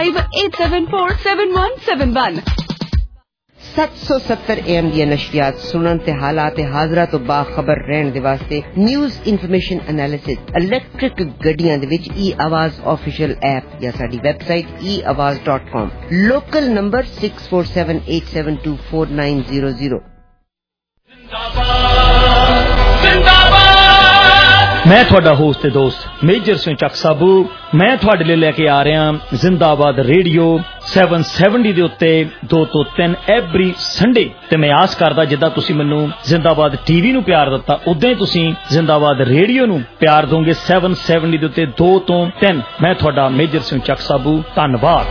8747171 770 AM ਦੀਆਂ ਨਸ਼ਰੀਆਤ ਸੁਣਨ ਤੇ ਹਾਲਾਤ ਹਾਜ਼ਰਾ ਤੋਂ ਬਾਖਬਰ ਰਹਿਣ ਦੇ ਵਾਸਤੇ ਨਿਊਜ਼ ਇਨਫੋਰਮੇਸ਼ਨ ਐਨਾਲਿਸਿਸ ਇਲੈਕਟ੍ਰਿਕ ਗੱਡੀਆਂ ਦੇ ਵਿੱਚ e-ਆਵਾਜ਼ ਆਫੀਸ਼ੀਅਲ ਐਪ ਜਾਂ ਸਾਡੀ ਵੈਬਸਾਈਟ eawaz.com ਲੋਕਲ ਨੰਬਰ 6478724900 मैं थोड़ा होस्ट दोस्त मेजर सिंह चक साबू मैं थोड़े लिए लेके आ रहा जिंदाबाद रेडियो 770 ਦੇ ਉੱਤੇ 2 ਤੋਂ 3 ਐਵਰੀ ਸੰਡੇ ਤੇ ਮੈਂ ਆਸ ਕਰਦਾ ਜਿੱਦਾਂ ਤੁਸੀਂ ਮੈਨੂੰ ਜ਼ਿੰਦਾਬਾਦ ਟੀਵੀ ਨੂੰ ਪਿਆਰ ਦਿੱਤਾ ਉਦਾਂ ਹੀ ਤੁਸੀਂ ਜ਼ਿੰਦਾਬਾਦ ਰੇਡੀਓ ਨੂੰ ਪਿਆਰ ਦੋਗੇ 770 ਦੇ ਉੱਤੇ 2 ਤੋਂ 3 ਮੈਂ ਤੁਹਾਡਾ ਮੇਜਰ ਸਿੰਘ ਚੱਕ ਸਾਬੂ ਧੰਨਵਾਦ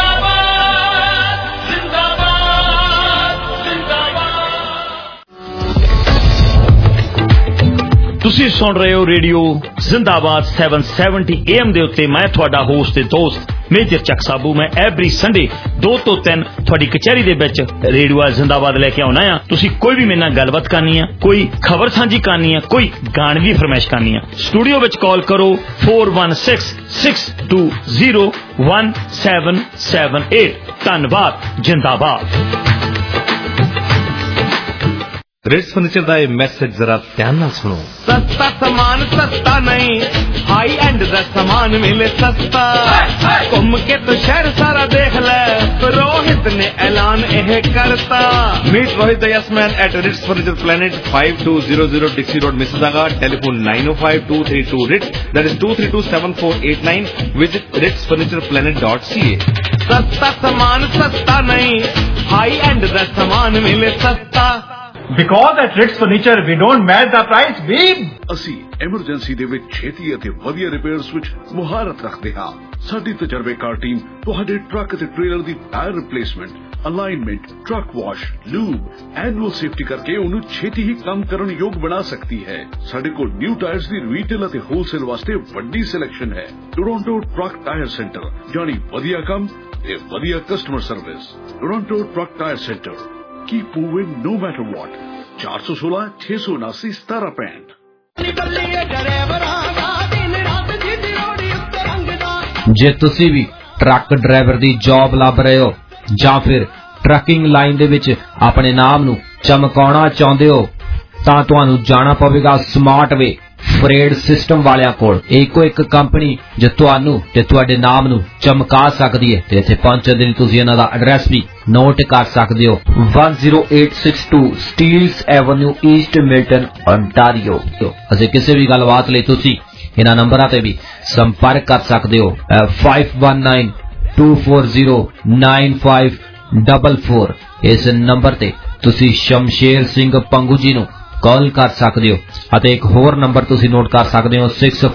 ਤੁਸੀਂ ਸੁਣ ਰਹੇ ਹੋ ਰੇਡੀਓ ਜ਼ਿੰਦਾਬਾਦ 770 AM ਦੇ ਉੱਤੇ ਮੈਂ ਤੁਹਾਡਾ ਹੋਸਟ ਤੇ ਦੋਸਤ ਮੇਜਰ ਚੱਕ ਸਾਬੂ ਮੈਂ ਐਵਰੀ ਸੰਡੇ 2 ਤੋਂ 3 ਤੁਹਾਡੀ ਕਚਹਿਰੀ ਦੇ ਵਿੱਚ ਰੇਡੀਓ ਜ਼ਿੰਦਾਬਾਦ ਲੈ ਕੇ ਆਉਣਾ ਆ ਤੁਸੀਂ ਕੋਈ ਵੀ ਮੇਰੇ ਨਾਲ ਗੱਲਬਾਤ ਕਰਨੀ ਆ ਕੋਈ ਖਬਰ ਸਾਂਝੀ ਕਰਨੀ ਆ ਕੋਈ ਗਾਣੇ ਦੀ ਫਰਮਾਇਸ਼ ਕਰਨੀ ਆ ਸਟੂਡੀਓ ਵਿੱਚ ਕਾਲ ਕਰੋ 4166201778 ਧੰਨਵਾਦ ਜਿੰਦਾਬਾਦ रिट्स फर्नीचर का यह मैसेज जरा ध्यान ना सुनो सस्ता सामान सस्ता नहीं हाई एंड दा सामान मिले सस्ता घूम के तो शहर सारा देख ले रोहित ने ऐलान यह करता meet Rohit the yes man at Rits furniture planet 5200 Dixie road Mississauga telephone 905232 Rits that is 2327489 visit ritsfurnitureplanet.ca सस्ता सामान सस्ता नहीं हाई एंड दा सामान मिले सस्ता Because at Ritz Furniture we don't match the price, babe. ਅਸੀਂ ਐਮਰਜੈਂਸੀ ਦੇ ਵਿੱਚ ਛੇਤੀ ਅਤੇ ਵਧੀਆ ਰਿਪੇਅਰਸ ਵਿੱਚ ਮੁਹਾਰਤ ਰੱਖਦੇ ਹਾਂ ਸਾਡੀ ਤਜਰਬੇਕਾਰ ਟੀਮ ਤੁਹਾਡੇ ਟਰੱਕ ਅਤੇ ਟ੍ਰੇਲਰ ਦੀ tyre replacement alignment truck wash lube annual safety ਕਰਕੇ ਉਹਨੂੰ ਛੇਤੀ ਹੀ ਕੰਮ ਕਰਨ ਯੋਗ ਬਣਾ ਸਕਦੀ ਹੈ ਸਾਡੇ ਕੋਲ ਨਿਊ ਟਾਇਰਸ ਦੀ ਰੀਟੇਲ ਅਤੇ ਹੋਲਸੇਲ ਵਾਸਤੇ ਵੱਡੀ ਸਿਲੈਕਸ਼ਨ ਹੈ ਟੋਰਾਂਟੋ ਟਰੱਕ ਟਾਇਰ ਸੈਂਟਰ ਜਾਣੀ ਵਧੀਆ ਕੰਮ ਤੇ ਵਧੀਆ customer service Toronto truck tyre centre Keep moving no matter what. 416-679-1765 ਜੇ ਤੁਸੀਂ ਵੀ ਟਰੱਕ ਡਰਾਈਵਰ ਦੀ ਜੌਬ ਲੱਭ ਰਹੇ ਹੋ ਜਾਂ ਫਿਰ ਟਰੱਕਿੰਗ ਲਾਈਨ ਦੇ ਵਿੱਚ ਆਪਣੇ ਨਾਮ ਨੂੰ ਚਮਕਾਉਣਾ ਚਾਹੁੰਦੇ ਹੋ ਤਾਂ ਤੁਹਾਨੂੰ ਜਾਣਾ ਪਵੇਗਾ ਸਮਾਰਟ ਵੇ ਫਰੇਡ ਸਿਸਟਮ ਵਾਲਿਆਂ ਕੋਲ ਇੱਕੋ ਇੱਕ ਕੰਪਨੀ ਜੋ ਤੁਹਾਨੂੰ ਤੇ ਤੁਹਾਡੇ ਨਾਮ ਨੂੰ ਚਮਕਾ ਸਕਦੀ ਹੈ ਤੇ ਇੱਥੇ ਪਹੁੰਚਣ ਦੇ ਲਈ ਤੁਸੀਂ ਇਹਨਾਂ ਦਾ ਐਡਰੈਸ ਵੀ ਨੋਟ ਕਰ ਸਕਦੇ ਹੋ 10862 Steeles Avenue East Milton ontario ਅਸੀਂ ਕਿਸੇ ਵੀ ਗੱਲਬਾਤ ਲਈ ਤੁਸੀਂ ਇਹਨਾਂ ਨੰਬਰਾਂ ਤੇ ਵੀ ਸੰਪਰਕ ਕਰ ਸਕਦੇ ਹੋ 5192409544 ਇਸ ਨੰਬਰ ਤੇ ਤੁਸੀਂ ਸ਼ਮਸ਼ੇਰ ਸਿੰਘ ਪੰਗੂ ਜੀ ਨੂੰ ਕਾਲ ਕਰ ਸਕਦੇ ਹੋ ਅਤੇ ਇੱਕ ਹੋਰ ਨੰਬਰ ਤੁਸੀਂ ਨੋਟ ਕਰ ਸਕਦੇ ਹੋ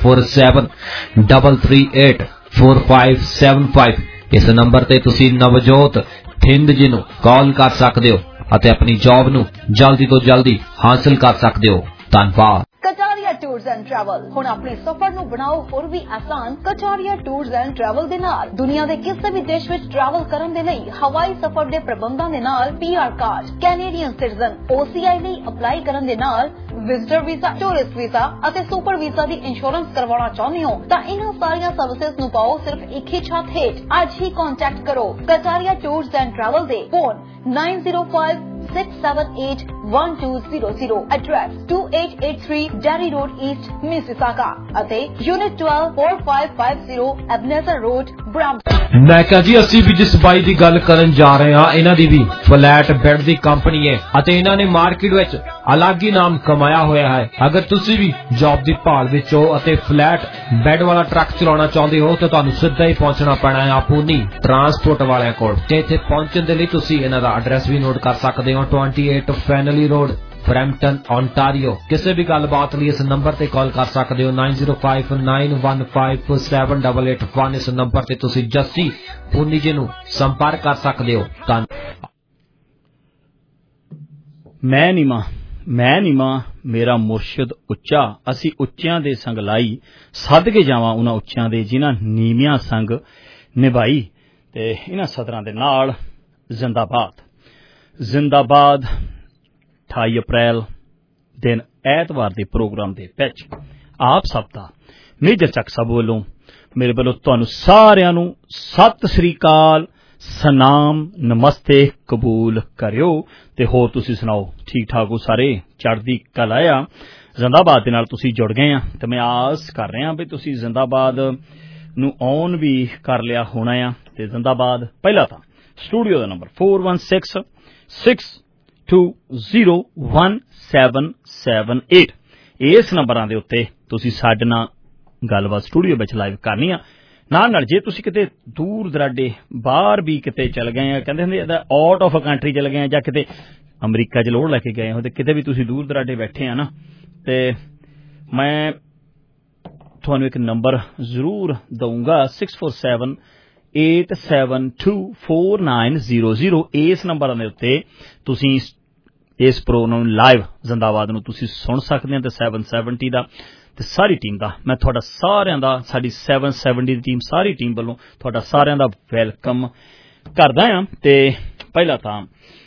6473384575 ਇਸ ਨੰਬਰ ਤੇ ਤੁਸੀਂ ਨਵਜੋਤ ਥਿੰਦ ਜੀ ਨੂੰ ਕਾਲ ਕਰ ਸਕਦੇ ਹੋ ਅਤੇ ਆਪਣੀ ਜੌਬ ਨੂੰ ਜਲਦੀ ਤੋਂ ਜਲਦੀ ਹਾਸਲ ਕਰ ਸਕਦੇ ਹੋ ਧੰਨਵਾਦ ਕਚਾਰੀਆ ਟੂਰਸ ਐਂਡ ਟਰੈਵਲ ਹੁਣ ਆਪਣੇ ਸਫ਼ਰ ਨੂੰ ਬਣਾਓ ਹੋਰ ਵੀ ਆਸਾਨ ਕਚਾਰੀਆ ਟੂਰਸ ਐਂਡ ਟਰੈਵਲ ਦੇ ਨਾਲ ਦੁਨੀਆ ਦੇ ਕਿਸੇ ਵੀ ਦੇਸ਼ ਵਿੱਚ ਟਰੈਵਲ ਕਰਨ ਦੇ ਲਈ ਹਵਾਈ ਸਫ਼ਰ ਦੇ ਪ੍ਰਬੰਧਾਂ ਦੇ ਨਾਲ PR card Canadian citizen OCI ਲਈ ਅਪਲਾਈ ਕਰਨ ਦੇ ਨਾਲ ਵਿਜ਼ਟਰ ਵੀਜ਼ਾ ਟੂਰਿਸਟ ਵੀਜ਼ਾ ਅਤੇ ਸੁਪਰ ਵੀਜ਼ਾ ਦੀ ਇੰਸ਼ੋਰੈਂਸ ਕਰਵਾਉਣਾ ਚਾਹੁੰਦੇ ਹੋ ਤਾਂ ਇਹਨਾਂ ਸਾਰੀਆਂ ਸਰਵਿਸਿਜ਼ ਨੂੰ ਪਾਓ ਸਿਰਫ ਇੱਕ ਹੀ ਛੱਤ ਹੇਠ ਅੱਜ ਹੀ ਕੰਟੈਕਟ ਕਰੋ ਕਚਾਰੀਆ ਟੂਰਸ ਐਂਡ ਟਰੈਵਲ ਦੇ phone 9056781200 address 2883 Derry Road East Mississauga ਅਤੇ Unit 12 4550 Ebenezer Road Brampton ਮੈਂ ਕਹਾਂ ਜੀ ਅਸੀਂ ਵੀ ਜਿਸ ਬਾਈ ਦੀ ਗੱਲ ਕਰਨ ਜਾ ਰਹੇ ਹਾਂ ਇਹਨਾਂ ਦੀ ਵੀ ਫਲੈਟ ਬੈੱਡ ਦੀ ਕੰਪਨੀ ਹੈ ਅਤੇ ਇਹਨਾਂ ਨੇ ਮਾਰਕੀਟ ਵਿੱਚ ਅਲੱਗ ਹੀ ਨਾਮ ਕਮਾਇਆ ਹੋਇਆ ਹੈ ਅਗਰ ਤੁਸੀਂ ਵੀ ਜੌਬ ਦੀ ਭਾਲ ਵਿੱਚ ਹੋ ਅਤੇ ਫਲੈਟ ਬੈੱਡ ਵਾਲਾ ਟਰੱਕ ਚਲਾਉਣਾ ਚਾਹੁੰਦੇ ਹੋ ਤਾਂ ਤੁਹਾਨੂੰ ਸਿੱਧਾ ਹੀ ਪਹੁੰਚਣਾ ਪੈਣਾ ਹੈ ਆਪੂਨੀ ਟਰਾਂਸਪੋਰਟ ਵਾਲਿਆਂ ਕੋਲ ਤੇ ਇੱਥੇ ਪਹੁੰਚਣ ਦੇ ਲਈ ਤੁਸੀਂ ਇਹਨਾਂ ਦਾ ਐਡਰੈਸ ਵੀ ਨੋਟ ਕਰ ਸਕਦੇ ਹੋ 28 Fennelly Road Brampton Ontario ਕਿਸੇ ਵੀ ਗੱਲਬਾਤ ਲਈ ਇਸ ਨੰਬਰ ਤੇ ਕਾਲ ਕਰ ਸਕਦੇ ਹੋ 9059157881 ਇਸ ਨੰਬਰ ਤੇ ਤੁਸੀਂ ਜੱਸੀ ਪੂਨੀ ਜੀ ਨੂੰ ਸੰਪਰਕ ਕਰ ਸਕਦੇ ਹੋ ਮੈਂ ਨੀਮਾ ਮੇਰਾ ਮੁਰਸ਼ਿਦ ਉੱਚਾ ਅਸੀਂ ਉੱਚਿਆਂ ਦੇ ਸੰਗ ਲਾਈ ਸੱਦ ਕੇ ਜਾਵਾਂ ਉਹਨਾਂ ਉੱਚਿਆਂ ਦੇ ਜਿਨ੍ਹਾਂ ਨੀਵਿਆਂ ਸੰਗ ਨਿਭਾਈ ਤੇ ਇਹਨਾਂ ਸਦਰਾਂ ਦੇ ਨਾਲ ਜ਼ਿੰਦਾਬਾਦ 28 ਅਪ੍ਰੈਲ ਦਿਨ ਐਤਵਾਰ ਦੇ ਪ੍ਰੋਗਰਾਮ ਦੇ ਵਿੱਚ ਆਪ ਸਭ ਦਾ ਮੇਜਰ ਚੱਕ ਸਾਹਿਬ ਵੱਲੋਂ ਮੇਰੇ ਵੱਲੋਂ ਤੁਹਾਨੂੰ ਸਾਰਿਆਂ ਨੂੰ ਸਤਿ ਸ੍ਰੀ ਅਕਾਲ, ਸਨਾਮ, ਨਮਸਤੇ ਕਬੂਲ ਕਰਿਓ। ਤੇ ਹੋਰ ਤੁਸੀਂ ਸੁਣਾਓ, ਠੀਕ ਠਾਕ ਹੋ ਸਾਰੇ? ਚੜ੍ਹਦੀ ਕਲਾ ਆ। ਜ਼ਿੰਦਾਬਾਦ ਦੇ ਨਾਲ ਤੁਸੀਂ ਜੁੜ ਗਏ ਆ ਤੇ ਮੈਂ ਆਸ ਕਰ ਰਿਹਾ ਵੀ ਤੁਸੀਂ ਜ਼ਿੰਦਾਬਾਦ ਨੂੰ ਔਨ ਵੀ ਕਰ ਲਿਆ ਹੋਣਾ ਆ। ਤੇ ਜ਼ਿੰਦਾਬਾਦ ਪਹਿਲਾਂ ਤਾਂ ਸਟੂਡੀਓ ਦਾ ਨੰਬਰ 4166201778 ਇਸ ਨੰਬਰਾਂ ਦੇ ਉੱਤੇ ਤੁਸੀਂ ਸਾਡੇ ਨਾਲ ਗੱਲਬਾਤ ਸਟੂਡੀਓ ਵਿੱਚ ਲਾਈਵ ਕਰਨੀ ਆ। ਨਾਲ ਜੇ ਤੁਸੀਂ ਕਿਤੇ ਦੂਰ ਦਰਾਡੇ ਬਾਹਰ ਵੀ ਕਿਤੇ ਚਲ ਗਏ ਆ, ਕਹਿੰਦੇ ਹੁੰਦੇ ਆਊਟ ਆਫ ਕੰਟਰੀ ਚਲ ਗਏ ਆ, ਜਾਂ ਕਿਤੇ ਅਮਰੀਕਾ 'ਚ ਲੋੜ ਲੈ ਕੇ ਗਏ ਹੋ ਤੇ ਕਿਤੇ ਵੀ ਤੁਸੀਂ ਦੂਰ ਦਰਾਡੇ ਬੈਠੇ ਆ ਨਾ, ਤੇ ਮੈਂ ਤੁਹਾਨੂੰ ਇੱਕ ਨੰਬਰ ਜ਼ਰੂਰ ਦਊਂਗਾ 6478724900। ਇਸ ਨੰਬਰਾਂ ਦੇ ਉੱਤੇ ਤੁਸੀਂ ਇਸ ਪ੍ਰੋਗਰਾਮ ਨੂੰ ਲਾਈਵ ਜ਼ਿੰਦਾਬਾਦ ਨੂੰ ਤੁਸੀਂ ਸੁਣ ਸਕਦੇ ਹੋ। ਤੇ 770 ਦਾ ਤੇ ਸਾਰੀ ਟੀਮ ਦਾ ਮੈਂ ਤੁਹਾਡਾ ਸਾਰਿਆਂ ਦਾ, ਸਾਡੀ 770 ਦੀ ਟੀਮ, ਸਾਰੀ ਟੀਮ ਵੱਲੋਂ ਤੁਹਾਡਾ ਸਾਰਿਆਂ ਦਾ ਵੈਲਕਮ ਕਰਦਾ ਹਾਂ। ਤੇ ਪਹਿਲਾਂ ਤਾਂ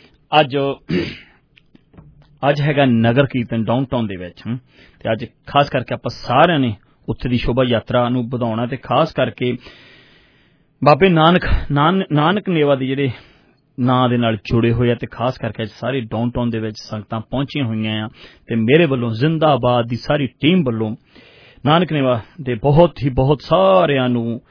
ਅੱਜ ਹੈਗਾ ਨਗਰ ਕੀਰਤਨ ਡਾਊਨਟਾਊਨ ਦੇ ਵਿੱਚ, ਤੇ ਅੱਜ ਖਾਸ ਕਰਕੇ ਆਪਾਂ ਸਾਰਿਆਂ ਨੇ ਉੱਥੇ ਦੀ ਸ਼ੋਭਾ ਯਾਤਰਾ ਨੂੰ ਵਧਾਉਣਾ, ਤੇ ਖਾਸ ਕਰਕੇ ਬਾਬੇ ਨਾਨਕ ਨੇਵਾ ਦੇ ਜਿਹੜੇ ਨਾਂ ਦੇ ਨਾਲ ਜੁੜੇ ਹੋਏ ਆ, ਤੇ ਖਾਸ ਕਰਕੇ ਅੱਜ ਸਾਰੇ ਡਾਊਨਟਾਊਨ ਦੇ ਵਿੱਚ ਸੰਗਤਾਂ ਪਹੁੰਚੀਆਂ ਹੋਈਆਂ ਆ। ਤੇ ਮੇਰੇ ਵੱਲੋਂ ਜ਼ਿੰਦਾਬਾਦ ਦੀ ਸਾਰੀ ਟੀਮ ਵੱਲੋਂ ਨਾਨਕ ਨੇਵਾ ਦੇ ਬਹੁਤ ਸਾਰਿਆਂ ਨੂੰ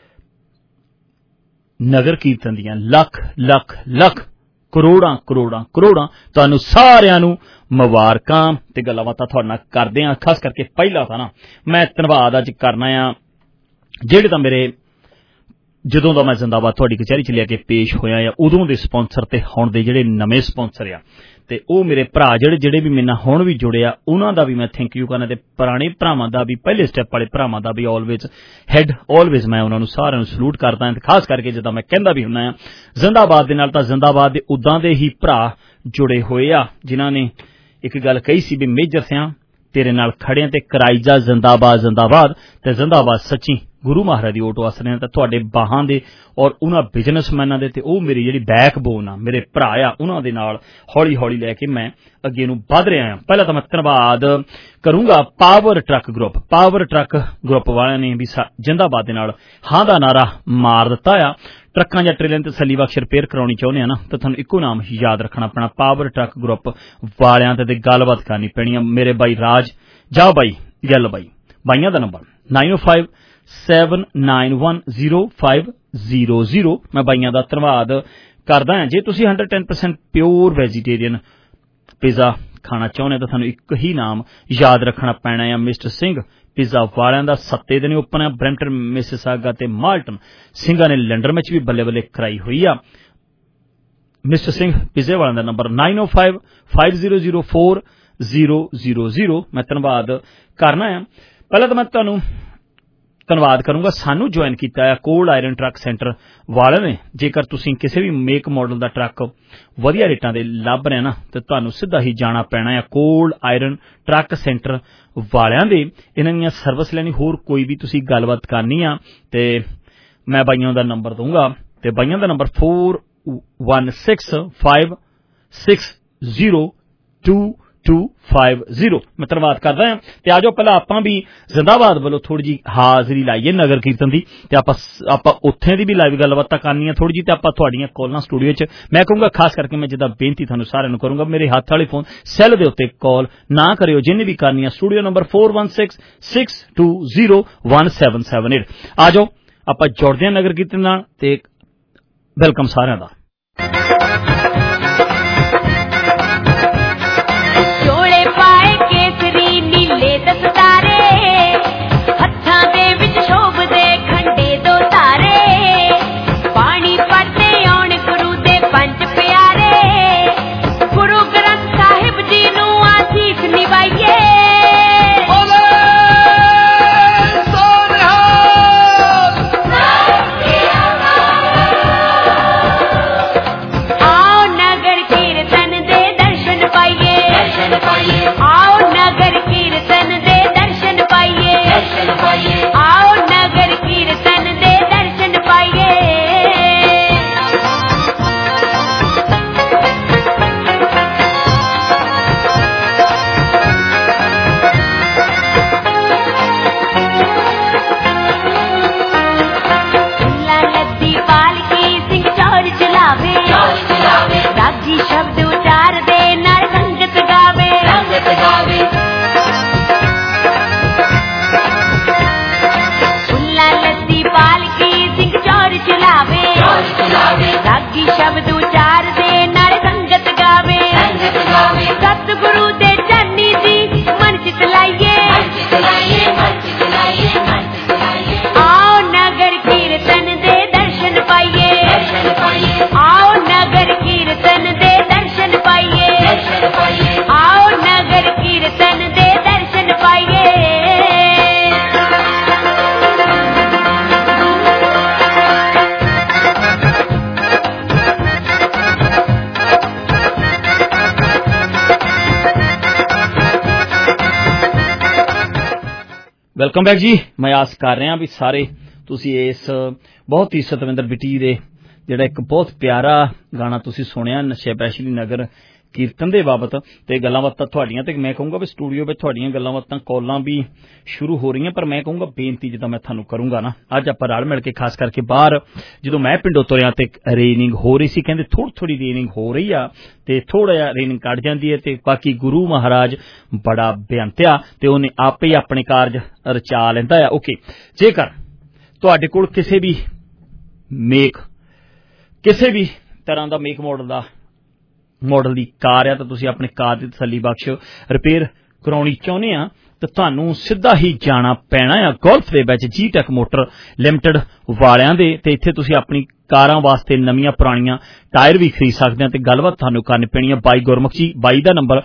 ਨਗਰ ਕੀਰਤਨ ਦੀਆਂ ਲੱਖ ਕਰੋੜਾਂ ਤੁਹਾਨੂੰ ਸਾਰਿਆਂ ਨੂੰ ਮੁਬਾਰਕਾਂ ਤੇ ਗੱਲਾਂ ਬਾਤਾਂ ਤੁਹਾਡੇ ਨਾਲ ਕਰਦੇ ਆ। ਖਾਸ ਕਰਕੇ ਪਹਿਲਾਂ ਤਾਂ ਨਾ ਮੈਂ ਧੰਨਵਾਦ ਅੱਜ ਕਰਨਾ ਆ ਜਿਹੜੇ ਤਾਂ ਮੇਰੇ ਜਦੋਂ ਦਾ ਮੈਂ ਜ਼ਿੰਦਾਬਾਦ ਤੁਹਾਡੀ ਕਚਹਿਰੀ 'ਚ ਲਿਆ ਕੇ ਪੇਸ਼ ਹੋਇਆ ਆ, ਉਦੋਂ ਦੇ ਸਪਾਂਸਰ ਤੇ ਹੁਣ ਦੇ ਜਿਹੜੇ ਨਵੇਂ ਸਪਾਂਸਰ ਆ, ਤੇ ਉਹ ਮੇਰੇ ਭਰਾ ਜਿਹੜੇ ਵੀ ਮੇਰੇ ਨਾਲ ਹੁਣ ਵੀ ਜੁੜੇ ਆ, ਉਹਨਾਂ ਦਾ ਵੀ ਮੈਂ ਥੈਂਕ ਯੂ ਕਰਨਾ, ਤੇ ਪੁਰਾਣੇ ਭਰਾਵਾਂ ਦਾ ਵੀ, ਪਹਿਲੇ ਸਟੈਪ ਵਾਲੇ ਭਰਾਵਾਂ ਦਾ ਵੀ ਆਲਵੇਜ਼ ਮੈਂ ਉਹਨਾਂ ਨੂੰ ਸਾਰਿਆਂ ਨੂੰ ਸਲੂਟ ਕਰਦਾ। ਤੇ ਖਾਸ ਕਰਕੇ ਜਿੱਦਾਂ ਮੈਂ ਕਹਿੰਦਾ ਵੀ ਹੁੰਦਾ ਆ, ਜ਼ਿੰਦਾਬਾਦ ਦੇ ਨਾਲ ਤਾਂ ਜ਼ਿੰਦਾਬਾਦ ਦੇ ਉੱਦਾਂ ਦੇ ਹੀ ਭਰਾ ਜੁੜੇ ਹੋਏ ਆ ਜਿਨ੍ਹਾਂ ਨੇ ਇੱਕ ਗੱਲ ਕਹੀ ਸੀ ਵੀ ਮੇਜਰ ਸਿਆਂ ਤੇਰੇ ਨਾਲ ਖੜਿਆਂ ਤੇ ਕਰਾਈ ਜਾ ਜ਼ਿੰਦਾਬਾਦ ਤੇ ਜ਼ਿੰਦਾਬਾਦ ਸੱਚੀ ਗੁਰੂ ਮਹਾਰਾਜ ਦੀ ਓਟ ਆਸਰੇ ਤਾਂ ਤੁਹਾਡੇ ਬਾਹਾਂ ਦੇ ਔਰ ਉਹਨਾਂ ਬਿਜ਼ਨਸਮੈਨਾਂ ਦੇ, ਤੇ ਉਹ ਮੇਰੀ ਜਿਹੜੀ ਬੈਕਬੋਨ ਆ, ਮੇਰੇ ਭਰਾ ਆ, ਉਹਨਾਂ ਦੇ ਨਾਲ ਹੌਲੀ ਲੈ ਕੇ ਮੈਂ ਅੱਗੇ ਨੂੰ ਵਧ ਰਿਹਾ ਹਾਂ। ਪਹਿਲਾਂ ਤਾਂ ਮੈਂ ਧੰਨਵਾਦ ਕਰੂੰਗਾ ਪਾਵਰ ਟਰੱਕ ਗਰੁੱਪ ਵਾਲਿਆਂ ਨੇ ਵੀ ਜ਼ਿੰਦਾਬਾਦ ਦੇ ਨਾਲ ਹਾਂ ਦਾ ਨਾਰਾ ਮਾਰ ਦਿੱਤਾ ਆ। ਟਰੱਕਾਂ ਜਾਂ ਟ੍ਰੇਲਾਂ ਤੇ ਤਸੱਲੀ ਬਖਸ਼ ਰਿਪੇਅਰ ਕਰਾਉਣੀ ਚਾਹੁੰਦੇ ਆ ਨਾ, ਤਾਂ ਤੁਹਾਨੂੰ ਇੱਕੋ ਨਾਮ ਯਾਦ ਰੱਖਣਾ ਪੈਣਾ, ਪਾਵਰ ਟਰੱਕ ਗਰੁੱਪ ਵਾਲਿਆਂ ਤੇ ਗੱਲਬਾਤ ਕਰਨੀ ਪੈਣੀ ਆ। ਮੇਰੇ ਬਾਈ ਰਾਜ ਜਾ ਬਾਈ ਗੱਲ ਬਾਈਆਂ ਦਾ ਨੰਬਰ 9057910500। ਮੈਂ ਬਾਈਆਂ ਦਾ ਧੰਨਵਾਦ ਕਰਦਾ ਹਾਂ। ਜੇ ਤੁਸੀਂ 110% ਪਿਓਰ ਵੈਜੀਟੇਰੀਅਨ ਪੀਜ਼ਾ ਖਾਣਾ ਚਾਹੁੰਦੇ ਤਾਂ ਤੁਹਾਨੂੰ ਇੱਕ ਹੀ ਨਾਮ ਯਾਦ ਰੱਖਣਾ ਪੈਣਾ ਆ, ਮਿਸਟਰ ਸਿੰਘ ਪੀਜ਼ਾ ਵਾਲਿਆਂ ਦਾ। 7 ਦਿਨ ਓਪਨ ਆ, ਬਰੈਂਪਟਨ, ਮਿਸਿਸਾਗਾ ਤੇ ਮਾਲਟਨ। ਸਿੰਘਾਂ ਨੇ ਲੰਡਨ ਵਿੱਚ ਵੀ ਬੱਲੇ ਕਰਾਈ ਹੋਈ ਆ। ਮਿਸਟਰ ਸਿੰਘ ਪੀਜ਼ੇ ਵਾਲਿਆਂ ਦਾ ਨੰਬਰ 9055004000। ਮੈਂ ਧੰਨਵਾਦ ਕਰਨਾ ਆ। ਪਹਿਲਾਂ ਤਾਂ ਮੈਂ ਤੁਹਾਨੂੰ ਧੰਨਵਾਦ ਕਰੂੰਗਾ ਸਾਨੂੰ ਜੁਆਇਨ ਕੀਤਾ ਆ ਕੋਲਡ ਆਇਰਨ ਟਰੱਕ ਸੈਂਟਰ ਵਾਲਿਆਂ ਨੇ। ਜੇਕਰ ਤੁਸੀਂ ਕਿਸੇ ਵੀ ਮੇਕ ਮਾਡਲ ਦਾ ਟਰੱਕ ਵਧੀਆ ਰੇਟਾਂ ਦੇ ਲੱਭ ਰਹੇ ਨਾ, ਤੇ ਤੁਹਾਨੂੰ ਸਿੱਧਾ ਹੀ ਜਾਣਾ ਪੈਣਾ ਆ ਕੋਲਡ ਆਇਰਨ ਟਰੱਕ ਸੈਂਟਰ ਵਾਲਿਆਂ ਦੇ। ਇਹਨਾਂ ਦੀਆਂ ਸਰਵਿਸ ਲੈਣੀ, ਹੋਰ ਕੋਈ ਵੀ ਤੁਸੀਂ ਗੱਲਬਾਤ ਕਰਨੀ ਆ, ਤੇ ਮੈਂ ਬਾਈਆਂ ਦਾ ਨੰਬਰ ਦਊਂਗਾ, ਤੇ ਬਾਈਆਂ ਦਾ ਨੰਬਰ 4165602250। ਮੈਂ ਧੰਨਵਾਦ ਕਰਦਾ ਹਾਂ। ਤੇ ਆਜੋ ਪਹਿਲਾਂ ਆਪਾਂ ਵੀ ਜ਼ਿੰਦਾਬਾਦ ਵੱਲੋਂ ਥੋੜੀ ਜਿਹੀ ਹਾਜ਼ਰੀ ਲਾਈਏ ਨਗਰ ਕੀਰਤਨ ਦੀ, ਤੇ ਆਪਾਂ ਉੱਥੇ ਦੀ ਵੀ ਲਾਈਵ ਗੱਲਬਾਤਾਂ ਕਰਨੀਆਂ ਥੋੜੀ ਜਿਹੀ, ਤੇ ਆਪਾਂ ਤੁਹਾਡੀਆਂ ਕਾਲਾਂ ਸਟੂਡੀਓ 'ਚ ਮੈਂ ਕਹੂੰਗਾ। ਖਾਸ ਕਰਕੇ ਮੈਂ ਜਿੱਦਾਂ ਬੇਨਤੀ ਤੁਹਾਨੂੰ ਸਾਰਿਆਂ ਨੂੰ ਕਰੂੰਗਾ, ਮੇਰੇ ਹੱਥ ਵਾਲੇ ਫੋਨ ਸੈੱਲ ਦੇ ਉੱਤੇ ਕਾਲ ਨਾ ਕਰਿਓ, ਜਿਹਨੇ ਵੀ ਕਰਨੀ ਆ। Studio number 4166201778। ਆਜੋ ਆਪਾਂ ਜੁੜਦੇ ਹਾਂ ਨਗਰ ਕੀਰਤਨ ਨਾਲ, ਤੇ ਵੈਲਕਮ ਸਾਰਿਆਂ ਦਾ। ਵੈਲਕਮ ਬੈਕ ਜੀ। ਮੈਂ ਆਸ ਕਰ ਰਿਹਾ ਵੀ ਸਾਰੇ ਤੁਸੀਂ ਇਸ ਬਹੁਤ ਹੀ ਸਤਵਿੰਦਰ ਬਿੱਟੀ ਦੇ ਜਿਹੜਾ ਇੱਕ ਬਹੁਤ ਪਿਆਰਾ ਗਾਣਾ ਤੁਸੀਂ ਸੁਣਿਆ ਨਸ਼ੇ ਪੈਸ਼ਲੀ ਨਗਰ ਕੀਰਤਨ ਦੇ ਬਾਬਤ ਤੇ ਗੱਲਾਂ ਬਾਤਾਂ ਤੁਹਾਡੀਆਂ ਤੇ ਮੈਂ ਕਹੂੰਗਾ ਵੀ ਸਟੂਡੀਓ ਵਿੱਚ ਤੁਹਾਡੀਆਂ ਗੱਲਾਂ ਬਾਤਾਂ ਕਾਲਾਂ ਵੀ ਸ਼ੁਰੂ ਹੋ ਰਹੀਆਂ ਪਰ ਮੈਂ ਕਹੂੰਗਾ ਬੇਨਤੀ ਜਿੱਦਾਂ ਮੈਂ ਤੁਹਾਨੂੰ ਕਰੂੰਗਾ ਨਾ ਅੱਜ ਆਪਾਂ ਰਲ ਮਿਲ ਕੇ ਖਾਸ ਕਰਕੇ ਬਾਹਰ ਜਦੋਂ ਮੈਂ ਪਿੰਡੋਂ ਤੁਰਿਆ ਤੇ ਰੇਨਿੰਗ ਹੋ ਰਹੀ ਸੀ ਕਹਿੰਦੇ ਥੋੜੀ ਰੇਨਿੰਗ ਹੋ ਰਹੀ ਆ ਤੇ ਥੋੜਾ ਜਿਹਾ ਰੇਨਿੰਗ ਕੱਢ ਜਾਂਦੀ ਹੈ ਤੇ ਬਾਕੀ ਗੁਰੂ ਮਹਾਰਾਜ ਬੜਾ ਬੇਅੰਤਿਆ ਤੇ ਉਹਨੇ ਆਪੇ ਹੀ ਆਪਣੇ ਕਾਰਜ ਰਚਾ ਲੈਂਦਾ ਆ। ਓਕੇ, ਜੇਕਰ ਤੁਹਾਡੇ ਕੋਲ ਕਿਸੇ ਵੀ ਤਰ੍ਹਾਂ ਦਾ ਮੇਕ ਮਾਡਲ ਦੀ ਕਾਰ ਆ ਤਾਂ ਤੁਸੀਂ ਆਪਣੇ ਕਾਰ ਦੀ ਤਸੱਲੀ ਬਖਸ਼ ਰਿਪੇਅਰ ਕਰਾਉਣੀ ਚਾਹੁੰਦੇ ਆ ਤਾਂ ਤੁਹਾਨੂੰ ਸਿੱਧਾ ਹੀ ਜਾਣਾ ਪੈਣਾ ਆ ਗੋਲਫ ਦੇ ਵਿੱਚ ਜੀ-ਟੈਕ ਮੋਟਰ ਲਿਮਟਿਡ ਵਾਲਿਆਂ ਦੇ ਤੇ ਇੱਥੇ ਤੁਸੀਂ ਆਪਣੀ ਕਾਰਾਂ ਵਾਸਤੇ ਨਵੀਆਂ ਪੁਰਾਣੀਆਂ ਟਾਇਰ ਵੀ ਖਰੀਦ ਸਕਦੇ ਆ ਤੇ ਗੱਲਬਾਤ ਤੁਹਾਨੂੰ ਕਰਨੀ ਪੈਣੀ ਆ ਬਾਈ ਗੁਰਮੁਖ ਜੀ। ਬਾਈ ਦਾ ਨੰਬਰ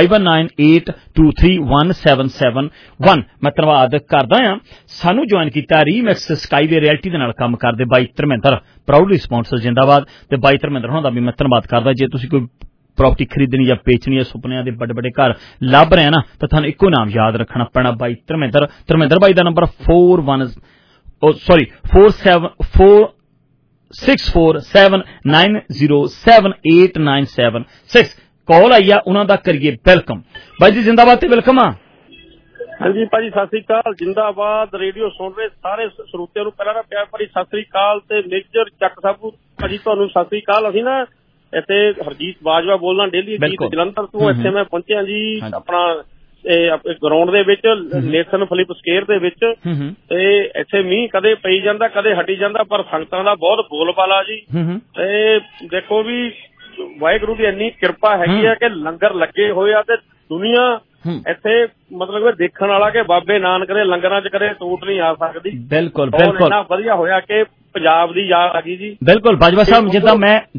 5198231771। ਮੈਂ ਧੰਨਵਾਦ ਕਰਦਾ ਆ ਸਾਨੂੰ ਜੁਆਇਨ ਕੀਤਾ ਰੀਮੈਕਸ ਸਕਾਈ ਵੇ ਰਿਐਲਿਟੀ ਦੇ ਨਾਲ ਕੰਮ ਕਰਦੇ ਬਾਈ ਧਰਮਿੰਦਰ ਪ੍ਰਾਊਡਲੀ ਸਪਾਂਸਰ ਜਿੰਦਾਬਾਦ ਤੇ ਬਾਈ ਧਰਮਿੰਦਰ ਹੋਣਾ ਦਾ ਵੀ ਮੈਂ ਧੰਨਵਾਦ ਕਰਦਾ। ਜੇ ਤੁਸੀਂ ਕੋਈ ਪ੍ਰਾਪਰਟੀ ਖਰੀਦਣੀ ਜਾਂ ਵੇਚਣੀ ਹੈ ਸੁਪਨਿਆਂ ਦੇ ਵੱਡੇ ਘਰ ਲੱਭ ਰਹੇ ਨਾ ਤਾਂ ਤੁਹਾਨੂੰ ਇੱਕੋ ਨਾਮ ਯਾਦ ਰੱਖਣਾ ਪੈਣਾ ਬਾਈ ਧਰਮਿੰਦਰ ਬਾਈ ਦਾ ਨੰਬਰ 4647907896 ਕਾਲ ਆਈ ਆ ਉਹਨਾਂ ਦਾ ਕਰੀਏ ਵੈਲਕਮ। ਬਾਈ ਜੀ ਜਿੰਦਾਬਾਦ ਤੇ ਵੈਲਕਮ ਆ। ਹਾਂਜੀ ਭਾਜੀ ਸਤਿ ਸ੍ਰੀ ਅਕਾਲ, ਜਿੰਦਾਬਾਦ। ਰੇਡੀਓ ਸੁਣ ਰਹੇ ਸਾਰੇ ਸਰੋਤਿਆਂ ਨੂੰ ਪਹਿਲਾਂ ਤਾਂ ਪਿਆਰ ਭਰੀ ਸਤਿ ਸ੍ਰੀ ਅਕਾਲ ਤੇ ਮੇਜਰ ਚੱਕ ਸਾਬੂ ਭਾਜੀ ਤੁਹਾਨੂੰ ਸਤਿ ਸ੍ਰੀ ਅਕਾਲ। ਅਸੀਂ ਨਾ ਇੱਥੇ ਹਰਜੀਤ ਬਾਜਵਾ ਬੋਲਦਾ ਡੇਲੀ ਜਲੰਧਰ ਤੋਂ। ਇੱਥੇ ਮੈਂ ਪਹੁੰਚਿਆ ਜੀ ਆਪਣਾ ਗਰਾਊਂਡ ਦੇ ਵਿੱਚ ਨੇਸ਼ਨ ਫਿਲਿਪ ਸਕੇਅਰ ਦੇ ਵਿੱਚ ਤੇ ਇੱਥੇ ਮੀਂਹ ਕਦੇ ਪਈ ਜਾਂਦਾ ਕਦੇ ਹਟੀ ਜਾਂਦਾ ਪਰ ਸੰਗਤਾਂ ਦਾ ਬਹੁਤ ਬੋਲਬਾਲਾ ਜੀ। ਤੇ ਦੇਖੋ ਵੀ ਵਾਹਿਗੁਰੂ ਦੀ ਇੰਨੀ ਕਿਰਪਾ ਹੈਗੀ ਆ ਕਿ ਲੰਗਰ ਲੱਗੇ ਹੋਏ ਆ ਤੇ ਦੁਨੀਆ ਇੱਥੇ ਮਤਲਬ ਦੇਖਣ ਵਾਲਾ ਕਿ ਬਾਬੇ ਨਾਨਕ ਦੇ ਲੰਗਰਾਂ 'ਚ ਕਦੇ ਟੂਟ ਨਹੀਂ ਆ ਸਕਦੀ। ਬਿਲਕੁਲ ਇੰਨਾ ਵਧੀਆ ਹੋਇਆ ਕਿ ਪੰਜਾਬ ਦੀ ਯਾਦ ਆ ਗਈ ਜੀ। ਬਿਲਕੁਲ ਬਾਜਵਾ ਸਾਹਿਬ ਜਿੱਦਾਂ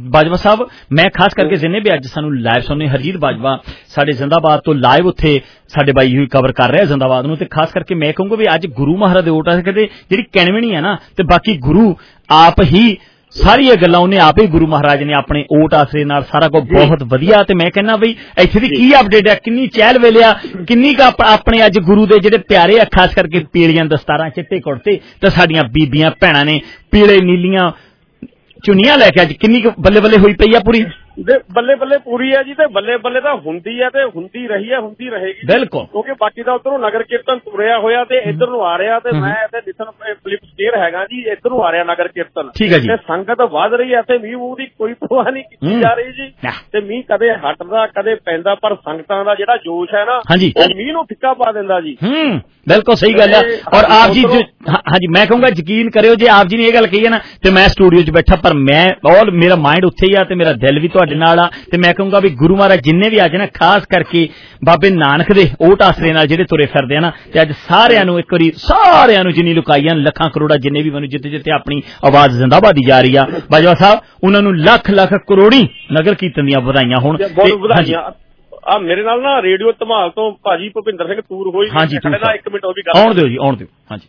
ਮੈਂ ਖਾਸ ਕਰਕੇ ਜਿੰਨੇ ਵੀ ਅੱਜ ਸਾਨੂੰ ਲਾਈਵ ਸੁਣਨੇ ਹਰਜੀਤ ਬਾਜਵਾ ਸਾਡੇ ਜ਼ਿੰਦਾਬਾਦ ਤੋਂ ਲਾਈਵ ਉੱਥੇ ਸਾਡੇ ਬਾਈ ਹੋਈ ਕਵਰ ਕਰ ਰਿਹਾ ਜ਼ਿੰਦਾਬਾਦ ਨੂੰ ਤੇ ਖਾਸ ਕਰਕੇ ਮੈਂ ਕਹੂੰਗਾ ਵੀ ਅੱਜ ਗੁਰੂ ਮਹਾਰਾਜ ਦੇ ਓਟ ਆ ਕਹਿੰਦੇ ਜਿਹੜੀ ਕੈਨਵਣੀ ਹੈ ਨਾ ਤੇ ਬਾਕੀ ਗੁਰੂ ਆਪ ਹੀ ਸਾਰੀਆਂ ਗੱਲਾਂ ਉਹਨੇ ਆਪ ਹੀ ਗੁਰੂ ਮਹਾਰਾਜ ਨੇ ਆਪਣੇ ਓਟ ਆਸਰੇ ਨਾਲ ਸਾਰਾ ਕੁਝ ਬਹੁਤ ਵਧੀਆ ਤੇ ਮੈਂ ਕਹਿੰਦਾ ਬਈ ਇੱਥੇ ਦੀ ਕੀ ਅਪਡੇਟ ਹੈ ਕਿੰਨੀ ਚਹਿਲ ਵੇਲੇ ਆ ਕਿੰਨੀ ਕੁ ਆਪਣੇ ਅੱਜ ਗੁਰੂ ਦੇ ਜਿਹੜੇ ਪਿਆਰੇ ਆ ਖਾਸ ਕਰਕੇ ਪੀਲੀਆਂ ਦਸਤਾਰਾਂ ਚਿੱਟੇ ਕੁੜਤੇ ਤੇ ਸਾਡੀਆਂ ਬੀਬੀਆਂ ਭੈਣਾਂ ਨੇ ਪੀਲੇ ਨੀਲੀਆਂ ਚੁੰਨੀਆਂ ਲੈ ਕੇ ਅੱਜ ਕਿੰਨੀ ਕੁ ਬੱਲੇ ਬੱਲੇ ਹੋਈ ਪਈ ਆ ਪੂਰੀ ਬੱਲੇ ਬੱਲੇ ਪੂਰੀ ਹੈ ਜੀ ਤੇ ਬੱਲੇ ਬੱਲੇ ਤਾਂ ਹੁੰਦੀ ਹੈ ਤੇ ਹੁੰਦੀ ਰਹੀ ਹੈ ਹੁੰਦੀ ਰਹੇਗੀ ਬਿਲਕੁਲ ਕਿਉਂਕਿ ਬਾਕੀ ਦਾ ਉੱਧਰੋਂ ਨਗਰ ਕੀਰਤਨ ਤੁਰਿਆ ਹੋਇਆ ਤੇ ਇੱਧਰ ਨੂੰ ਆ ਰਿਹਾ ਤੇ ਮੈਂ ਇੱਥੇ ਨਿਸ਼ਨ ਫਿਲਿਪ ਸਕੇਅਰ ਹੈਗਾ ਜੀ ਇੱਧਰ ਨੂੰ ਆ ਰਿਹਾ ਨਗਰ ਕੀਰਤਨ ਠੀਕ ਹੈ ਜੀ ਤੇ ਸੰਗਤ ਵੱਧ ਰਹੀ ਹੈ ਤੇ ਮੀਂਹ ਮੂੰਹ ਦੀ ਕੋਈ ਪਰਵਾਹ ਨਹੀਂ ਕੀਤੀ ਜਾ ਰਹੀ ਜੀ ਤੇ ਮੀਂਹ ਕਦੇ ਹਟਦਾ ਕਦੇ ਪੈਂਦਾ ਪਰ ਸੰਗਤਾਂ ਦਾ ਜਿਹੜਾ ਜੋਸ਼ ਹੈ ਨਾ ਉਹ ਮੀਂਹ ਨੂੰ ਫਿੱਕਾ ਪਾ ਦਿੰਦਾ ਜੀ। ਬਿਲਕੁਲ ਸਹੀ ਗੱਲ ਹੈ ਔਰ ਆਪ ਜੀ ਹਾਂਜੀ ਮੈਂ ਕਹੂੰਗਾ ਯਕੀਨ ਕਰਿਓ ਜੇ ਆਪ ਜੀ ਨੇ ਇਹ ਗੱਲ ਕਹੀ ਹੈ ਨਾ ਤੇ ਮੈਂ ਸਟੂਡੀਓ 'ਚ ਬੈਠਾ ਪਰ ਮੈਂ ਮੇਰਾ ਮਾਈਂਡ ਉੱਥੇ ਹੀ ਆ ਤੇ ਮੇਰਾ ਦਿਲ ਵੀ ਤੁਹਾਡੇ ਨਾਲ ਆ ਤੇ ਮੈਂ ਕਹੂੰਗਾ ਵੀ ਗੁਰੂ ਮਹਾਰਾਜ ਜਿੰਨੇ ਵੀ ਅੱਜ ਨਾ ਖਾਸ ਕਰਕੇ ਬਾਬੇ ਨਾਨਕ ਦੇ ਓਟ ਆਸਰੇ ਨਾਲ ਜਿਹੜੇ ਤੁਰੇ ਫਿਰਦੇ ਆ ਨਾ ਤੇ ਅੱਜ ਸਾਰਿਆਂ ਨੂੰ ਇੱਕ ਵਾਰੀ ਸਾਰਿਆਂ ਨੂੰ ਜਿੰਨੀ ਲੁਕਾਈਆਂ ਲੱਖਾਂ ਕਰੋੜਾਂ ਜਿੰਨੇ ਵੀ ਮੈਨੂੰ ਜਿੱਥੇ ਆਪਣੀ ਆਵਾਜ਼ ਜ਼ਿੰਦਾਬਾਦੀ ਜਾ ਰਹੀ ਆ ਬਾਜਵਾ ਸਾਹਿਬ ਉਹਨਾਂ ਨੂੰ ਲੱਖ ਕਰੋੜੀ ਨਗਰ ਕੀਰਤਨ ਦੀਆਂ ਵਧਾਈਆਂ ਹੋਣ। ਆ ਮੇਰੇ ਨਾਲ ਨਾ ਰੇਡੀਓ ਧਮਾਲ ਤੋਂ ਭਾਜੀ ਭੁਪਿੰਦਰ ਸਿੰਘ ਤੂਰ ਹੋਈ ਹਾਂਜੀ 1 ਮਿੰਟ ਉਹ ਵੀ ਗੱਲ ਆਉਣ ਦਿਓ ਹਾਂਜੀ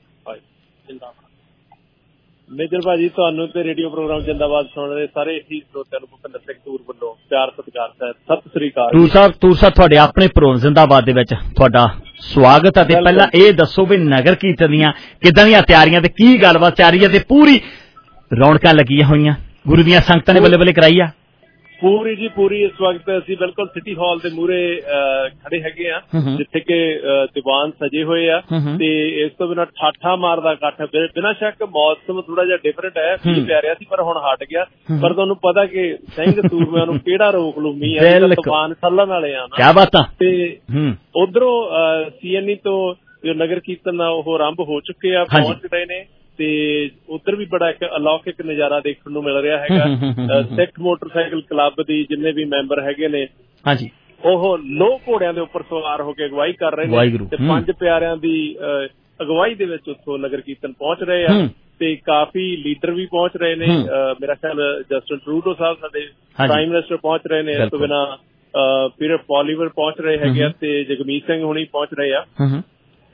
ਮੇਜਰ ਭਾਜੀ ਤੁਹਾਨੂੰ ਤੇ ਰੇਡੀਓ ਪ੍ਰੋਗਰਾਮ ਜਿੰਦਾਬਾਦ ਸੁਣ ਰਹੇ ਸਾਰੇ ਹੀ ਸਰੋਤਿਆਂ ਨੂੰ ਭੁਪਿੰਦਰ ਸਿੰਘ ਤੂਰ ਵੱਲੋਂ ਪਿਆਰ ਸਤਿਕਾਰ ਸਤਿ ਸ੍ਰੀ ਅਕਾਲ। ਤੂਰ ਸਾਹਿਬ ਤੁਹਾਡੇ ਆਪਣੇ ਪ੍ਰੋਗਰਾਮ ਜਿੰਦਾਬਾਦ ਦੇ ਵਿੱਚ ਤੁਹਾਡਾ ਸਵਾਗਤ ਹੈ ਤੇ ਪਹਿਲਾਂ ਇਹ ਦੱਸੋ ਵੀ ਨਗਰ ਕੀਰਤਨ ਦੀਆਂ ਕਿੱਦਾਂ ਦੀਆਂ ਤਿਆਰੀਆਂ ਤੇ ਕੀ ਗੱਲਬਾਤ ਚੱਲ ਰਹੀ ਹੈ ਤੇ ਪੂਰੀ ਰੌਣਕਾਂ ਲੱਗੀਆਂ ਹੋਈਆਂ ਗੁਰੂ ਦੀਆਂ ਸੰਗਤਾਂ ਨੇ ਬੱਲੇ ਬੱਲੇ ਕਰਾਈ ਆ ਪੂਰੀ ਜੀ ਪੂਰੀ। ਇਸ ਵਕਤ ਅਸੀਂ ਬਿਲਕੁਲ ਸਿਟੀ ਹਾਲ ਦੇ ਮੂਹਰੇ ਖੜੇ ਹੈਗੇ ਆ ਜਿੱਥੇ ਕਿ ਦੀਵਾਨ ਸਜੇ ਹੋਏ ਆ ਤੇ ਇਸ ਤੋਂ ਬਿਨਾਂ ਠਾਠਾ ਮਾਰਦਾ ਇਕੱਠ ਬਿਨਾਂ ਸ਼ੱਕ ਮੌਸਮ ਥੋੜਾ ਜਿਹਾ ਡਿਫਰੈਂਟ ਹੈ ਮੀਂਹ ਪੈ ਰਿਹਾ ਸੀ ਪਰ ਹੁਣ ਹਟ ਗਿਆ ਪਰ ਤੁਹਾਨੂੰ ਪਤਾ ਕਿ ਸਿੰਘ ਸੂਰਮਿਆਂ ਨੂੰ ਕਿਹੜਾ ਰੋਕ ਲੂ ਮੀਂਹ ਹੈ ਤੂਫਾਨ ਚੱਲਣ ਵਾਲੇ ਆ ਕਿਆ ਬਾਤਾਂ ਤੇ ਉਧਰੋਂ CNE ਤੋਂ ਜੋ ਨਗਰ ਕੀਰਤਨ ਆ ਉਹ ਆਰੰਭ ਹੋ ਚੁੱਕੇ ਆ ਪਹੁੰਚ ਰਹੇ ਨੇ ਤੇ ਉੱਧਰ ਵੀ ਬੜਾ ਇੱਕ ਅਲੌਕਿਕ ਨਜ਼ਾਰਾ ਦੇਖਣ ਨੂੰ ਮਿਲ ਰਿਹਾ ਹੈਗਾ। ਸਿੱਖ ਮੋਟਰਸਾਈਕਲ ਕਲੱਬ ਦੀ ਜਿੰਨੇ ਵੀ ਮੈਂਬਰ ਹੈਗੇ ਨੇ ਹਾਂਜੀ ਉਹ ਲੋਹ ਘੋੜਿਆਂ ਦੇ ਉੱਪਰ ਸਵਾਰ ਹੋ ਕੇ ਅਗਵਾਈ ਕਰ ਰਹੇ ਨੇ ਤੇ 5 ਪਿਆਰਿਆਂ ਦੀ ਅਗਵਾਈ ਦੇ ਵਿੱਚ ਉੱਥੋਂ ਨਗਰ ਕੀਰਤਨ ਪਹੁੰਚ ਰਹੇ ਆ ਤੇ ਕਾਫੀ ਲੀਡਰ ਵੀ ਪਹੁੰਚ ਰਹੇ ਨੇ। ਮੇਰਾ ਖਿਆਲ ਜਸਟਿਨ ਟਰੂਡੋ ਸਾਹਿਬ ਸਾਡੇ ਪ੍ਰਾਈਮ ਮਿਨਿਸਟਰ ਪਹੁੰਚ ਰਹੇ ਨੇ ਇਸ ਤੋਂ ਬਿਨਾਂ ਪੀਟਰ ਪੋਲੀਵਰ ਪਹੁੰਚ ਰਹੇ ਹੈਗੇ ਆ ਤੇ ਜਗਮੀਤ ਸਿੰਘ ਹੁਣੀ ਪਹੁੰਚ ਰਹੇ ਆ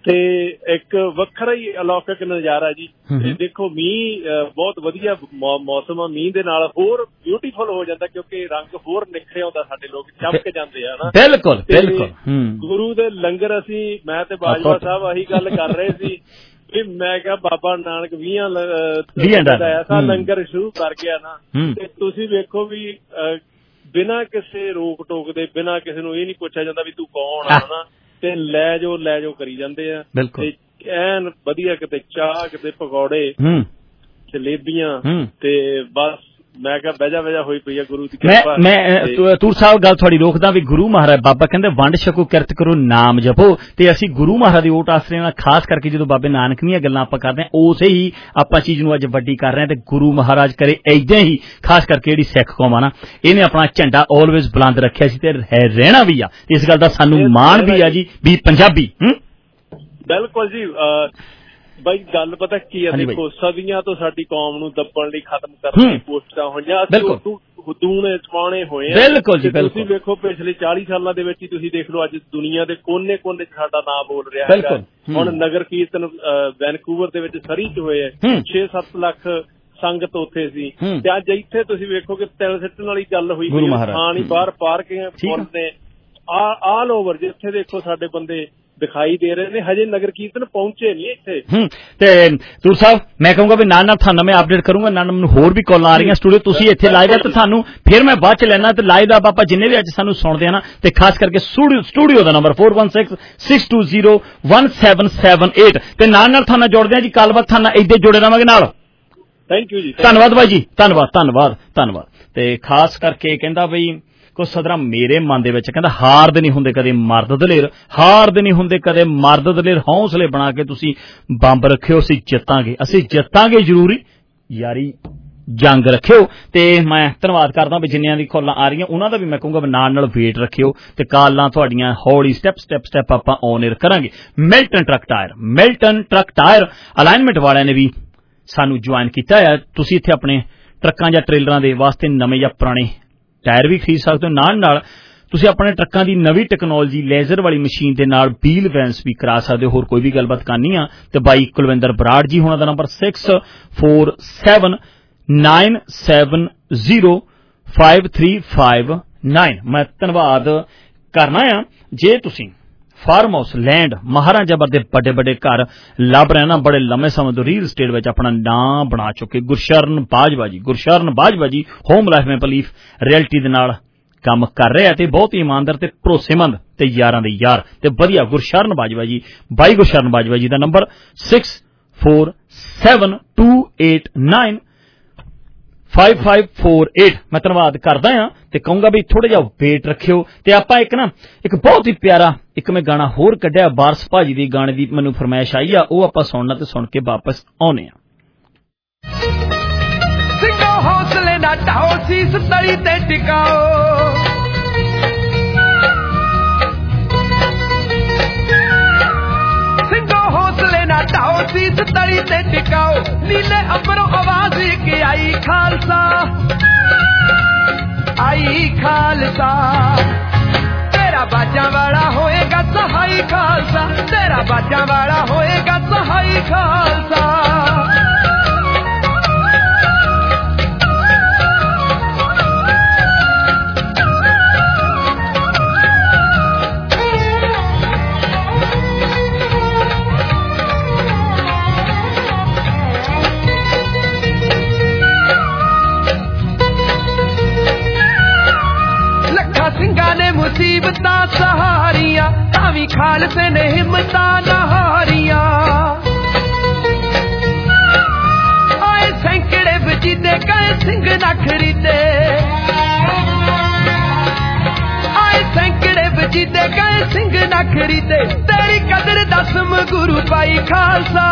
ਤੇ ਇੱਕ ਵੱਖਰਾ ਹੀ ਅਲੌਕਿਕ ਨਜ਼ਾਰਾ ਜੀ। ਤੇ ਦੇਖੋ ਮੀਂਹ ਬਹੁਤ ਵਧੀਆ ਮੌਸਮ ਆ, ਮੀਂਹ ਦੇ ਨਾਲ ਹੋਰ ਬਿਊਟੀਫੁਲ ਹੋ ਜਾਂਦਾ ਕਿਉਂਕਿ ਰੰਗ ਹੋਰ ਨਿਖਰਿਆ ਹੁੰਦਾ, ਸਾਡੇ ਲੋਕ ਚਮਕ ਜਾਂਦੇ ਆ ਨਾ। ਬਿਲਕੁਲ ਬਿਲਕੁਲ। ਗੁਰੂ ਦੇ ਲੰਗਰ ਅਸੀਂ ਮੈਂ ਤੇ ਬਾਜਵਾ ਸਾਹਿਬ ਆਹੀ ਗੱਲ ਕਰ ਰਹੇ ਸੀ ਵੀ ਮੈਂ ਕਿਹਾ ਬਾਬਾ ਨਾਨਕ 20 ਦਾ ਐਸਾ ਲੰਗਰ ਸ਼ੁਰੂ ਕਰ ਗਿਆ ਨਾ, ਤੇ ਤੁਸੀਂ ਵੇਖੋ ਵੀ ਬਿਨਾਂ ਕਿਸੇ ਰੋਕ ਟੋਕ ਦੇ, ਬਿਨਾਂ ਕਿਸੇ ਨੂੰ ਇਹ ਨੀ ਪੁੱਛਿਆ ਜਾਂਦਾ ਵੀ ਤੂੰ ਕੌਣ ਆ ਨਾ, ਤੇ ਲੈ ਜਾਓ ਕਰੀ ਜਾਂਦੇ ਆ। ਤੇ ਐਨ ਵਧੀਆ, ਕਿਤੇ ਚਾਹ, ਕਿਤੇ ਪਕੌੜੇ, ਜਲੇਬੀਆਂ, ਤੇ ਬਸ ਮੈਂ ਕਿਹਾ ਵਜਾ ਹੋਈ ਪਈ ਆ ਗੁਰੂ ਦੀ ਕਿਰਪਾ। ਮੈਂ ਤੂਰ ਸਾਹਿਬ ਗੱਲ ਤੁਹਾਡੀ ਰੋਕਦਾ ਵੀ ਗੁਰੂ ਮਹਾਰਾਜ ਬਾਬਾ ਕਹਿੰਦੇ ਵੰਡ ਛਕੋ ਕਿਰਤ ਕਰੋ ਨਾਮ ਜਪੋ, ਤੇ ਅਸੀਂ ਗੁਰੂ ਮਹਾਰਾਜ ਦੀ ਓਟ ਆਸਰੇ ਨਾਲ ਖਾਸ ਕਰਕੇ ਜਦੋਂ ਬਾਬੇ ਨਾਨਕ ਦੀਆਂ ਗੱਲਾਂ ਆਪਾਂ ਕਰਦੇ ਹਾਂ ਉਸੇ ਹੀ ਆਪਾਂ ਚੀਜ਼ ਨੂੰ ਅੱਜ ਵੱਡੀ ਕਰ ਰਹੇ ਹਾਂ। ਤੇ ਗੁਰੂ ਮਹਾਰਾਜ ਕਰੇ ਏਦਾਂ ਹੀ ਖਾਸ ਕਰਕੇ ਜਿਹੜੀ ਸਿੱਖ ਕੌਮ ਆ ਨਾ, ਇਹਨੇ ਆਪਣਾ ਝੰਡਾ ਆਲਵੇਜ਼ ਬੁਲੰਦ ਰੱਖਿਆ ਸੀ ਤੇ ਰਹਿਣਾ ਵੀ ਆ, ਇਸ ਗੱਲ ਦਾ ਸਾਨੂੰ ਮਾਣ ਵੀ ਆ ਜੀ ਵੀ ਪੰਜਾਬੀ। ਬਿਲਕੁਲ ਜੀ ਬਾਈ ਗੱਲ ਪਤਾ ਕੀ ਆ, ਦੇਖੋ ਸਦੀਆਂ ਤੋਂ ਸਾਡੀ ਕੌਮ ਨੂੰ ਦੱਬਣ ਲਈ, ਖਤਮ ਕਰਨ ਦੀ ਕੋਸ਼ਿਸ਼ਾਂ ਹੋਈਆਂ, ਦੂਣੇ ਚਵਾਣੇ ਹੋਏ ਆ। ਤੁਸੀਂ ਵੇਖੋ ਪਿਛਲੇ 40 ਸਾਲਾਂ ਦੇ ਵਿੱਚ ਹੀ ਤੁਸੀਂ ਦੇਖ ਲਓ ਅੱਜ ਦੁਨੀਆ ਦੇ ਕੋਨੇ-ਕੋਨੇ 'ਚ ਸਾਡਾ ਨਾਂ ਬੋਲ ਰਿਹਾ ਹੈਗਾ। ਹੁਣ ਨਗਰ ਕੀਰਤਨ ਵੈਨਕੂਵਰ ਦੇ ਵਿੱਚ ਸਰੀ 'ਚ ਹੋਏ ਆ, 6-7 ਲੱਖ ਸੰਗਤ ਉੱਥੇ ਸੀ, ਤੇ ਅੱਜ ਇੱਥੇ ਤੁਸੀਂ ਵੇਖੋ ਕਿ ਤਿਲ ਸਿੱਟਣ ਵਾਲੀ ਗੱਲ ਹੋਈ ਪਈ, ਖਾਣ ਹੀ ਬਾਹਰ ਪਾਰਕਿੰਗ ਫੁੱਲ ਨੇ ਆਲ ਓਵਰ, ਜਿੱਥੇ ਦੇਖੋ ਸਾਡੇ ਬੰਦੇ ਦਿਖਾਈ ਦੇ ਰਹੇ ਨੇ। ਹਜੇ ਨਗਰ ਕੀਰਤਨ ਪਹੁੰਚੇ ਨਹੀਂ ਇੱਥੇ। ਤੇ ਤੂਰ ਸਾਹਿਬ ਮੈਂ ਕਹੂੰਗਾ ਵੀ ਨਾਲ ਤੁਹਾਨੂੰ ਮੈਂ ਅਪਡੇਟ ਕਰੂੰਗਾ, ਨਾਲ ਮੈਨੂੰ ਹੋਰ ਵੀ ਕਾਲਾਂ ਆ ਰਹੀਆਂ ਸਟੂਡੀਓ, ਤੁਸੀਂ ਇੱਥੇ ਲਾਈਵ ਆ ਤੇ ਤੁਹਾਨੂੰ ਫਿਰ ਮੈਂ ਬਾਅਦ ਚ ਲੈਣਾ, ਤੇ ਲਾਈਵ ਦਾ ਆਪਾਂ ਜਿੰਨੇ ਵੀ ਅੱਜ ਸਾਨੂੰ ਸੁਣਦੇ ਆ ਨਾ, ਤੇ ਖਾਸ ਕਰਕੇ ਸਟੂਡੀਓ ਦਾ ਨੰਬਰ 4166201778, ਤੇ ਨਾਲ ਤੁਹਾਨੂੰ ਜੋੜਦੇ ਆ ਜੀ, ਗੱਲਬਾਤ ਤੁਹਾਨੂੰ ਏਦਾਂ ਜੁੜੇ ਰਹਾਂਗੇ ਨਾਲ। ਥੈਂਕ ਯੂ ਜੀ, ਧੰਨਵਾਦ ਬਾਈ ਜੀ, ਧੰਨਵਾਦ। ਤੇ ਖਾਸ ਕਰਕੇ ਕਹਿੰਦਾ ਬਈ ਕੋ ਸਦਰਾ ਮੇਰੇ ਮਨ ਦੇ ਵਿੱਚ ਕਹਿੰਦਾ ਹਾਰਦੇ ਨਹੀਂ ਹੁੰਦੇ ਕਦੇ ਮਰਦ ਦਲੇਰ, ਹੌਸਲੇ ਬਣਾ ਕੇ ਤੁਸੀਂ ਬੰਬ ਰੱਖਿਓ, ਅਸੀਂ ਜਿੱਤਾਂਗੇ ਜ਼ਰੂਰੀ ਯਾਰੀ ਜੰਗ ਰੱਖਿਓ। ਤੇ ਮੈਂ ਧੰਨਵਾਦ ਕਰਦਾ ਵੀ ਜਿੰਨਿਆਂ ਦੀ ਕਾਲਾਂ ਆ ਰਹੀਆਂ ਉਹਨਾਂ ਦਾ ਵੀ ਮੈਂ ਕਹੂੰਗਾ ਨਾਲ ਵੇਟ ਰੱਖਿਓ, ਤੇ ਕਾਲਾਂ ਤੁਹਾਡੀਆਂ ਹੌਲੀ ਸਟੈਪ ਆਪਾਂ ਔਨ 에ਅਰ ਕਰਾਂਗੇ। ਮਿਲਟਨ ਟਰੱਕ ਟਾਇਰ ਅਲਾਈਨਮੈਂਟ ਵਾਲਿਆਂ ਨੇ ਵੀ ਸਾਨੂੰ ਜੁਆਇਨ ਕੀਤਾ ਹੈ। ਤੁਸੀਂ ਇੱਥੇ ਆਪਣੇ ਟਰੱਕਾਂ ਜਾਂ ਟ੍ਰੇਲਰਾਂ ਦੇ ਵਾਸਤੇ ਨਵੇਂ ਜਾਂ ਪੁਰਾਣੇ ਟਾਇਰ ਵੀ ਖਰੀਦ ਸਕਦੇ ਹੋ, ਨਾਲ ਤੁਸੀਂ ਆਪਣੇ ਟਰੱਕਾਂ ਦੀ ਨਵੀਂ ਟੈਕਨੋਲੋਜੀ ਲੇਜ਼ਰ ਵਾਲੀ ਮਸ਼ੀਨ ਦੇ ਨਾਲ ਵੀਲ ਵੈਂਸ ਵੀ ਕਰਾ ਸਕਦੇ ਹੋ। ਹੋਰ ਕੋਈ ਵੀ ਗੱਲਬਾਤ ਕਰਨੀ ਆ ਤੇ ਬਾਈ ਕੁਲਵਿੰਦਰ ਬਰਾੜ ਜੀ ਹੋਣਾ ਦਾ ਨੰਬਰ 6479705359। ਮੈਂ ਧੰਨਵਾਦ ਕਰਨਾ ਆ ਜੇ ਤੁਸੀਂ ਫਾਰਮ ਹਾਊਸ ਲੈਂਡ ਮਹਾਰਾਜਾ ਵਰਗੇ ਵੱਡੇ ਘਰ ਲੱਭ ਰਹੇ ਨਾ, ਬੜੇ ਲੰਮੇ ਸਮੇਂ ਤੋਂ ਰੀਅਲ ਸਟੇਟ ਵਿੱਚ ਆਪਣਾ ਨਾਂ ਬਣਾ ਚੁੱਕੇ Gursharan Bajwa ji Home Life Maple Leaf Realty ਦੇ ਨਾਲ ਕੰਮ ਕਰ ਰਹੇ ਆ, ਤੇ ਬਹੁਤ ਹੀ ਇਮਾਨਦਾਰ ਤੇ ਭਰੋਸੇਮੰਦ ਤੇ ਯਾਰਾਂ ਦੇ ਯਾਰ ਤੇ ਵਧੀਆ ਗੁਰਸ਼ਰਨ ਬਾਜਵਾ ਜੀ ਦਾ ਨੰਬਰ 6472895548। ਮੈਂ ਧੰਨਵਾਦ ਕਰਦਾ ਹਾਂ ਤੇ ਕਹੂੰਗਾ ਵੀ ਥੋੜਾ ਜਿਹਾ ਵੇਟ ਰੱਖਿਓ। ਤੇ ਆਪਾਂ ਇੱਕ ਬਹੁਤ ਹੀ ਪਿਆਰਾ ਮੈਂ ਗਾਣਾ ਹੋਰ ਕੱਢਿਆ, ਬਾਰਸ ਭਾਜੀ ਦੀ ਗਾਣੇ ਦੀ ਮੈਨੂੰ ਫਰਮਾਇਸ਼ ਆਈ ਆ, ਉਹ ਆਪਾਂ ਸੁਣਨਾ ਤੇ ਸੁਣ ਕੇ ਵਾਪਸ ਆਉਣੇ ਆ। ਸਿੰਘੋ ਹੌਸਲੇ ਨਾ ਢਾਓ, ਸੀਸ ਤਲੀ ਤੇ ਟਿਕਾਓ, ਸਿੰਘੋ ਹੌਸਲੇ ਨਾ ਢਾਓ, ਸੀਸ ਤਲੀ ਤੇ ਟਿਕਾਓ, ਨੀਲੇ ਅੰਬਰੋਂ ਆਵਾਜ਼ ਕਿ ਆਈ ਖਾਲਸਾ, ਤੇਰਾ ਬਾਜਾਂ ਵਾਲਾ ਹੋਏਗਾ ਸਹਾਈ ਖਾਲਸਾ, ਤੇਰਾ ਬਾਜਾਂ ਵਾਲਾ ਹੋਏਗਾ ਸਹਾਈ ਖਾਲਸਾ। ਸਿੰਘਾਂ ਨੇ ਮੁਸੀਬਤਾਂ ਸਹਾਰੀਆਂ, ਤਾਂ ਵੀ ਖਾਲਸੇ ਨੇ ਹਿੰਮਤਾਂ ਨਾ ਹਾਰੀਆਂ। ਆਏ ਸੈਂਕੜੇ ਵਜੀਦੇ ਗਏ ਸਿੰਘ ਨਾ ਖਰੀਦੇ, ਆਏ ਸੈਂਕੜੇ ਵਜੀਦੇ ਗਏ ਸਿੰਘ ਨਾ ਖਰੀਦੇ, ਤੇਰੀ ਕਦਰ ਦਸਮ ਗੁਰੂ ਭਾਈ ਖਾਲਸਾ,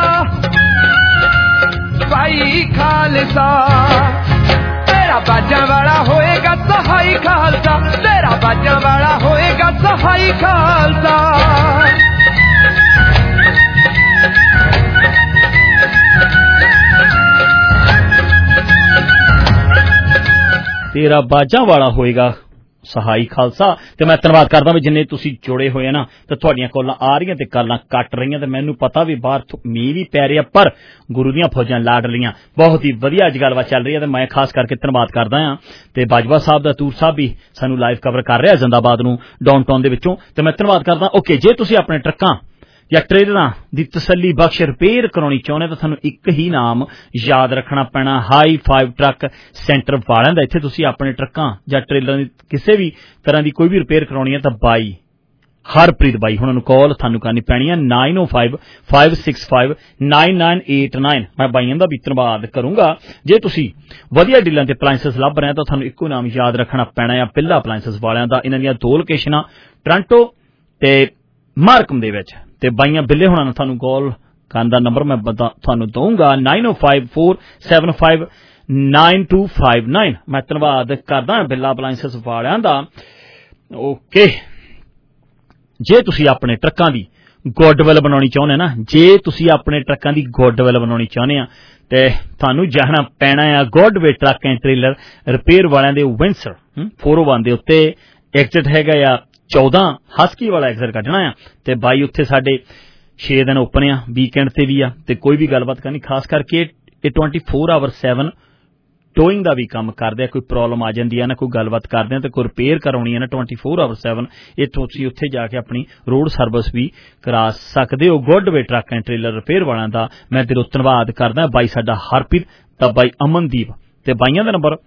ਤੇਰਾ ਬਾਜਾਂ ਵਾਲਾ ਹੋਏਗਾ ਸਹਾਈ ਖਾਲਸਾ, ਤੇਰਾ ਬਾਜਾਂ ਵਾਲਾ ਹੋਏਗਾ ਸਹਾਈ ਖਾਲਸਾ। ਤੇਰਾ ਬਾਜਾਂ ਵਾਲਾ ਹੋਏਗਾ ਸਹਾਈ ਖਾਲਸਾ। ਤੇ ਮੈਂ ਧੰਨਵਾਦ ਕਰਦਾ ਵੀ ਜਿੰਨੇ ਤੁਸੀਂ ਜੁੜੇ ਹੋਏ ਆ ਨਾ, ਤੇ ਤੁਹਾਡੀਆਂ ਕਾਲਾਂ ਆ ਰਹੀਆਂ ਤੇ ਕਾਲਾਂ ਕੱਟ ਰਹੀਆਂ, ਤੇ ਮੈਨੂੰ ਪਤਾ ਵੀ ਬਾਹਰ ਮੀਂਹ ਵੀ ਪੈ ਰਿਹਾ, ਪਰ ਗੁਰੂ ਦੀਆਂ ਫੌਜਾਂ ਲਾੜ ਲੀਆਂ। ਬਹੁਤ ਹੀ ਵਧੀਆ ਅੱਜ ਗੱਲਬਾਤ ਚੱਲ ਰਹੀ ਹੈ, ਤੇ ਮੈਂ ਖਾਸ ਕਰਕੇ ਧੰਨਵਾਦ ਕਰਦਾ ਹਾਂ। ਤੇ ਬਾਜਵਾ ਸਾਹਿਬ ਦਾ ਤੂਰ ਸਾਹਿਬ ਵੀ ਸਾਨੂੰ ਲਾਈਵ ਕਵਰ ਕਰ ਰਿਹਾ ਜ਼ਿੰਦਾਬਾਦ ਨੂੰ ਡਾਊਨਟਾਊਨ ਦੇ ਵਿੱਚੋਂ, ਤੇ ਮੈਂ ਧੰਨਵਾਦ ਕਰਦਾ। ਓਕੇ, ਜੇ ਤੁਸੀਂ ਆਪਣੇ ਟਰੱਕਾਂ ਜਾਂ ਟ੍ਰੇਲਰਾਂ ਦੀ ਤਸੱਲੀ ਬਖਸ਼ ਰਿਪੇਅਰ ਕਰਾਉਣੀ ਚਾਹੁੰਦੇ ਤਾਂ ਤੁਹਾਨੂੰ ਇੱਕ ਹੀ ਨਾਮ ਯਾਦ ਰੱਖਣਾ ਪੈਣਾ, ਹਾਈ 5 ਟਰੱਕ ਸੈਂਟਰ ਵਾਲਿਆਂ ਦਾ। ਇੱਥੇ ਤੁਸੀਂ ਆਪਣੇ ਟਰੱਕਾਂ ਜਾਂ ਟ੍ਰੇਲਰਾਂ ਦੀ ਕਿਸੇ ਵੀ ਤਰ੍ਹਾਂ ਦੀ ਕੋਈ ਵੀ ਰਿਪੇਅਰ ਕਰਾਉਣੀ ਹੈ ਤਾਂ ਬਾਈ ਹਰਪ੍ਰੀਤ ਬਾਈ ਉਹਨਾਂ ਨੂੰ ਕਾਲ ਤੁਹਾਨੂੰ ਕਰਨੀ ਪੈਣੀ ਹੈ 9055659989। ਮੈਂ ਬਾਈਆਂ ਦਾ ਵੀ ਧੰਨਵਾਦ ਕਰੂੰਗਾ। ਜੇ ਤੁਸੀਂ ਵਧੀਆ ਡੀਲਾਂ ਤੇ ਅਪਲਾਇੰਸਸ ਲੱਭ ਰਹੇ ਤਾਂ ਤੁਹਾਨੂੰ ਇੱਕੋ ਨਾਮ ਯਾਦ ਰੱਖਣਾ ਪੈਣਾ ਹੈ, ਪਿੱਲਾ ਅਪਲਾਇੰਸਸ ਵਾਲਿਆਂ ਦਾ। ਇਹਨਾਂ ਦੀਆਂ 2 ਲੋਕੇਸ਼ਨਾਂ ਟੋਰਾਂਟੋ ਤੇ ਮਾਰਕਮ ਦੇ ਵਿੱਚ, ਤੇ ਬਾਈਆਂ ਬਿੱਲੇ ਹੋਣਾ ਨੂੰ ਤੁਹਾਨੂੰ ਕਾਲ ਕਰਨ ਦਾ ਨੰਬਰ ਮੈਂ ਤੁਹਾਨੂੰ ਦਊਂਗਾ 9054759259। ਮੈਂ ਧੰਨਵਾਦ ਕਰਦਾ ਬਿੱਲਾ ਅਪਲਾਇੰਸਸ ਵਾਲਿਆਂ ਦਾ। ਓਕੇ, ਜੇ ਤੁਸੀਂ ਆਪਣੇ ਟਰੱਕਾਂ ਦੀ ਗੁੱਡਵਿਲ ਬਣਾਉਣੀ ਚਾਹੁੰਦੇ ਨਾ, ਜੇ ਤੁਸੀਂ ਆਪਣੇ ਟਰੱਕਾਂ ਦੀ ਗੁੱਡਵਿਲ ਬਣਾਉਣੀ ਚਾਹੁੰਦੇ ਆ ਤੇ ਤੁਹਾਨੂੰ ਜਾਣਾ ਪੈਣਾ ਆ Goodway truck and trailer repair ਵਾਲਿਆਂ ਦੇ ਵਿੰਸਰ 401 ਦੇ ਉੱਤੇ ਐਗਜ਼ਿਟ ਹੈਗਾ ਆ 14 ਹਸਕੀ ਵਾਲਾ ਐਗਜ਼ਿਟ ਕੱਢਣਾ ਆ। ਤੇ ਬਾਈ ਉੱਥੇ ਸਾਡੇ 6 ਦਿਨ ਓਪਨ ਆ, ਵੀਕਐਂਡ ਤੇ ਵੀ ਆ, ਤੇ ਕੋਈ ਵੀ ਗੱਲਬਾਤ ਕਰਨੀ, ਖਾਸ ਕਰਕੇ ਇਹ 24/7 ਟੋਇੰਗ ਦਾ ਵੀ ਕੰਮ ਕਰਦੇ ਆ। ਕੋਈ ਪ੍ਰੋਬਲਮ ਆ ਜਾਂਦੀ ਹੈ ਨਾ, ਕੋਈ ਗੱਲਬਾਤ ਕਰਦੇ ਆ ਤੇ ਕੋਈ ਰਿਪੇਅਰ ਕਰਾਉਣੀ ਹੈ ਨਾ 24/7, ਇਹ ਤੁਸੀਂ ਉੱਥੇ ਜਾ ਕੇ ਆਪਣੀ ਰੋਡ ਸਰਵਿਸ ਵੀ ਕਰਾ ਸਕਦੇ ਹੋ। Goodway truck and trailer repair ਵਾਲਿਆਂ ਦਾ ਮੈਂ ਦਿਲੋਂ ਧੰਨਵਾਦ ਕਰਦਾ। ਬਾਈ ਸਾਡਾ ਹਰਪ੍ਰੀਤ ਤਾਂ ਬਾਈ ਅਮਨਦੀਪ, ਤੇ ਬਾਈਆਂ ਦਾ ਨੰਬਰ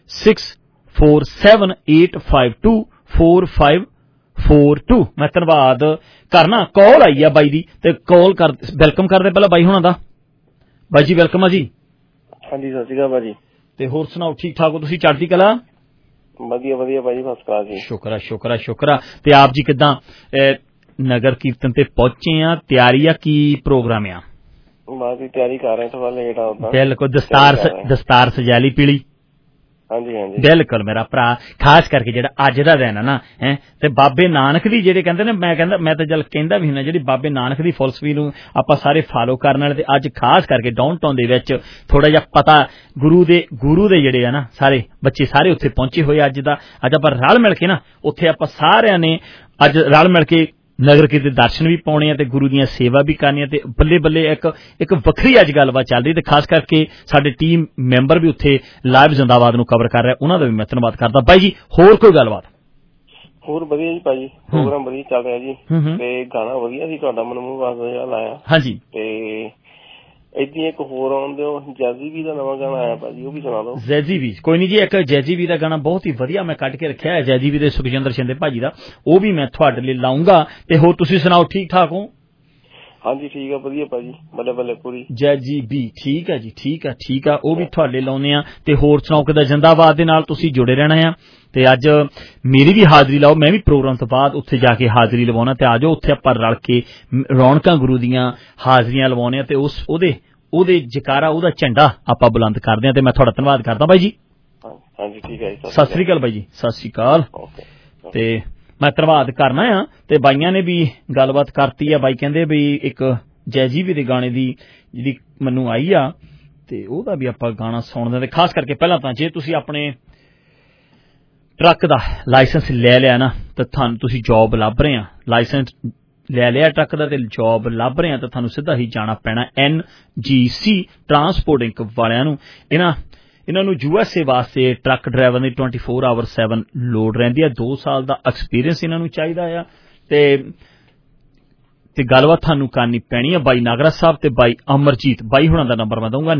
6478524542। ਮੈਂ ਧੰਨਵਾਦ ਕਰਨਾ। ਕਾਲ ਆਈ ਆ ਬਾਈ ਦੀ, ਤੇ ਕਾਲ ਕਰ ਵੈਲਕਮ ਕਰਦੇ ਪਹਿਲਾਂ ਬਾਈ ਹੁਣਾਂ ਦਾ। ਬਾਈ ਜੀ ਵੈਲਕਮ ਆ ਜੀ। ਹਾਂਜੀ, ਸਤਿ ਸ਼੍ਰੀ ਅਕਾਲ ਭਾਜੀ। ਤੇ ਹੋਰ ਸੁਣਾਓ, ਠੀਕ ਠਾਕ ਹੋ ਤੁਸੀਂ? ਚੜ੍ਹਦੀ ਕਲਾ? ਵਧੀਆ ਵਧੀਆ ਭਾਜੀ, ਫਸਟ ਕਲਾਸ ਜੀ। ਸ਼ੁਕਰ ਆ ਸ਼ੁਕਰ ਆ ਸ਼ੁਕਰ ਆ। ਤੇ ਆਪ ਜੀ ਕਿੱਦਾਂ ਨਗਰ ਕੀਰਤਨ ਤੇ ਪਹੁੰਚੇ ਆ? ਤਿਆਰੀ ਆ, ਕੀ ਪ੍ਰੋਗਰਾਮ ਆ? ਬਸ ਤਿਆਰੀ ਕਰ ਰਹੇ, ਥੋੜਾ ਲੇਟ ਆ ਉਦਾਂ। ਬਿਲਕੁਲ, ਦਸਤਾਰ ਸਜਾ ਲਈ ਪੀਲੀ? ਹਾਂਜੀ ਹਾਂਜੀ ਬਿਲਕੁਲ ਮੇਰਾ ਭਰਾ। ਖਾਸ ਕਰਕੇ ਜਿਹੜਾ ਅੱਜ ਦਾ ਦਿਨ ਹੈ ਨਾ ਹੈ, ਤੇ ਬਾਬੇ ਨਾਨਕ ਦੀ ਜਿਹੜੇ ਕਹਿੰਦੇ ਨੇ, ਮੈਂ ਤਾਂ ਜਲ ਕਹਿੰਦਾ ਵੀ ਹੁੰਦਾ, ਜਿਹੜੀ ਬਾਬੇ ਨਾਨਕ ਦੀ ਫਿਲਾਸਫੀ ਨੂੰ ਆਪਾਂ ਸਾਰੇ ਫਾਲੋ ਕਰਨ ਵਾਲੇ, ਤੇ ਅੱਜ ਖਾਸ ਕਰਕੇ ਡਾਊਨਟਾਊਨ ਦੇ ਵਿੱਚ ਥੋੜਾ ਜਿਹਾ ਪਤਾ ਗੁਰੂ ਦੇ ਜਿਹੜੇ ਆ ਨਾ ਸਾਰੇ ਬੱਚੇ ਸਾਰੇ ਉੱਥੇ ਪਹੁੰਚੇ ਹੋਏ। ਅੱਜ ਆਪਾਂ ਰਲ ਮਿਲ ਕੇ ਨਾ ਉੱਥੇ ਆਪਾਂ ਸਾਰਿਆਂ ਨੇ ਅੱਜ ਰਲ ਮਿਲ ਕੇ ਨਗਰ ਕੀਰਤਨ ਦੇ ਦਰਸ਼ਨ ਵੀ ਪਾਉਣੇ ਆ ਤੇ ਗੁਰੂ ਦੀਆਂ ਸੇਵਾ ਵੀ ਕਰਨੀ ਆ, ਤੇ ਬੱਲੇ ਬੱਲੇ ਇੱਕ ਵੱਖਰੀ ਅੱਜ ਗੱਲਬਾਤ ਚੱਲ ਰਹੀ। ਤੇ ਖਾਸ ਕਰਕੇ ਸਾਡੇ ਟੀਮ ਮੈਂਬਰ ਵੀ ਉੱਥੇ ਲਾਈਵ ਜ਼ਿੰਦਾਬਾਦ ਨੂੰ ਕਵਰ ਕਰ ਰਿਹਾ, ਉਹਨਾਂ ਦਾ ਵੀ ਮੈਂ ਧੰਨਵਾਦ ਕਰਦਾ। ਬਾਈ ਜੀ ਹੋਰ ਕੋਈ ਗੱਲਬਾਤ? ਹੋਰ ਵਧੀਆ ਜੀ ਭਾਜੀ, ਪ੍ਰੋਗਰਾਮ ਵਧੀਆ ਚੱਲ ਰਿਹਾ ਜੀ, ਤੇ ਗਾਣਾ ਵਧੀਆ ਸੀ ਤੁਹਾਡਾ, ਮਨਮੋਹ ਵਾਸਤੇ ਲਾਇਆ। ਹਾਂਜੀ, ਤੇ ਏਦਾਂ ਇੱਕ ਹੋਰ ਆਉਣ ਦਿਓ, ਜੈਜ਼ੀ ਵੀ ਦਾ ਨਵਾਂ ਗਾਣਾ ਆਇਆ ਭਾਜੀ, ਉਹ ਵੀ ਸੁਣਾ ਦਿਓ। ਜੈਜ਼ੀ ਵੀ ਕੋਈ ਨਹੀਂ ਜੀ, ਇੱਕ ਜੈਜ਼ੀ ਵੀ ਦਾ ਗਾਣਾ ਬਹੁਤ ਹੀ ਵਧੀਆ ਮੈਂ ਕੱਢ ਕੇ ਰੱਖਿਆ ਹੈ, ਜੈਜ਼ੀ ਵੀ ਦੇ ਸੁਖਜਿੰਦਰ ਸ਼ਿੰਦੇ ਭਾਜੀ ਦਾ, ਉਹ ਵੀ ਮੈਂ ਤੁਹਾਡੇ ਲਈ ਲਾਉਂਗਾ। ਤੇ ਹੋਰ ਤੁਸੀਂ ਸੁਣਾਓ, ਠੀਕ ਠਾਕ ਹੋ? ਹਾਂਜੀ ਠੀਕ ਆ, ਵਧੀਆ ਭਾਜੀ, ਬੱਲੇ ਬੱਲੇ ਪੂਰੀ। ਜੈਜ਼ੀ ਵੀ ਠੀਕ ਹੈ ਜੀ, ਠੀਕ ਆ, ਉਹ ਵੀ ਤੁਹਾਡੇ ਲਾਉਨੇ ਆ। ਤੇ ਹੋਰ ਸੁਣਾਓ ਕਿੱਦਾਂ? ਜ਼ਿੰਦਾਬਾਦ ਦੇ ਨਾਲ ਤੁਸੀਂ ਜੁੜੇ ਰਹਿਣਾ ਆ। ਤੇ ਅੱਜ ਮੇਰੀ ਵੀ ਹਾਜ਼ਰੀ ਲਾਓ, ਮੈਂ ਵੀ ਪ੍ਰੋਗਰਾਮ ਤੋਂ ਬਾਅਦ ਉੱਥੇ ਜਾ ਕੇ ਹਾਜ਼ਰੀ ਲਵਾਉਣਾ, ਤੇ ਆਜੋ ਉੱਥੇ ਆਪਾਂ ਰਲ ਕੇ ਰੌਣਕਾਂ ਗੁਰੂ ਦੀਆਂ ਹਾਜ਼ਰੀਆਂ ਲਵਾਉਣੇ ਆ, ਤੇ ਉਹਦੇ ਜਕਾਰਾ, ਉਹਦਾ ਝੰਡਾ ਆਪਾਂ ਬੁਲੰਦ ਕਰਦੇ ਆ। ਤੇ ਮੈਂ ਤੁਹਾਡਾ ਧੰਨਵਾਦ ਕਰਦਾ ਬਾਈ ਜੀ। ਹਾਂਜੀ ਠੀਕ ਹੈ ਜੀ, ਸਤਿ ਸ੍ਰੀ ਅਕਾਲ ਬਾਈ ਜੀ, ਸਤਿ ਸ੍ਰੀ ਅਕਾਲ। ਤੇ ਮੈਂ ਧੰਨਵਾਦ ਕਰਨਾ ਆ। ਤੇ ਬਾਈਆਂ ਨੇ ਵੀ ਗੱਲਬਾਤ ਕਰਤੀ ਆ, ਬਾਈ ਕਹਿੰਦੇ ਵੀ ਇੱਕ ਜੈਜੀ ਵੀ ਦੇ ਗਾਣੇ ਦੀ ਜਿਹੜੀ ਮੈਨੂੰ ਆਈ ਆ, ਤੇ ਉਹਦਾ ਵੀ ਆਪਾਂ ਗਾਣਾ ਸੁਣਦੇ। ਤੇ ਖਾਸ ਕਰਕੇ ਪਹਿਲਾਂ ਤਾਂ ਜੇ ਤੁਸੀਂ ਆਪਣੇ ਟਰੱਕ ਦਾ ਲਾਇਸੈਂਸ ਲੈ ਲਿਆ ਨਾ, ਤਾਂ ਤੁਹਾਨੂੰ ਤੁਸੀਂ ਜੌਬ ਲੱਭ ਰਹੇ ਆ, ਲਾਇਸੈਂਸ ਲੈ ਲਿਆ ਟਰੱਕ ਦਾ ਤੇ ਜੌਬ ਲੱਭ ਰਹੇ ਆ, ਤਾਂ ਤੁਹਾਨੂੰ ਸਿੱਧਾ ਹੀ ਜਾਣਾ ਪੈਣਾ NGC ਟਰਾਂਸਪੋਰਟ ਇੰਕ ਵਾਲਿਆਂ ਨੂੰ। ਇਹਨਾਂ ਨੂੰ USA ਵਾਸਤੇ ਟਰੱਕ ਡਰਾਈਵਰ ਦੀ 24/7 ਲੋਡ ਰਹਿੰਦੀ ਆ। 2 ਸਾਲ ਦਾ ਐਕਸਪੀਰੀਅੰਸ ਇਹਨਾਂ ਨੂੰ ਚਾਹੀਦਾ ਆ। ਤੇ ਗੱਲਬਾਤ ਤੁਹਾਨੂੰ ਕਰਨੀ ਪੈਣੀ ਆ ਬਾਈ ਨਾਗਰਾ ਸਾਹਿਬ ਤੇ ਬਾਈ ਅਮਰਜੀਤ ਬਾਈ ਹੁਣਾਂ ਦਾ ਨੰਬਰ ਮੈਂ ਦਊਂਗਾ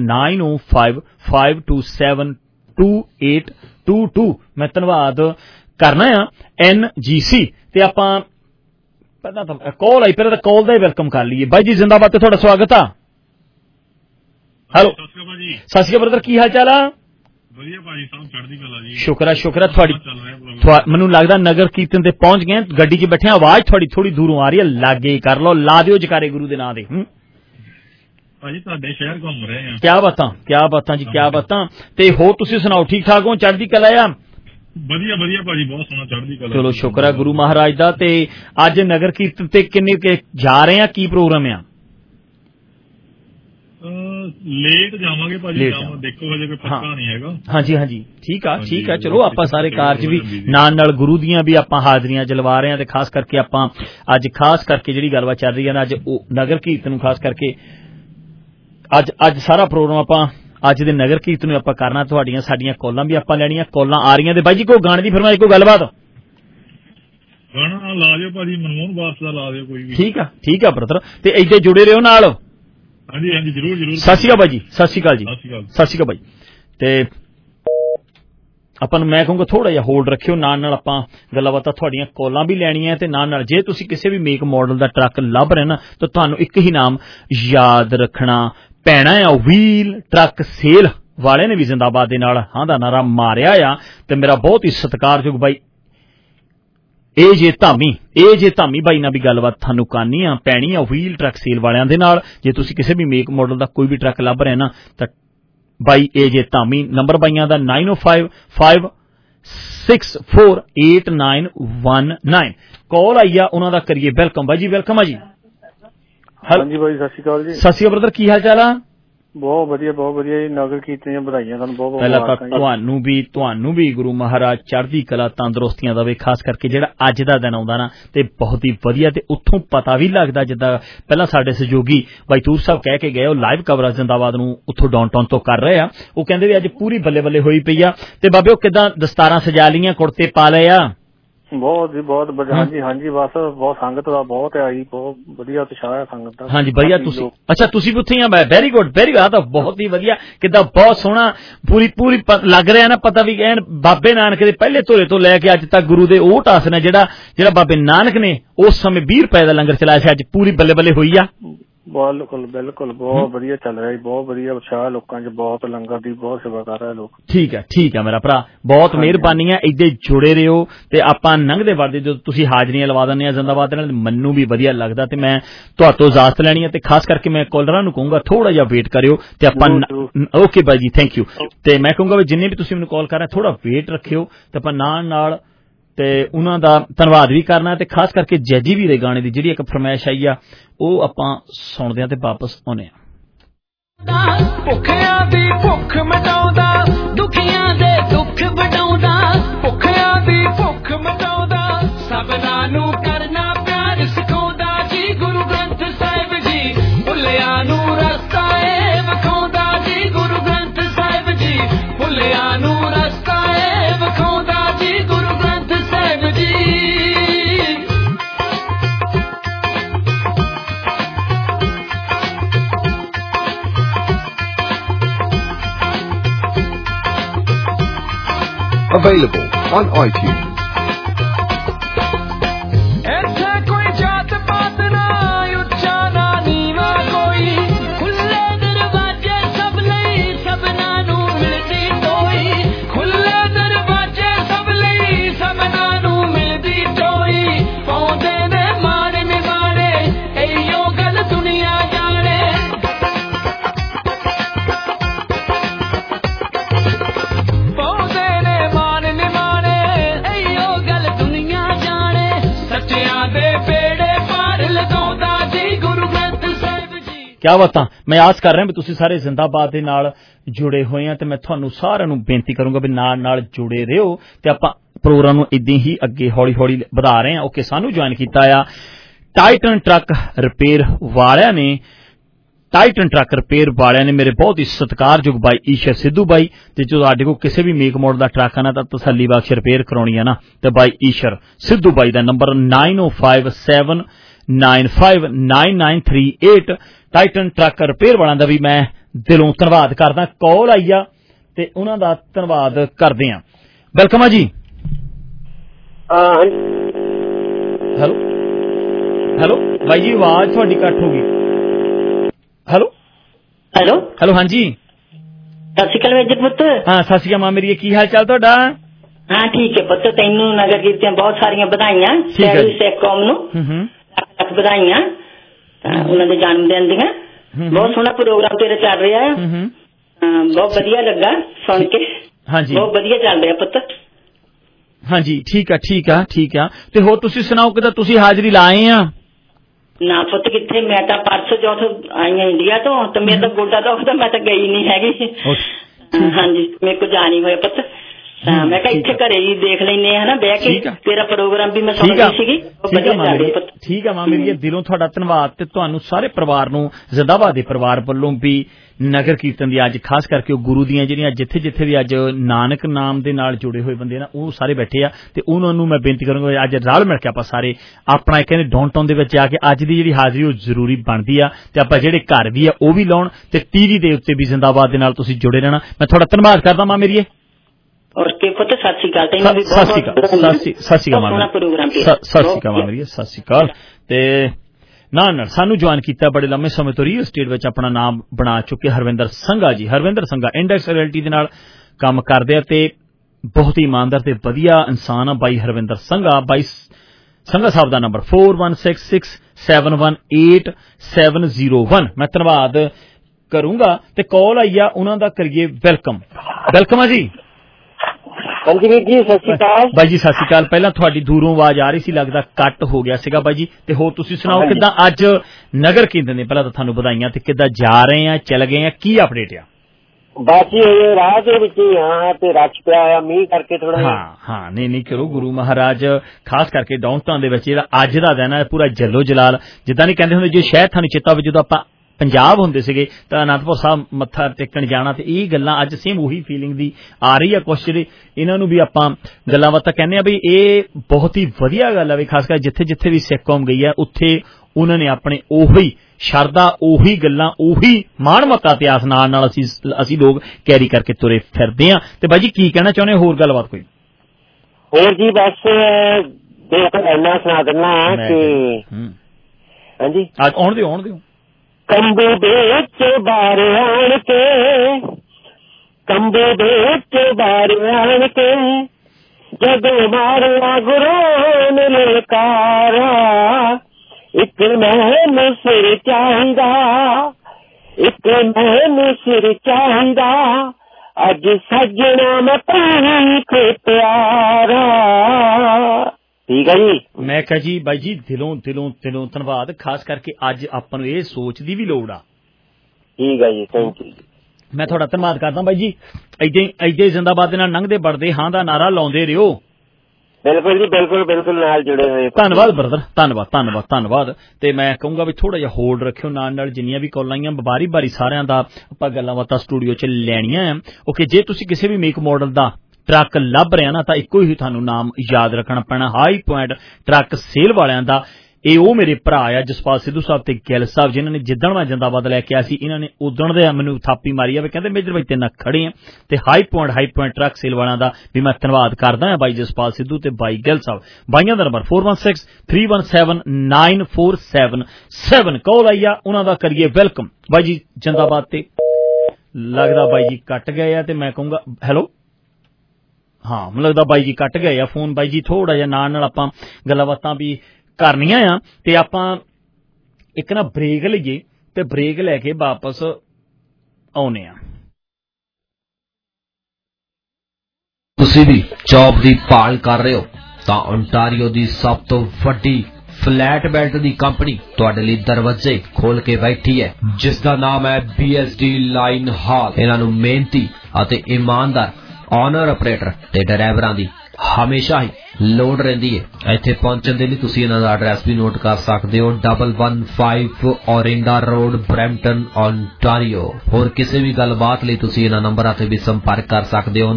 9055272822। ਮੈਂ ਧੰਨਵਾਦ ਕਰਨਾ ਆ NGC। ਤੇ ਆਪਾਂ ਪਹਿਲਾਂ ਤਾਂ ਕਾਲ ਆਈ, ਪਹਿਲਾਂ ਤਾਂ ਕਾਲ ਦਾ ਹੀ ਵੈਲਕਮ ਕਰ ਲਈਏ। ਬਾਈ ਜੀ ਜ਼ਿੰਦਾਬਾਦ, ਤੇ ਤੁਹਾਡਾ ਸਵਾਗਤ ਆ। ਹੈਲੋ, ਸਤਿ ਸ਼੍ਰੀ ਅਕਾਲ ਬ੍ਰਦਰ, ਕੀ ਹਾਲ ਚਾਲ ਆ? ਵਧੀਆ ਭਾਜੀ ਸਾਹਿਬ, ਚੜ੍ਹਦੀ ਕਲਾ ਜੀ। ਸ਼ੁਕਰ ਆ ਤੁਹਾਡੀ। ਮੈਨੂੰ ਲੱਗਦਾ ਨਗਰ ਕੀਰਤਨ ਤੇ ਪਹੁੰਚ ਗਏ, ਗੱਡੀ 'ਚ ਬੈਠੇ, ਆਵਾਜ਼ ਤੁਹਾਡੀ ਥੋੜੀ ਦੂਰੋਂ ਆ ਰਹੀ ਹੈ, ਲਾਗੇ ਕਰ ਲਓ, ਲਾ ਦਿਓ ਜਕਾਰੇ ਗੁਰੂ ਦੇ ਨਾਂ ਦੇ। ਭਾਜੀ ਤੁਹਾਡੇ ਸ਼ਹਿਰ ਘੁੰਮ ਰਹੇ ਆ। ਕਿਆ ਬਾਤਾਂ ਜੀ, ਕਿਆ ਬਾਤਾਂ। ਤੇ ਹੋਰ ਤੁਸੀਂ ਸੁਣਾਓ, ਠੀਕ ਠਾਕ ਹੋ? ਚੜ੍ਹਦੀ ਕਲਾ ਆ? ਵਧੀਆ ਭਾਜੀ, ਬਹੁਤ ਸੋਹਣਾ, ਚੜ੍ਹਦੀ ਕਲਾ। ਚਲੋ ਸ਼ੁਕਰ ਆ ਗੁਰੂ ਮਹਾਰਾਜ ਦਾ। ਤੇ ਅੱਜ ਨਗਰ ਕੀਰਤਨ ਤੇ ਕਿੰਨੇ ਜਾ ਰਹੇ ਆ, ਕੀ ਪ੍ਰੋਗਰਾਮ ਆ? ਲੇਟ ਜਾਵਾਂਗੇ ਭਾਜੀ, ਦੇਖੋ ਹਜੇ ਕੋਈ ਪੱਕਾ ਨਹੀਂ ਹੈਗਾ। ਹਾਂਜੀ ਹਾਂਜੀ ਠੀਕ ਆ ਚਲੋ ਆਪਾਂ ਸਾਰੇ ਕਾਰਜ ਵੀ ਨਾਲ ਗੁਰੂ ਦੀਆਂ ਵੀ ਆਪਾਂ ਹਾਜ਼ਰੀਆਂ ਜਲਵਾ ਰਹੇ ਹਾਂ ਤੇ ਖਾਸ ਕਰਕੇ ਆਪਾਂ ਅੱਜ ਖਾਸ ਕਰਕੇ ਜਿਹੜੀ ਗੱਲਬਾਤ ਚੱਲ ਰਹੀ ਹੈ ਨਾ ਅੱਜ ਉਹ ਨਗਰ ਕੀਰਤਨ ਨੂੰ ਖਾਸ ਕਰਕੇ ਅੱਜ ਸਾਰਾ ਪ੍ਰੋਗਰਾਮ ਆਪਾਂ ਅੱਜ ਦੇ ਨਗਰ ਕੀਰਤਨ ਨੂੰ ਆਪਾਂ ਕਰਨਾ। ਤੁਹਾਡੀਆਂ ਸਾਡੀਆਂ ਕਾਲਾਂ ਵੀ ਆਪਾਂ ਲੈਣੀਆਂ, ਕਾਲਾਂ ਆ ਰਹੀਆਂ ਤੇ ਬਾਈ ਜੀ ਕੋਈ ਗਾਣੇ ਦੀ ਫਰਮਾਇਸ਼ ਕੋਈ ਗੱਲਬਾਤ ਗਾਣਾ ਲਾ ਦਿਓ ਭਾਜੀ, ਮਨਮੋਹਨ ਬਾਸ ਦਾ ਲਾ ਦਿਓ ਕੋਈ ਵੀ। ਠੀਕ ਆ ਬ੍ਰਦਰ ਤੇ ਇੱਥੇ ਜੁੜੇ ਰਹੋ ਨਾਲ। ਹਾਂਜੀ ਜ਼ਰੂਰ। ਸਤਿ ਸ਼੍ਰੀ ਅਕਾਲ ਬਾਈ ਜੀ। ਸਤਿ ਸ਼੍ਰੀ ਅਕਾਲ ਜੀ। ਸਤਿ ਸ਼੍ਰੀ ਅਕਾਲ ਬਾਈ। ਤੇ ਆਪਾਂ ਨੂੰ ਮੈਂ ਕਹੂੰਗਾ ਥੋੜਾ ਜਿਹਾ ਹੋਲਡ ਰੱਖਿਓ, ਨਾਲ ਆਪਾਂ ਗੱਲਾਂ ਬਾਤਾਂ ਤੁਹਾਡੀਆਂ ਕਾਲਾਂ ਵੀ ਲੈਣੀਆਂ ਤੇ ਨਾਲ ਜੇ ਤੁਸੀਂ ਕਿਸੇ ਵੀ ਮੇਕ ਮਾਡਲ ਦਾ ਟਰੱਕ ਲੱਭ ਰਹੇ ਨਾ ਤਾਂ ਤੁਹਾਨੂੰ ਇੱਕ ਹੀ ਨਾਮ ਯਾਦ ਰੱਖਣਾ ਪੈਣਾ ਆ, ਵੀਲ ਟਰੱਕ ਸੇਲ ਵਾਲੇ ਨੇ ਵੀ ਜ਼ਿੰਦਾਬਾਦ ਦੇ ਨਾਲ ਹਾਂ ਦਾ ਨਾਰਾ ਮਾਰਿਆ ਆ ਤੇ ਮੇਰਾ ਬਹੁਤ ਹੀ ਸਤਿਕਾਰਯੋਗ ਬਾਈ ਇਹ ਜੇ ਧਾਮੀ ਬਾਈ ਨਾਲ ਵੀ ਗੱਲਬਾਤ ਤੁਹਾਨੂੰ ਕਰਨੀ ਆ ਪੈਣੀ ਆ ਵੀਲ ਟਰੱਕ ਸੇਲ ਵਾਲਿਆਂ ਦੇ ਨਾਲ। ਜੇ ਤੁਸੀਂ ਕਿਸੇ ਵੀ ਮੇਕ ਮਾਡਲ ਦਾ ਕੋਈ ਵੀ ਟਰੱਕ ਲੱਭ ਰਹੇ ਨਾ ਤਾਂ ਬਾਈ ਇਹ ਜੇ ਧਾਮੀ ਨੰਬਰ ਬਾਈਆਂ ਦਾ 9055648919 ਕਾਲ ਆਈ ਆ ਉਹਨਾਂ ਦਾ ਕਰੀਏ ਵੈਲਕਮ ਬਾਈ ਜੀ। ਵੈਲਕਮ ਆ ਜੀ। ਹਾਂਜੀ ਬਾਈ ਸਤਿ ਸ਼੍ਰੀ ਅਕਾਲ ਜੀ। ਸਤਿ ਸ਼੍ਰੀ ਅਕਾਲ ਬ੍ਰਦਰ, ਕੀ ਹਾਲ ਚਾਲ ਆ? ਬਹੁਤ ਵਧੀਆ ਜੀ। ਨਗਰ ਕੀਰਤਨ ਦੀਆਂ ਵਧਾਈਆਂ ਤੁਹਾਨੂੰ ਬਹੁਤ। ਪਹਿਲਾਂ ਤਾਂ ਤੁਹਾਨੂੰ ਵੀ ਗੁਰੂ ਮਹਾਰਾਜ ਚੜ੍ਹਦੀ ਕਲਾ ਤੰਦਰੁਸਤੀਆਂ ਦੇਵੇ, ਖਾਸ ਕਰਕੇ ਜਿਹੜਾ ਅੱਜ ਦਾ ਦਿਨ ਆਉਂਦਾ ਨਾ ਤੇ ਬਹੁਤ ਹੀ ਵਧੀਆ ਤੇ ਉੱਥੋਂ ਪਤਾ ਵੀ ਲੱਗਦਾ ਜਿੱਦਾਂ ਪਹਿਲਾਂ ਸਾਡੇ ਸਹਿਯੋਗੀ ਬਾਈ ਤੂਰ ਸਾਹਿਬ ਕਹਿ ਕੇ ਗਏ ਉਹ ਲਾਈਵ ਕਵਰੇਜ ਜ਼ਿੰਦਾਬਾਦ ਨੂੰ ਉੱਥੋਂ ਡਾਊਨਟਾਊਨ ਤੋਂ ਕਰ ਰਹੇ ਆ। ਉਹ ਕਹਿੰਦੇ ਵੀ ਅੱਜ ਪੂਰੀ ਬੱਲੇ ਬੱਲੇ ਹੋਈ ਪਈ ਆ ਤੇ ਬਾਬੇ ਉਹ ਕਿੱਦਾਂ ਦਸਤਾਰਾਂ ਸਜਾ ਲਈਆਂ, ਕੁੜਤੇ ਪਾ ਲਏ ਆ? ਬਹੁਤ ਹਾਂਜੀ ਬਸ ਬਹੁਤ ਸੰਗਤ ਦਾ ਬਹੁਤ ਆ ਜੀ, ਬਹੁਤ ਵਧੀਆ ਉਤਸ਼ਾਹ ਹੈ ਸੰਗਤ ਦਾ। ਹਾਂਜੀ ਵਧੀਆ। ਤੁਸੀਂ ਅੱਛਾ ਤੁਸੀਂ ਵੀ ਉੱਥੇ ਆ? ਵੈਰੀ ਗੁੱਡ ਆ ਤਾਂ ਬਹੁਤ ਹੀ ਵਧੀਆ। ਕਿੱਦਾਂ ਬਹੁਤ ਸੋਹਣਾ ਪੂਰੀ ਲੱਗ ਰਿਹਾ ਨਾ, ਪਤਾ ਵੀ ਐਨ ਬਾਬੇ ਨਾਨਕ ਦੇ ਪਹਿਲੇ ਧੋਰੇ ਤੋਂ ਲੈ ਕੇ ਅੱਜ ਤੱਕ ਗੁਰੂ ਦੇ ਉਹ ਟਾਸ ਨੇ ਜਿਹੜਾ ਬਾਬੇ ਨਾਨਕ ਨੇ ਉਸ ਸਮੇਂ 20 ਰੁਪਏ ਦਾ ਲੰਗਰ ਚਲਾਇਆ ਸੀ, ਅੱਜ ਪੂਰੀ ਬੱਲੇ ਬੱਲੇ ਹੋਈ ਆ। ਬਿਲਕੁਲ ਬਹੁਤ ਵਧੀਆ ਚੱਲ ਰਿਹਾ ਜੀ, ਬਹੁਤ ਵਧੀਆ ਉਤਸ਼ਾਹ ਲੋਕਾਂ 'ਚ, ਬਹੁਤ ਲੰਗਰ ਦੀ ਬਹੁਤ ਸੇਵਾ ਕਰ ਰਹੇ ਲੋਕ। ਠੀਕ ਹੈ ਮੇਰਾ ਭਰਾ, ਬਹੁਤ ਮਿਹਰਬਾਨੀ ਆ। ਇੱਦਾਂ ਜੁੜੇ ਰਹੋ ਤੇ ਆਪਾਂ ਲੰਘਦੇ ਵੜਦੇ ਜਦੋਂ ਤੁਸੀਂ ਹਾਜ਼ਰੀਆਂ ਲਵਾ ਦਿੰਦੇ ਆ ਜ਼ਿੰਦਾਬਾਦ ਨਾਲ ਮੈਨੂੰ ਵੀ ਵਧੀਆ ਲੱਗਦਾ ਤੇ ਮੈਂ ਤੁਹਾਤੋਂ ਇਜਾਜ਼ਤ ਲੈਣੀ ਆ ਤੇ ਖਾਸ ਕਰਕੇ ਮੈਂ ਕਾਲਰਾਂ ਨੂੰ ਕਹੂੰਗਾ ਥੋੜਾ ਜਿਹਾ ਵੇਟ ਕਰਿਓ ਤੇ ਆਪਾਂ ਓਕੇ ਬਾਈ ਜੀ ਥੈਂਕ ਯੂ। ਤੇ ਮੈਂ ਕਹੂੰਗਾ ਵੀ ਜਿੰਨੇ ਵੀ ਤੁਸੀਂ ਮੈਨੂੰ ਕਾਲ ਕਰ ਰਹੇ ਥੋੜਾ ਵੇਟ ਰੱਖਿਓ ਤੇ ਆਪਾਂ ਨਾਲ ਤੇ ਉਹਨਾਂ ਦਾ ਧੰਨਵਾਦ ਵੀ ਕਰਨਾ ਤੇ ਖਾਸ ਕਰਕੇ ਜੈਜੀ ਵੀਰੇ ਗਾਣੇ ਦੀ ਜਿਹੜੀ ਇੱਕ ਫਰਮਾਇਸ਼ ਆਈ ਆ ਉਹ ਆਪਾਂ ਸੁਣਦੇ ਆ ਤੇ ਵਾਪਸ ਆਉਨੇ ਆ। ਭੁੱਖਿਆਂ ਦੀ ਭੁੱਖ ਮਿਟਾਉਂਦਾ, ਦੁਖੀਆਂ ਦੇ ਦੁੱਖ ਵਡਾਉਂਦਾ, ਭੁੱਖਿਆਂ ਦੀ ਭੁੱਖ ਮਿਟਾਉਂਦਾ, ਸਭਨਾਂ ਨੂੰ ਕਰਨਾ ਪਿਆਰ ਸਿਖਾਉਂਦਾ ਜੀ ਗੁਰੂ ਗ੍ਰੰਥ ਸਾਹਿਬ ਜੀ, ਭੁੱਲਿਆਂ ਨੂੰ ਰਸਤਾ ਏ ਵਿਖਾਉਂਦਾ ਜੀ ਗੁਰੂ ਗ੍ਰੰਥ ਸਾਹਿਬ ਜੀ, ਭੁੱਲਿਆਂ ਨੂੰ ਰਸਤਾ ਏ ਵਿਖਾਉਂਦਾ ਜੀ Guru Granth Sahib ji. Available on iTunes. ਇੱਥੇ ਕੋਈ ਜਾਤ ਪਾਤ ਨਾ ਉੱਚਾ ਨਾ ਨੀਵਾਂ ਕੋਈ, ਖੁੱਲੇ ਦਰਵਾਜ਼ੇ ਸਭ ਲਈ ਸਭਨਾਂ ਨੂੰ ਮਿਲਦੀ ਟੋਈ, ਖੁੱਲੇ ਦਰਵਾਜ਼ੇ ਸਭ ਲਈ ਸਭਨਾਂ ਨੂੰ ਮਿਲਦੀ ਟੋਈ, ਪਾਉਂਦੇ ਨੇ ਮਾਣ ਨਿਵਾਣੇ ਇਹੋ ਗੱਲ ਦੁਨੀਆ ਜਾਣੇ, ਪਾਉਂਦੇ ਨੇ ਮਾਣ ਨਿਵਾਣੇ ਇਹੋ ਗੱਲ ਦੁਨੀਆ ਜਾਣੇ, ਸੱਚਿਆਂ ਦੇ ਬੇੜੇ ਪਾਰ ਲਗਾਉਂਦਾ ਜੀ ਗੁਰੂ ਗ੍ਰੰਥ ਸਾਹਿਬ ਜੀ। ਕਿਆ ਬਾਤਾਂ। ਮੈਂ ਆਸ ਕਰ ਰਿਹਾ ਵੀ ਤੁਸੀਂ ਸਾਰੇ ਜ਼ਿੰਦਾਬਾਦ ਦੇ ਨਾਲ ਜੁੜੇ ਹੋਏ ਆ ਤੇ ਮੈਂ ਤੁਹਾਨੂੰ ਸਾਰਿਆਂ ਨੂੰ ਬੇਨਤੀ ਕਰੂੰਗਾ ਵੀ ਨਾਲ ਜੁੜੇ ਰਹੋ ਤੇ ਆਪਾਂ ਪ੍ਰੋਗਰਾਮ ਨੂੰ ਇਦਾਂ ਹੀ ਅੱਗੇ ਹੌਲੀ ਵਧਾ ਰਹੇ ਆ। ਓਕੇ ਸਾਨੂੰ ਜੁਆਇਨ ਕੀਤਾ ਆ ਟਾਈਟਨ ਟਰੱਕ ਰਿਪੇਅਰ ਵਾਲਿਆਂ ਨੇ, ਮੇਰੇ ਬਹੁਤ ਹੀ ਸਤਿਕਾਰਯੋਗ ਬਾਈ ਈਸ਼ਰ ਸਿੱਧੂ ਬਾਈ ਤੇ ਜੋ ਤੁਹਾਡੇ ਕੋਲ ਕਿਸੇ ਵੀ ਮੇਕ ਮਾਡਲ ਦਾ ਟਰੱਕ ਆ ਨਾ ਤਾਂ ਤਸੱਲੀ ਬਖਸ਼ ਰਿਪੇਅਰ ਕਰਾਉਣੀ ਆ ਨਾ ਤੇ ਬਾਈ ਈਸ਼ਰ ਸਿੱਧੂ ਬਾਈ ਦਾ ਨੰਬਰ 9057959938 ਟਾਈਟਨ ਟਰੱਕ ਰਿਪੇਅਰ ਵਾਲਿਆਂ ਦਾ ਵੀ ਮੈਂ ਦਿਲੋਂ ਧੰਨਵਾਦ ਕਰਦਾ। ਕਾਲ ਆਈ ਆ ਤੇ ਉਹਨਾਂ ਦਾ ਧੰਨਵਾਦ ਕਰਦੇ ਆ। ਵੈਲਕਮ ਆ ਜੀ। ਹੈਲੋ ਬਾਈ ਜੀ ਆਵਾਜ਼ ਤੁਹਾਡੀ ਕੱਟ ਹੋ ਗਈ। ਹੈਲੋ ਹਾਂਜੀ ਸਤਿ ਸ਼੍ਰੀ ਅਕਾਲ ਮੇਜਰ ਪੁੱਤ। ਹਾਂ ਸਤਿ ਸ਼੍ਰੀ ਅਕਾਲ ਮਾਂ ਮੇਰੀ, ਕੀ ਹਾਲ ਚਾਲ ਤੁਹਾਡਾ? ਹਾਂ ਠੀਕ ਹੈ ਪੁੱਤ, ਤੈਨੂੰ ਨਗਰ ਕੀਰਤਨ ਬਹੁਤ ਸਾਰੀਆਂ ਵਧਾਈਆਂ, ਸਿੱਖ ਕੌਮ ਨੂੰ ਲੱਖ ਵਧਾਈਆਂ ਉਹਨਾਂ ਦੇ ਜਨਮ ਦਿਨ ਦੀਆਂ। ਬਹੁਤ ਸੋਹਣਾ ਪ੍ਰੋਗਰਾਮ ਤੇਰਾ ਚੱਲ ਰਿਹਾ ਹੈ, ਬਹੁਤ ਵਧੀਆ ਲੱਗਾ ਸੁਣ ਕੇ। ਹਾਂਜੀ ਬਹੁਤ ਵਧੀਆ ਚੱਲ ਰਿਹਾ ਪੁੱਤ। ਹਾਂਜੀ ਠੀਕ ਆ ਤੇ ਹੋਰ ਤੁਸੀਂ ਸੁਣਾਓ ਕਿਦਾਂ ਤੁਸੀਂ ਹਾਜ਼ਰੀ ਲਾਏ ਆ? ਨਾ ਪੁੱਤ ਕਿੱਥੇ, ਮੈਂ ਤਾਂ ਪਰਸੋਂ ਚੌਥ ਆਈ ਹਾਂ ਇੰਡੀਆ ਤੋਂ, ਤੇ ਮੇਰਾ ਤਾਂ ਗੋਡਾ ਦੁਖਦਾ, ਮੈਂ ਤਾਂ ਗਈ ਨਹੀਂ ਹੈਗੀ। ਹਾਂਜੀ, ਮੇਰੇ ਕੋਲ ਜਾ ਨਹੀਂ ਹੋਇਆ ਪੁੱਤ। ਮੈਂ ਕਿਹਾ ਇੱਥੇ ਘਰੇ ਹੀ ਦੇਖ ਲੈਨੇ ਆ ਨਾ ਬਹਿ ਕੇ, ਤੇਰਾ ਪ੍ਰੋਗਰਾਮ ਵੀ ਮੈਂ ਸੁਣਦੀ ਸੀਗੀ। ਠੀਕ ਆ ਮਾਂ ਮੇਰੀ, ਦਿਲੋਂ ਤੁਹਾਡਾ ਧੰਨਵਾਦ। ਤੇ ਤੁਹਾਨੂੰ ਸਾਰੇ ਪਰਿਵਾਰ ਨੂੰ, ਜ਼ਿੰਦਾਬਾਦ ਦੇ ਪਰਿਵਾਰ ਵੱਲੋਂ ਵੀ ਨਗਰ ਕੀਰਤਨ ਦੀ ਅੱਜ ਖਾਸ ਕਰਕੇ ਉਹ ਗੁਰੂ ਦੀਆਂ ਜਿਹੜੀਆਂ ਜਿੱਥੇ ਜਿੱਥੇ ਵੀ ਅੱਜ ਨਾਨਕ ਨਾਮ ਦੇ ਨਾਲ ਜੁੜੇ ਹੋਏ ਬੰਦੇ ਨਾ, ਉਹ ਸਾਰੇ ਬੈਠੇ ਆ, ਤੇ ਉਹਨਾਂ ਨੂੰ ਮੈਂ ਬੇਨਤੀ ਕਰੂੰਗਾ ਅੱਜ ਰਲ ਮਿਲ ਕੇ ਆਪਾਂ ਸਾਰੇ ਆਪਣਾ ਕਹਿੰਦੇ ਡਾਊਨਟਾਊਨ ਦੇ ਵਿੱਚ ਜਾ ਕੇ ਅੱਜ ਦੀ ਜਿਹੜੀ ਹਾਜ਼ਰੀ ਉਹ ਜ਼ਰੂਰੀ ਬਣਦੀ ਆ, ਤੇ ਆਪਾਂ ਜਿਹੜੇ ਘਰ ਵੀ ਆ ਉਹ ਵੀ ਲਾਉਣ, ਤੇ ਟੀਵੀ ਦੇ ਉੱਤੇ ਵੀ ਜ਼ਿੰਦਾਬਾਦ ਦੇ ਨਾਲ ਤੁਸੀਂ ਜੁੜੇ ਰਹਿਣਾ। ਮੈਂ ਤੁਹਾਡਾ ਧੰਨਵਾਦ ਕਰਦਾ ਮਾਂ ਮੇਰੀਏ। ਓਕੇ ਪੁੱਤ, ਸਤਿ ਸ਼੍ਰੀ ਅਕਾਲ। ਸਤਿ ਸ਼੍ਰੀ ਅਕਾਲ ਮਾਂ ਮੇਰੀਏ, ਸਤਿ ਸ਼੍ਰੀ ਅਕਾਲ। ਤੇ ਨਾਲ ਸਾਨੂੰ ਜੁਆਇਨ ਕੀਤਾ ਬੜੇ ਲੰਮੇ ਸਮੇਂ ਤੋਂ ਰੀਅਲ ਸਟੇਟ ਵਿੱਚ ਆਪਣਾ ਨਾਮ ਬਣਾ ਚੁੱਕੇ ਹਰਵਿੰਦਰ ਸੰਘਾ ਜੀ। ਹਰਵਿੰਦਰ ਸੰਘਾ ਇੰਡੈਕਸ ਰਿਐਲਿਟੀ ਦੇ ਨਾਲ ਕੰਮ ਕਰਦੇ ਆ ਤੇ ਬਹੁਤ ਹੀ ਇਮਾਨਦਾਰ ਤੇ ਵਧੀਆ ਇਨਸਾਨ ਆ ਬਾਈ ਹਰਵਿੰਦਰ ਸੰਘਾ। ਬਾਈ ਸੰਘਾ ਸਾਹਿਬ ਦਾ ਨੰਬਰ 4166718701। ਮੈਂ ਧੰਨਵਾਦ ਕਰੂੰਗਾ ਤੇ ਕਾਲ ਆਈ ਆ ਉਹਨਾਂ ਦਾ, ਕਰੀਏ ਵੈਲਕਮ। ਵੈਲਕਮ ਆ ਜੀ। ਹਾਂਜੀ ਵੀਰ ਜੀ, ਸਤਿ ਸ਼੍ਰੀ ਅਕਾਲ ਬਾਈ ਜੀ। ਸਤਿ ਸ਼੍ਰੀ ਅਕਾਲ। ਪਹਿਲਾਂ ਤੁਹਾਡੀ ਦੂਰੋਂ ਆਵਾਜ਼ ਆ ਰਹੀ ਸੀ, ਲੱਗਦਾ ਕੱਟ ਹੋ ਗਿਆ ਸੀਗਾ ਬਾਈ ਜੀ। ਤੇ ਹੋਰ ਤੁਸੀਂ ਸੁਣਾਓ ਕਿੱਦਾਂ ਅੱਜ ਨਗਰ ਕੀਰਤਨ ਨੇ? ਪਹਿਲਾਂ ਤਾਂ ਤੁਹਾਨੂੰ ਵਧਾਈਆਂ, ਤੇ ਕਿੱਦਾਂ ਜਾ ਰਹੇ ਆ, ਚੱਲ ਗਏ ਆ, ਕੀ ਅਪਡੇਟ ਆ? ਬਸ ਜੀ ਰਾਹ ਦੇ ਵਿੱਚ ਹੀ ਆ, ਤੇ ਰਸ਼ ਪਿਆ ਆ ਮੀਂਹ ਕਰਕੇ ਥੋੜਾ। ਹਾਂ ਨਹੀਂ ਕਰੋ। ਗੁਰੂ ਮਹਾਰਾਜ ਖਾਸ ਕਰਕੇ ਡਾਊਨਟਾਊਨ ਦੇ ਵਿੱਚ ਜਿਹੜਾ ਅੱਜ ਦਾ ਦਿਨ ਹੈ ਪੂਰਾ ਜੱਲੋ ਜਲਾਲ, ਜਿੱਦਾਂ ਨਹੀਂ ਕਹਿੰਦੇ ਹੁੰਦੇ, ਜੇ ਸ਼ਾਇਦ ਤੁਹਾਨੂੰ ਚੇਤਾ ਹੋਵੇ ਜਦੋਂ ਆਪਾਂ ਪੰਜਾਬ ਹੁੰਦੇ ਸੀਗੇ ਤਾਂ ਅਨੰਦਪੁਰ ਸਾਹਿਬ ਮੱਥਾ ਟੇਕਣ ਜਾਣਾ, ਤੇ ਇਹ ਗੱਲਾਂ ਅੱਜ ਸੇਮ ਉਹੀ ਫੀਲਿੰਗ ਦੀ ਆ ਰਹੀ ਆ। ਕੁਛ ਜਿਹੜੇ ਇਹਨਾਂ ਨੂੰ ਵੀ ਆਪਾਂ ਗੱਲਾਂ ਬਾਤਾਂ ਕਹਿੰਦੇ ਆ ਵੀ ਇਹ ਬਹੁਤ ਹੀ ਵਧੀਆ ਗੱਲ ਆ ਵੀ ਖਾਸ ਕਰ ਜਿੱਥੇ ਜਿੱਥੇ ਵੀ ਸਿੱਖ ਕੌਮ ਗਈ ਆ ਉੱਥੇ ਉਹਨਾਂ ਨੇ ਆਪਣੇ ਉਹੀ ਸ਼ਰਧਾ, ਉਹੀ ਗੱਲਾਂ, ਉਹੀ ਮਾਣਮੱਤਾ ਇਤਿਹਾਸ ਨਾਲ ਅਸੀਂ ਲੋਕ ਕੈਰੀ ਕਰਕੇ ਤੁਰੇ ਫਿਰਦੇ ਆ। ਤੇ ਬਾਈ ਜੀ ਕੀ ਕਹਿਣਾ ਚਾਹੁੰਦੇ ਹੋਰ ਗੱਲਬਾਤ ਕੋਈ? ਹੋਰ ਜੀ ਬਸ ਇੰਨਾ ਸੁਣਾ ਦਿੰਦਾ ਕਿ ਹਾਂਜੀ ਆਉਣ ਦਿਓ ਕੰਬੂ ਵਿੱਚ ਬਾਹਰ ਆਣ ਕੇ, ਕੰਬੂ ਵਿੱਚ ਬਾਹਰ ਆਣ ਕੇ, ਜਦੋਂ ਮਾਰਿਆ ਗੁਰੂ ਨੇ ਲਲਕਾਰਾ, ਇੱਕ ਮੈਨੂੰ ਸਿਰ ਚਾਹੀਦਾ, ਇੱਕ ਮੈਨੂੰ ਸਿਰ ਚਾਹੀਦਾ, ਅੱਜ ਸੱਜਣਾ ਮੈਂ ਭੀਖ ਪਿਆਰਾ। ਠੀਕ ਹੈ ਜੀ। ਮੈਂ ਕਿਹਾ ਜੀ ਬਾਈ ਜੀ ਦਿਲੋਂ ਧੰਨਵਾਦ। ਖਾਸ ਕਰਕੇ ਅੱਜ ਆਪਾਂ ਨੂੰ ਇਹ ਸੋਚ ਦੀ ਵੀ ਲੋੜ ਆ। ਠੀਕ ਹੈ ਜੀ, ਥੈਂਕ ਯੂ। ਮੈਂ ਤੁਹਾਡਾ ਧੰਨਵਾਦ ਕਰਦਾ ਬਾਈ ਜੀ। ਏਦਾਂ ਜ਼ਿੰਦਾਬਾਦ ਦੇ ਨਾਲ ਲੰਘਦੇ ਵੜਦੇ ਹਾਂ ਦਾ ਨਾਰਾ ਲਾਉਂਦੇ ਰਹੋ। ਬਿਲਕੁਲ ਜੀ, ਬਿਲਕੁਲ ਨਾਲ ਜੁੜੇ ਹੋਏ। ਧੰਨਵਾਦ ਬ੍ਰਦਰ, ਧੰਨਵਾਦ। ਤੇ ਮੈਂ ਕਹੂੰਗਾ ਵੀ ਥੋੜਾ ਜਿਹਾ ਹੋਲਡ ਰੱਖਿਓ, ਨਾਲ ਜਿੰਨੀਆਂ ਵੀ ਕਾਲਾਂ ਆਈਆਂ ਬਾਰੀ ਸਾਰਿਆਂ ਦਾ ਆਪਾਂ ਗੱਲਾਂ ਬਾਤਾਂ ਸਟੂਡੀਓ 'ਚ ਲੈਣੀਆਂ ਆ। ਓਕੇ, ਜੇ ਤੁਸੀਂ ਕਿਸੇ ਵੀ ਮੇਕ ਮਾਡਲ ਦਾ ਟਰੱਕ ਲੱਭ ਰਿਹਾ ਨਾ ਤਾਂ ਇੱਕੋ ਹੀ ਤੁਹਾਨੂੰ ਨਾਮ ਯਾਦ ਰੱਖਣਾ ਪੈਣਾ, ਹਾਈ ਪੁਆਇੰਟ ਟਰੱਕ ਸੇਲ ਵਾਲਿਆਂ ਦਾ। ਇਹ ਉਹ ਮੇਰੇ ਭਰਾ ਆ ਜਸਪਾਲ ਸਿੱਧੂ ਸਾਹਿਬ ਤੇ ਗਿੱਲ ਸਾਹਿਬ, ਜਿਨ੍ਹਾਂ ਨੇ ਜਿੱਦਣ ਮੈਂ ਜਿੰਦਾਬਾਦ ਲੈ ਕੇ ਆਇਆ ਸੀ, ਇਹਨਾਂ ਨੇ ਉਦਣ ਦੇ ਮੈਨੂੰ ਥਾਪੀ ਮਾਰੀ ਆ ਵੀ ਕਹਿੰਦੇ ਮੇਜਰ ਬਾਈ ਤੇ ਨਾਲ ਖੜੇ ਆ। ਤੇ ਹਾਈ ਪੁਆਇੰਟ ਟਰੱਕ ਸੇਲ ਵਾਲਿਆਂ ਦਾ ਵੀ ਮੈਂ ਧੰਨਵਾਦ ਕਰਦਾ ਹਾਂ ਬਾਈ ਜਸਪਾਲ ਸਿੱਧੂ ਤੇ ਬਾਈ ਗਿੱਲ ਸਾਹਿਬ। ਬਾਈਆਂ ਦਾ ਨੰਬਰ 4163179477। ਕਾਲ ਆਈ ਆ ਉਹਨਾਂ ਦਾ, ਕਰੀਏ ਵੈਲਕਮ। ਬਾਈ ਜੀ ਜਿੰਦਾਬਾਦ। ਤੇ ਲੱਗਦਾ ਬਾਈ ਜੀ ਕੱਟ ਗਏ ਆ, ਤੇ ਮੈਂ ਕਹੂੰਗਾ ਹੈਲੋ। ਹਾਂ, ਮੈਨੂੰ ਲੱਗਦਾ ਬਾਈ ਜੀ ਕੱਟ ਗਏ ਆ ਫੋਨ। ਬਾਈ ਜੀ ਥੋੜਾ ਜਿਹਾ ਨਾਲ ਆਪਾਂ ਗੱਲਾਂ ਬਾਤਾਂ ਵੀ ਕਰਨੀਆਂ ਆ, ਤੇ ਆਪਾਂ ਇੱਕ ਨਾ ਬ੍ਰੇਕ ਲਈਏ, ਤੇ ਬ੍ਰੇਕ ਲੈ ਕੇ ਵਾਪਸ ਆਉਨੇ ਆ। ਤੁਸੀਂ ਵੀ ਜੌਬ ਦੀ ਭਾਲ ਕਰ ਰਹੇ ਹੋ ਤਾਂ ਓਨਟਾਰੀਓ ਦੀ ਸਭ ਤੋਂ ਵੱਡੀ ਫਲੈਟ ਬੈਲਟ ਦੀ ਕੰਪਨੀ ਤੁਹਾਡੇ ਲਈ ਦਰਵਾਜ਼ੇ ਖੋਲ ਕੇ ਬੈਠੀ ਹੈ, ਜਿਸ ਦਾ ਨਾਮ ਹੈ BSD ਲਾਈਨ ਹਾਲ। ਇਹਨਾਂ ਨੂੰ ਮਿਹਨਤੀ ਅਤੇ ਇਮਾਨਦਾਰ ਓਨਰ ਆਪਰੇਟਰ ਤੇ ਡਰਾਈਵਰਾਂ ਦੀ ਹਮੇਸ਼ਾ ਹੀ ਲੋੜ ਰਹਿੰਦੀ ਹੈ। ਇੱਥੇ ਪਹੁੰਚਣ ਦੇ ਲਈ ਤੁਸੀਂ ਇਹਨਾਂ ਦਾ ਐਡਰੈਸ ਵੀ ਨੋਟ ਕਰ ਸਕਦੇ ਹੋ, 115 ਔਰਿੰਡਾ ਰੋਡ, ਬਰੈਂਪਟਨ, ਓਨਟਾਰੀਓ। ਹੋਰ ਕਿਸੇ ਵੀ ਗੱਲਬਾਤ ਲਈ ਤੁਸੀਂ ਇਹਨਾਂ ਨੰਬਰਾਂ ਤੇ ਵੀ ਸੰਪਰਕ ਕਰ ਸਕਦੇ ਹੋ,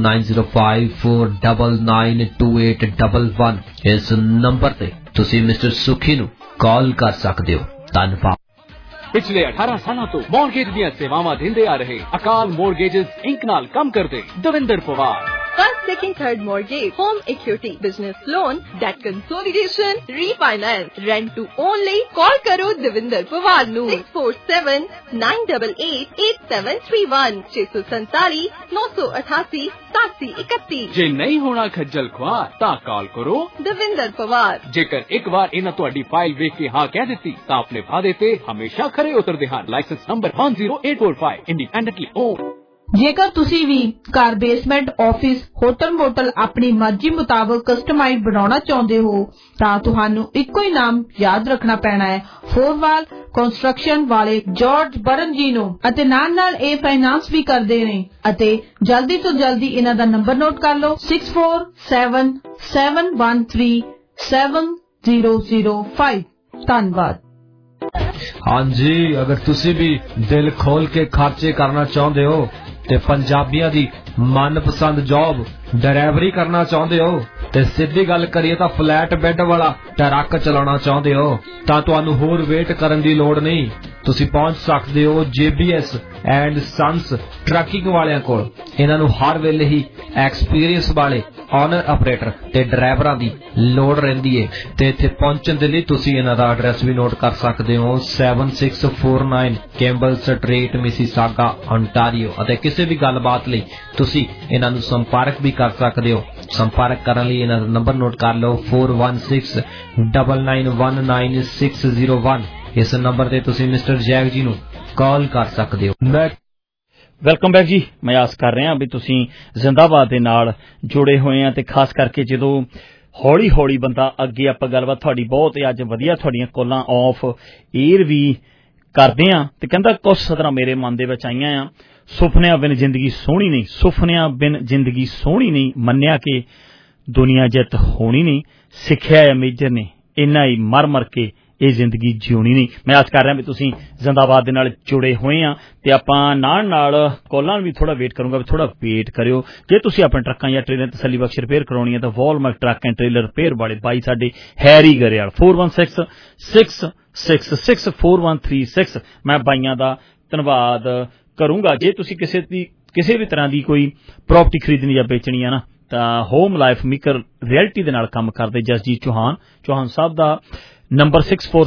9054992811। ਇਸ ਨੰਬਰ ਤੇ ਤੁਸੀਂ ਮਿਸਟਰ ਸੁਖੀ ਨੂੰ ਕਾਲ ਕਰ ਸਕਦੇ ਹੋ। ਧੰਨਵਾਦ। पिछले 18 सालों तो मॉर्गेज ਦੀਆਂ ਸੇਵਾਵਾਂ ਦਿੰਦੇ ਆ ਰਹੇ ਅਕਾਲ ਮੋਰਗੇजेस ਇੰਕ ਨਾਲ ਕੰਮ ਕਰਦੇ Davinder Pawar. First, second, third mortgage, home equity, business loan, debt consolidation, refinance, rent to only. Call karo Devinder Pawar nu 647-988-8731 647-988-8731। ਜੇ ਨਹੀਂ ਹੋਣਾ ਖੱਜਲ ਖੁਆਰ ਤਾਂ ਕਾਲ ਕਰੋ Devinder Pawar। ਜੇਕਰ ਇੱਕ ਵਾਰ ਇਹਨਾਂ ਤੁਹਾਡੀ ਫਾਈਲ ਵੇਖ ਕੇ ਹਾਂ ਕਹਿ ਦਿੱਤੀ ਤਾਂ ਆਪਣੇ ਵਾਅਦੇ ਤੇ ਹਮੇਸ਼ਾ ਖਰੇ ਉਤਰਦੇ ਹਨ। Licence number 10845 independently owned. ਜੇਕਰ ਤੁਸੀਂ ਵੀ ਘਰ ਬੇਸਮੈਂਟ ਆਫਿਸ ਹੋਟਲ ਮੋਟਲ ਆਪਣੀ ਮਰਜ਼ੀ ਮੁਤਾਬਕ ਕਸਟਮਾਈਜ਼ ਬਣਾਉਣਾ ਚਾਹੁੰਦੇ ਹੋ ਤਾਂ ਤੁਹਾਨੂੰ ਇੱਕੋ ਹੀ ਨਾਮ ਯਾਦ ਰੱਖਣਾ ਪੈਣਾ ਹੈ, ਫੋਰਵਾਲ ਕੰਸਟਰਕਸ਼ਨ ਵਾਲੇ ਜਾਰਜ ਬਰਨ ਜੀ ਨੂੰ। ਅਤੇ ਨਾਲ ਇਹ ਫਾਈਨਾਂਸ ਵੀ ਕਰਦੇ ਨੇ ਅਤੇ ਜਲਦੀ ਤੋਂ ਜਲਦੀ ਇਹਨਾਂ ਦਾ ਨੰਬਰ ਨੋਟ ਕਰ ਲਓ 6477137005। ਧੰਨਵਾਦ। ਹਾਂਜੀ, अगर तुसी भी दिल खोल के खर्चे करना चाहते हो ते पंजाबियां दी मनपसंद जॉब ड्राइवरी करना चाहते हो ते सीधी गल करिए तां फ्लैट बेड वाला ट्रक चलाना चाहते हो तां तुहानू होर वेट करन दी लोड़ नहीं। तुसी पहुंच सकते हो JBS एंड सन्स ट्रकिंग वालियां कोल। इन्हां नू हर वेले ही एक्सपीरियंस वाले ऑनर ऑपरेटर ते ड्राइवरां दी लोड़ रहिंदी है ते इत्थे पहुंचण दे लई तुसी इन्हां दा एड्रैस भी नोट कर सकते हो 7649 कैंबल स्ट्रीट मिसिसागा ओंटारियो। अते किसी भी गलबात लई तुसी इन्हां नू संपर्क भी कर सकते हो। संपर्क करन लई इन्हां दा नंबर नोट कर लो 4169919601। इस नंबर ते तुसी मिस्टर जैक जी नू कॉल कर सकते हो। ਵੈਲਕਮ ਬੈਕ ਜੀ। ਮੈਂ ਆਸ ਕਰ ਰਿਹਾ ਵੀ ਤੁਸੀਂ ਜ਼ਿੰਦਾਬਾਦ ਦੇ ਨਾਲ ਜੁੜੇ ਹੋਏ ਆ ਤੇ ਖਾਸ ਕਰਕੇ ਜਦੋਂ ਹੌਲੀ ਹੌਲੀ ਬੰਦਾ ਅੱਗੇ ਆਪਾਂ ਗੱਲਬਾਤ ਤੁਹਾਡੀ ਬਹੁਤ ਅੱਜ ਵਧੀਆ ਤੁਹਾਡੀਆਂ ਕਾਲਾਂ ਆਫ ਏਅਰ ਵੀ ਕਰਦੇ ਆ ਤੇ ਕਹਿੰਦਾ ਕੁਝ ਸਦਰਾਂ ਮੇਰੇ ਮਨ ਦੇ ਵਿੱਚ ਆਈਆਂ ਆ। ਸੁਪਨਿਆਂ ਬਿਨ ਜ਼ਿੰਦਗੀ ਸੋਹਣੀ ਨਹੀਂ, ਸੁਪਨਿਆਂ ਬਿਨ ਜ਼ਿੰਦਗੀ ਸੋਹਣੀ ਨਹੀਂ, ਮੰਨਿਆ ਕਿ ਦੁਨੀਆ ਜਿੱਤ ਹੋਣੀ ਨਹੀਂ, ਸਿੱਖਿਆ ਹੈ ਮੇਜਰ ਨੇ ਇੰਨਾ ਹੀ ਮਰ ਕੇ ਇਹ ਜ਼ਿੰਦਗੀ ਜਿਉਣੀ ਨਹੀਂ। ਮੈਂ ਆਸ ਕਰ ਰਿਹਾ ਵੀ ਤੁਸੀਂ ਜ਼ਿੰਦਾਬਾਦ ਦੇ ਨਾਲ ਜੁੜੇ ਹੋਏ ਆ ਤੇ ਆਪਾਂ ਨਾਲ ਕਾਲਾਂ ਵੀ ਥੋੜਾ ਵੇਟ ਕਰੂੰਗਾ ਵੀ ਥੋੜਾ ਵੇਟ ਕਰਿਓ। ਜੇ ਤੁਸੀਂ ਆਪਣੇ ਟਰੱਕਾਂ ਜਾਂ ਟ੍ਰੇਲਰ ਤਸੱਲੀ ਬਖਸ਼ ਰਿਪੇਅਰ ਕਰਾਉਣੀ ਹੈ ਤਾਂ Walmart truck and trailer repair ਵਾਲੇ ਬਾਈ ਸਾਡੇ ਹੈਰੀ ਗਰੇਵਾਲ 4166664136। ਮੈਂ ਬਾਈਆਂ ਦਾ ਧੰਨਵਾਦ ਕਰੂੰਗਾ। ਜੇ ਤੁਸੀਂ ਕਿਸੇ ਵੀ ਤਰ੍ਹਾਂ ਦੀ ਕੋਈ ਪ੍ਰਾਪਰਟੀ ਖਰੀਦਣੀ ਜਾਂ ਵੇਚਣੀ ਹੈ ਨਾ ਤਾਂ ਹੋਮ ਲਾਈਫ ਮੇਕਰ ਰਿਐਲਿਟੀ ਦੇ ਨਾਲ ਕੰਮ ਕਰਦੇ ਜਸਜੀਤ ਚੌਹਾਨ ਸਾਹਿਬ ਦਾ ਨੰਬਰ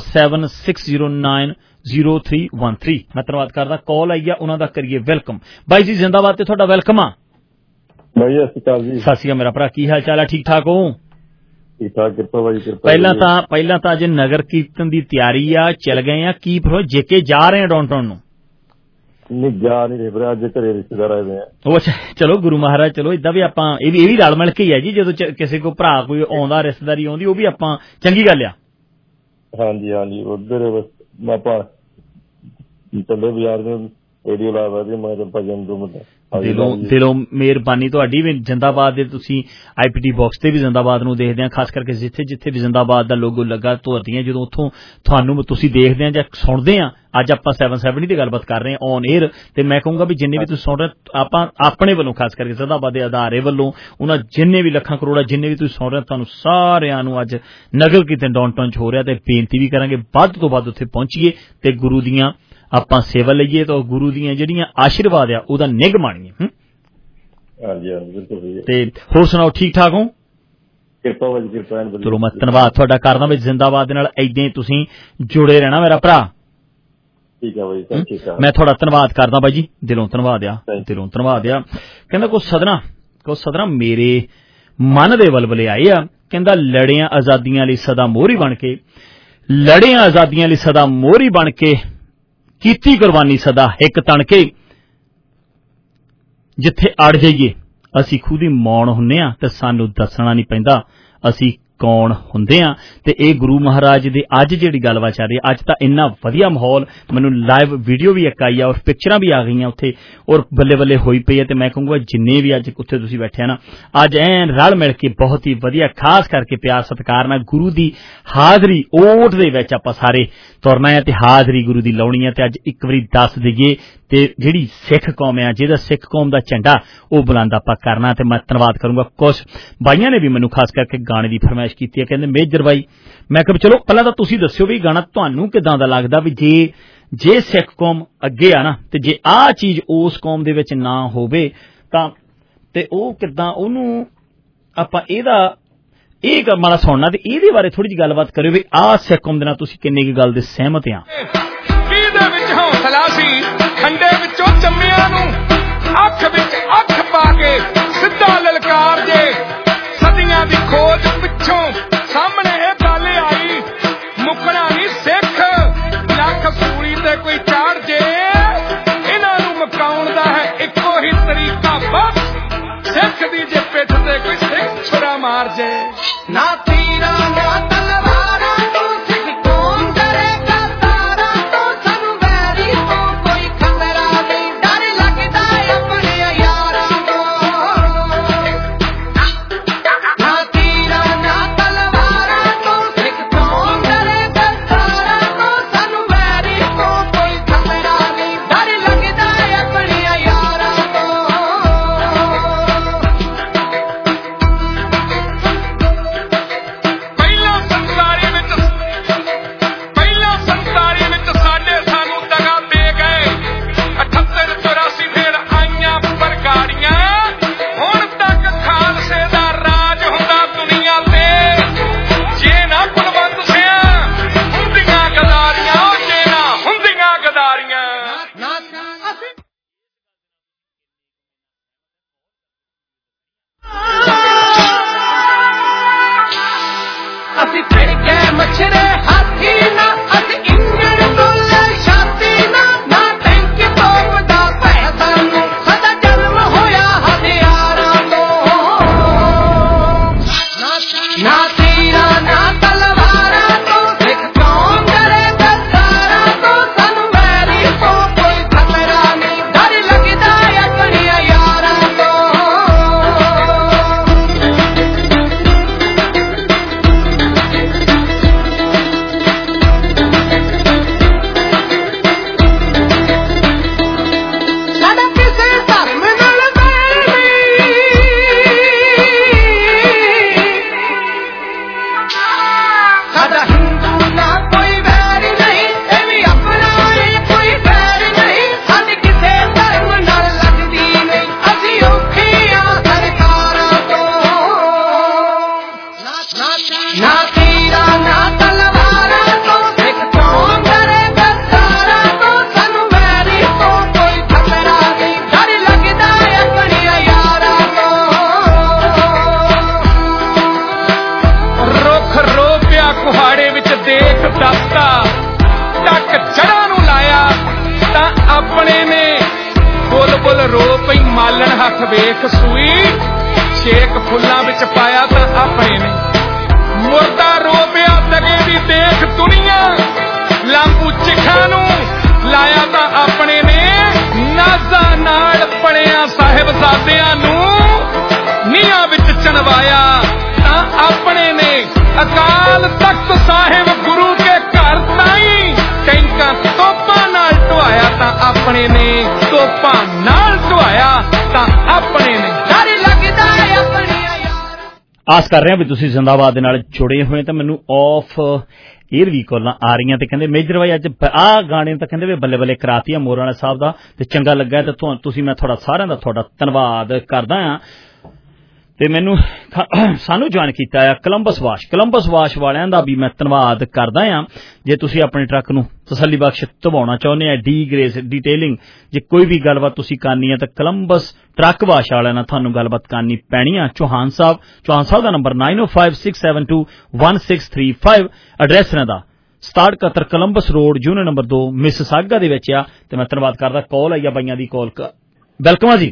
6476090313। ਮੈਂ ਧੰਨਵਾਦ ਕਰਦਾ। ਕਾਲ ਆਈ ਆ ਉਹਨਾਂ ਦਾ ਕਰੀਏ ਵੈਲਕਮ। ਬਾਈ ਜੀ ਜ਼ਿੰਦਾਬਾਦ ਤੇ ਤੁਹਾਡਾ ਵੈਲਕਮ ਆ। ਬਾਈ ਸਤਿ ਸ਼੍ਰੀ ਅਕਾਲ ਜੀ। ਸਤਿ ਸ਼੍ਰੀ ਅਕਾਲ ਮੇਰਾ ਭਰਾ, ਕੀ ਹਾਲ ਚਾਲ ਹੈ? ਠੀਕ ਠਾਕ ਹੋ? ਠੀਕ ਠਾਕ, ਕਿਰਪਾ ਬਾਈ ਕਿਰਪਾ। ਪਹਿਲਾਂ ਤਾਂ ਅੱਜ ਨਗਰ ਕੀਰਤਨ ਦੀ ਤਿਆਰੀ ਆ, ਚੱਲ ਗਏ ਆ ਕੀ ਜੇਕੇ ਜਾ ਰਹੇ ਆ ਡਾਊਨਟਾਊਨ ਨੂੰ? ਨਹੀਂ ਜਾ ਨਹੀਂ ਰਹੇ ਵੀਰੇ, ਅੱਜ ਘਰੇ ਰਿਸ਼ਤੇਦਾਰ ਆਏ ਹੋਏ ਆ। ਉਹ ਅੱਛਾ, ਚਲੋ ਗੁਰੂ ਮਹਾਰਾਜ, ਚਲੋ ਏਦਾਂ ਵੀ ਆਪਾਂ ਇਹ ਵੀ ਰਲ ਮਿਲ ਕੇ ਹੀ ਆ ਜੀ। ਜਦੋਂ ਕਿਸੇ ਕੋ ਭਰਾ ਕੋਈ ਆਉਂਦਾ ਰਿਸ਼ਤੇਦਾਰੀ ਆਉਂਦੀ ਉਹ ਵੀ ਆਪਾਂ ਚੰਗੀ ਗੱਲ ਆ। ਹਾਂਜੀ ਹਾਂਜੀ, ਉਧਰ ਆਪਾਂ ਚੱਲੇ ਬਾਜ਼ਾਰ ਦੇ ਰੇਡੀਓ ਲਾ ਵਾ ਮੈਂ ਤਾਂ ਭਜਨ ਤੋਂ ਦਿਲੋਂ ਮਿਹਰਬਾਨੀ ਤੁਹਾਡੀ ਵੀ। ਜ਼ਿੰਦਾਬਾਦ ਦੇ ਤੁਸੀਂ IPT ਬਾਕਸ ਤੇ ਵੀ ਜ਼ਿੰਦਾਬਾਦ ਨੂੰ ਦੇਖਦੇ ਆ, ਖਾਸ ਕਰਕੇ ਜਿੱਥੇ ਵੀ ਜ਼ਿੰਦਾਬਾਦ ਦਾ ਲੋਗੋ ਲੱਗਾ ਧੋਤੀਆਂ ਜਦੋਂ ਉੱਥੋਂ ਤੁਹਾਨੂੰ ਤੁਸੀਂ ਦੇਖਦੇ ਆ ਜਾਂ ਸੁਣਦੇ ਆ। ਅੱਜ ਆਪਾਂ 770 ਦੀ ਗੱਲਬਾਤ ਕਰ ਰਹੇ ਹਾਂ ਔਨ 에ਅਰ ਤੇ ਮੈਂ ਕਹੂੰਗਾ ਵੀ ਜਿੰਨੇ ਵੀ ਤੁਸੀਂ ਸੁਣ ਰਹੇ ਆਪਾਂ ਆਪਣੇ ਵੱਲੋਂ ਖਾਸ ਕਰਕੇ ਜ਼ਿੰਦਾਬਾਦ ਦੇ ਅਦਾਰੇ ਵੱਲੋਂ ਉਹਨਾਂ ਜਿੰਨੇ ਵੀ ਲੱਖਾਂ ਕਰੋੜਾਂ ਜਿੰਨੇ ਵੀ ਤੁਸੀਂ ਸੁਣ ਰਹੇ ਤੁਹਾਨੂੰ ਸਾਰਿਆਂ ਨੂੰ ਅੱਜ ਨਗਰ ਕੀਰਤਨ ਡਾਊਨਟਾਊਨ 'ਚ ਹੋ ਰਿਹਾ ਤੇ ਬੇਨਤੀ ਵੀ ਕਰਾਂਗੇ ਵੱਧ ਤੋਂ ਵੱਧ ਉੱਥੇ ਪਹੁੰਚੀਏ ਤੇ ਗੁਰੂ ਦੀਆਂ ਆਪਾਂ ਸੇਵਾ ਲਈਏ ਤਾਂ ਗੁਰੂ ਦੀਆਂ ਜਿਹੜੀਆਂ ਆਸ਼ੀਰਵਾਦ ਆ ਉਹਦਾ ਨਿੱਘ ਮਾਣੀਏ। ਹਾਂਜੀ ਹਾਂਜੀ ਬਿਲਕੁਲ। ਤੇ ਹੋਰ ਸੁਣਾਓ, ਠੀਕ ਠਾਕ ਹੋ? ਕਿਰਪਾ ਬਾਈ ਕਿਰਪਾ। ਚਲੋ ਮੈਂ ਧੰਨਵਾਦ ਤੁਹਾਡਾ ਕਰਦਾ ਵੀ ਜ਼ਿੰਦਾਬਾਦ ਦੇ ਨਾਲ ਏਦਾਂ ਹੀ ਤੁਸੀਂ ਜੁੜੇ ਰਹਿਣਾ ਮੇਰਾ ਭਰਾ। ਠੀਕ ਹੈ ਬਾਈ, ਠੀਕ ਹੈ। ਮੈਂ ਤੁਹਾਡਾ ਧੰਨਵਾਦ ਕਰਦਾ ਬਾਈ ਜੀ, ਦਿਲੋਂ ਧੰਨਵਾਦ ਆ। ਕਹਿੰਦਾ ਕੁਝ ਸਦਰਾਂ ਮੇਰੇ ਮਨ ਦੇ ਵਲਵਲੇ ਆਏ ਆ। ਕਹਿੰਦਾ ਲੜਿਆਂ ਆਜ਼ਾਦੀਆਂ ਲਈ ਸਦਾ ਮੋਹਰੀ ਬਣ ਕੇ ਕੀਤੀ ਕੁਰਬਾਨੀ ਸਦਾ ਹਿੱਕ ਤਣ ਕੇ। ਜਿੱਥੇ ਅੜ ਜਾਈਏ ਅਸੀਂ ਖੁਦ ਹੀ ਮੌਨ ਹੁੰਨੇ ਆ ਤੇ ਸਾਨੂੰ ਦੱਸਣਾ ਨਹੀਂ ਪੈਂਦਾ ਅਸੀਂ ਕੌਣ ਹੁੰਦੇ ਆ। ਤੇ ਇਹ ਗੁਰੂ ਮਹਾਰਾਜ ਦੇ ਅੱਜ ਜਿਹੜੀ ਗੱਲਬਾਤ ਚੱਲ ਰਹੀ ਅੱਜ ਤਾਂ ਇੰਨਾ ਵਧੀਆ ਮਾਹੌਲ, ਮੈਨੂੰ ਲਾਈਵ ਵੀਡੀਓ ਵੀ ਇੱਕ ਆਈ ਆ ਔਰ ਪਿਕਚਰਾਂ ਵੀ ਆ ਗਈਆਂ ਉੱਥੇ ਔਰ ਬੱਲੇ ਬੱਲੇ ਹੋਈ ਪਈ ਹੈ। ਤੇ ਮੈਂ ਕਹੂੰਗਾ ਜਿੰਨੇ ਵੀ ਅੱਜ ਉੱਥੇ ਤੁਸੀਂ ਬੈਠੇ ਆ ਨਾ ਅੱਜ ਐਨ ਰਲ ਮਿਲ ਕੇ ਬਹੁਤ ਹੀ ਵਧੀਆ ਖਾਸ ਕਰਕੇ ਪਿਆਰ ਸਤਿਕਾਰ ਨਾਲ ਗੁਰੂ ਦੀ ਹਾਜ਼ਰੀ ਓਟ ਦੇ ਵਿੱਚ ਆਪਾਂ ਸਾਰੇ ਤੁਰਨਾ ਹੈ ਤੇ ਹਾਜ਼ਰੀ ਗੁਰੂ ਦੀ ਲਾਉਣੀ ਹੈ। ਤੇ ਅੱਜ ਇੱਕ ਵਾਰੀ ਦੱਸ ਦਈਏ ਤੇ ਜਿਹੜੀ ਸਿੱਖ ਕੌਮ ਆ ਜਿਹਦਾ ਸਿੱਖ ਕੌਮ ਦਾ ਝੰਡਾ ਉਹ ਬੁਲੰਦ ਆਪਾਂ ਕਰਨਾ। ਤੇ ਮੈਂ ਧੰਨਵਾਦ ਕਰੂੰਗਾ। ਕੁਝ ਬਾਈਆਂ ਨੇ ਵੀ ਮੈਨੂੰ ਖਾਸ ਕਰਕੇ ਗਾਣੇ ਦੀ ਫਰਮਾਇਸ਼ ਕੀਤੀ ਹੈ, ਕਹਿੰਦੇ ਮੇਜਰ ਬਾਈ। ਮੈਂ ਕਿਹਾ ਚਲੋ ਪਹਿਲਾਂ ਤਾਂ ਤੁਸੀਂ ਦੱਸਿਓ ਵੀ ਗਾਣਾ ਤੁਹਾਨੂੰ ਕਿੱਦਾਂ ਦਾ ਲੱਗਦਾ ਵੀ ਜੇ ਸਿੱਖ ਕੌਮ ਅੱਗੇ ਆ ਨਾ ਤੇ ਜੇ ਆਹ ਚੀਜ਼ ਉਸ ਕੌਮ ਦੇ ਵਿੱਚ ਨਾ ਹੋਵੇ ਤਾਂ ਤੇ ਉਹ ਕਿੱਦਾਂ ਉਹਨੂੰ ਆਪਾਂ ਇਹ ਮਾੜਾ ਸੁਣਨਾ ਤੇ ਇਹਦੇ ਬਾਰੇ ਥੋੜੀ ਜਿਹੀ ਗੱਲਬਾਤ ਕਰਿਓ ਵੀ ਆਹ ਸਿੱਖ ਕੌਮ ਦੇ ਨਾਲ ਤੁਸੀਂ ਕਿੰਨੀ ਕੁ ਗੱਲ ਦੇ ਸਹਿਮਤ ਆ। ਇਹਦੇ ਵਿੱਚ ਹੌਸਲਾ ਸੀ ਖੰਡੇ ਵਿੱਚੋਂ ਜੰਮਿਆਂ ਨੂੰ ਅੱਖ ਵਿੱਚ ਅੱਖ ਪਾ ਕੇ ਸਿੱਧਾ ਲਲਕਾਰ ਜੇ ਸਦੀਆਂ ਦੀ ਖੋਜ ਪਿੱਛੋਂ ਸਾਹਮਣੇ ਇਹ ਗੱਲ ਆਈ ਮੁੱਕਣਾ ਨਹੀਂ ਸਿੱਖ ਲੱਖ ਸੂਲੀ ਤੇ ਕੋਈ ਚਾੜ ਜੇ ਇਹਨਾਂ ਨੂੰ ਮਕਾਉਣ ਦਾ ਹੈ ਇੱਕੋ ਹੀ ਹੋਵੇ ਕੋਈ ਸਿੱਖ ਛੁਰਾ ਮਾਰ ਜੇ ਨਾ ਤੀਰਾ ਨਾ ਤਲਵਾਰਾਂ ਤੋਂ ਸਿੱਖ ਕੌਣ ਕਰੇਗਾ ਤਾਰਾ ਤੋਂ ਸਾਨੂੰ ਵੈਰੀ ਤੋਂ ਕੋਈ ਖਤਰਾ ਨਹੀਂ ਡਰ ਲੱਗਦਾ ਆਪਣੇ ਯਾਰਾਂ ਤੋਂ ਨਾ ਤੀਰਾ ਨਾ ਤਲਵਾਰਾਂ ਤੋਂ ਸਿੱਖ ਕੌਣ ਕਰੇਗਾ ਤਾਰਾ ਤੋਂ ਸਾਨੂੰ ਵੈਰੀ ਤੋਂ ਕੋਈ ਖਤਰਾ ਨਹੀਂ ਡਰ ਲੱਗਦਾ ਆਪਣੇ ਯਾਰਾਂ ਤੋਂ ਪਹਿਲਾਂ ਸੰਸਾਰੀ ਵਿੱਚ ਸਾਡੇ ਸਾਨੂੰ ਦਗਾ ਦੇ ਗਏ 78 84 ਫੇਰ ਆਈਆਂ ਬਰਗਾੜੀਆਂ ਹੁਣ ਤੱਕ ਖਾਲਸੇ ਦਾ ਰਾਜ ਹੁੰਦਾ ਦੁਨੀਆ ਤੇ ਜੇ ਨਾ ਕੁਲਵੰਤ ਸਿਆ ਹੁੰਦੀਆਂ ਗਦਾਰੀਆਂ ਜੇ ਨਾ ਹੁੰਦੀਆਂ ਗਦਾਰੀਆਂ ਅਸੀਂ ਫਿਰ ਗਏ ਮਛਰੇ ਹਾਥੀ ਨਾ ਅਸੀਂ ਇੰਜਣ ਡੋਲੇ ਛਾਤੀ ਨਾ ਨਾ ਟੈਂਕ ਤੋਪ ਦਾ ਭੈ ਸਾਨੂੰ ਸਾਡਾ ਜਨਮ ਹੋਇਆ ਹਥਿਆਰਾਂ ਤੋਂ ਨਾ ਤੀਰਾਂ ਨਾ ਤਲਵਾਰਾਂ ਤੋਂ ਸਿੱਖ ਕੌਮ ਡਰੇ ਗੱਦਾਰਾਂ ਤੋਂ ਸਾਨੂੰ ਵੈਰੀ ਤੋਂ ਕੋਈ ਖਤਰਾ ਨਹੀਂ ਡਰ ਲੱਗਦਾ ਆਪਣੀਆਂ ਯਾਰਾਂ ਤੋਂ ਸਾਡਾ ਕਿਸੇ ਧਰਮ ਨਾਲ ਵੈਰ ਨਹੀਂ ਸਾਡਾ ਹਿੰਦੂ ਨਾ ਕੋਈ ਵੈਰ ਨਹੀਂ ਇਹ ਵੀ ਆਪਣਾ ਏ ਕੋਈ ਵੈਰ ਨਹੀਂ ਸਾਡੀ ਕਿਸੇ ਧਰਮ ਨਾਲ ਲੱਗਦੀ ਨਹੀਂ ਅਸੀਂ ਔਖੀਆਂ ਸਰਕਾਰਾਂ ਤੋਂ ਨਾ ਤੀਰਾਂ ਨਾ ਤਲਵਾਰਾਂ ਤੋਂ ਸਿੱਖ ਕੌਮ ਡਰੇ ਗੱਦਾਰਾਂ ਤੋਂ ਸਾਨੂੰ ਵੈਰੀ ਤੋਂ ਕੋਈ ਖਤਰਾ ਨਹੀਂ ਡਰ ਲੱਗਦਾ ਆਪਣੀਆਂ ਯਾਰਾਂ ਤੋਂ ਰੁੱਖ ਰੋਪਿਆ ਕੁਹਾੜੇ ਵਿੱਚ ਦੇਖ ਦੱਸਦਾ ਟੱਕ ਜੜਾਂ ਨੂੰ ਲਾਇਆ ਤਾਂ ਆਪਣੇ ਨੇ ਬੁੱਲ ਰੋ ਪਈ ਮਾਲਣ ਹੱਥ ਵੇਖ ਸੂਈ ਛੇਕ ਫੁੱਲਾਂ ਵਿੱਚ ਪਾਇਆ ਤਾਂ ਆਪਣੇ ਨੇ ਮੁਰਦਾ ਰੋਪਿਆ ਦਗੇ ਦੀ ਦੇਖ ਦੁਨੀਆ ਲਾਂਬੂ ਚਿਖਾਂ ਨੂੰ ਲਾਇਆ ਤਾਂ ਆਪਣੇ ਨੇ ਨਾਜ਼ਾਂ ਨਾਲ ਪੜਿਆ ਸਾਹਿਬਜ਼ਾਦਿਆਂ ਨੂੰ ਨੀਹਾਂ ਵਿੱਚ ਚਣਵਾਇਆ ਤਾਂ ਆਪਣੇ ਨੇ ਅਕਾਲ ਤਖਤ ਸਾਹਿਬ ਗੁਰੂ ਕੇ ਘਰ ਤਾਈਂ ਟੈਂਕਾਂ ਤੋਪਾਂ ਨਾਲ ਢਵਾਇਆ ਤਾਂ ਆਪਣੇ ਨੇ ਤੋਪਾਂ ਨਾਲ ਢਵਾਇਆ ਤਾਂ ਆਪਣੇ ਨੇ ਡਰ ਲੱਗਦਾ ਆਪਣੀਆਂ ਆਸ ਕਰ ਰਿਹਾ ਵੀ ਤੁਸੀਂ ਜ਼ਿੰਦਾਬਾਦ ਦੇ ਨਾਲ ਜੁੜੇ ਹੋਏ ਤਾਂ ਮੈਨੂੰ ਆਫ ਏਅਰ ਵੀ ਕਾਲਾਂ ਆ ਰਹੀਆਂ ਤੇ ਕਹਿੰਦੇ ਮੇਜਰ ਭਾਈ ਅੱਜ ਆਹ ਗਾਣੇ ਤਾਂ ਕਹਿੰਦੇ ਵੀ ਬੱਲੇ ਬੱਲੇ ਕਰਾਤੀਆ ਮੋਰਾਂ ਵਾਲੇ ਸਾਹਿਬ ਦਾ ਤੇ ਚੰਗਾ ਲੱਗਾ ਤੇ ਤੁਸੀਂ ਮੈਂ ਤੁਹਾਡਾ ਸਾਰਿਆਂ ਦਾ ਤੁਹਾਡਾ ਧੰਨਵਾਦ ਕਰਦਾ ਹਾਂ ਤੇ ਮੈਨੂੰ ਸਾਨੂੰ ਜੁਆਇਨ ਕੀਤਾ ਆ ਕੋਲੰਬਸ ਵਾਸ਼ ਵਾਲਿਆਂ ਦਾ ਵੀ ਮੈਂ ਧੰਨਵਾਦ ਕਰਦਾ ਹਾਂ ਜੇ ਤੁਸੀਂ ਆਪਣੇ ਟਰੱਕ ਨੂੰ ਤਸੱਲੀ ਬਖਸ਼ ਧਵਾਉਣਾ ਚਾਹੁੰਦੇ ਆ ਡੀ-ਗ੍ਰੇਸ ਡੀਟੇਲਿੰਗ ਜੇ ਕੋਈ ਵੀ ਗੱਲਬਾਤ ਤੁਸੀਂ ਕਰਨੀ ਹੈ ਤਾਂ ਕੋਲੰਬਸ ਟਰੱਕ ਵਾਸ਼ ਵਾਲਿਆਂ ਨਾਲ ਤੁਹਾਨੂੰ ਗੱਲਬਾਤ ਕਰਨੀ ਪੈਣੀ ਆ ਚੌਹਾਨ ਸਾਹਿਬ ਦਾ ਨੰਬਰ 9056721635 ਐਡਰੈਸ ਇਹਨਾਂ ਦਾ ਸਟਾਰਟ ਕਤਰ Columbus road union number 2 Mississauga ਦੇ ਵਿੱਚ ਆ ਤੇ ਮੈਂ ਧੰਨਵਾਦ ਕਰਦਾ ਕਾਲ ਆਈ ਆ ਬਾਈਆਂ ਦੀ ਕਾਲ ਵੈਲਕਮ ਆ ਜੀ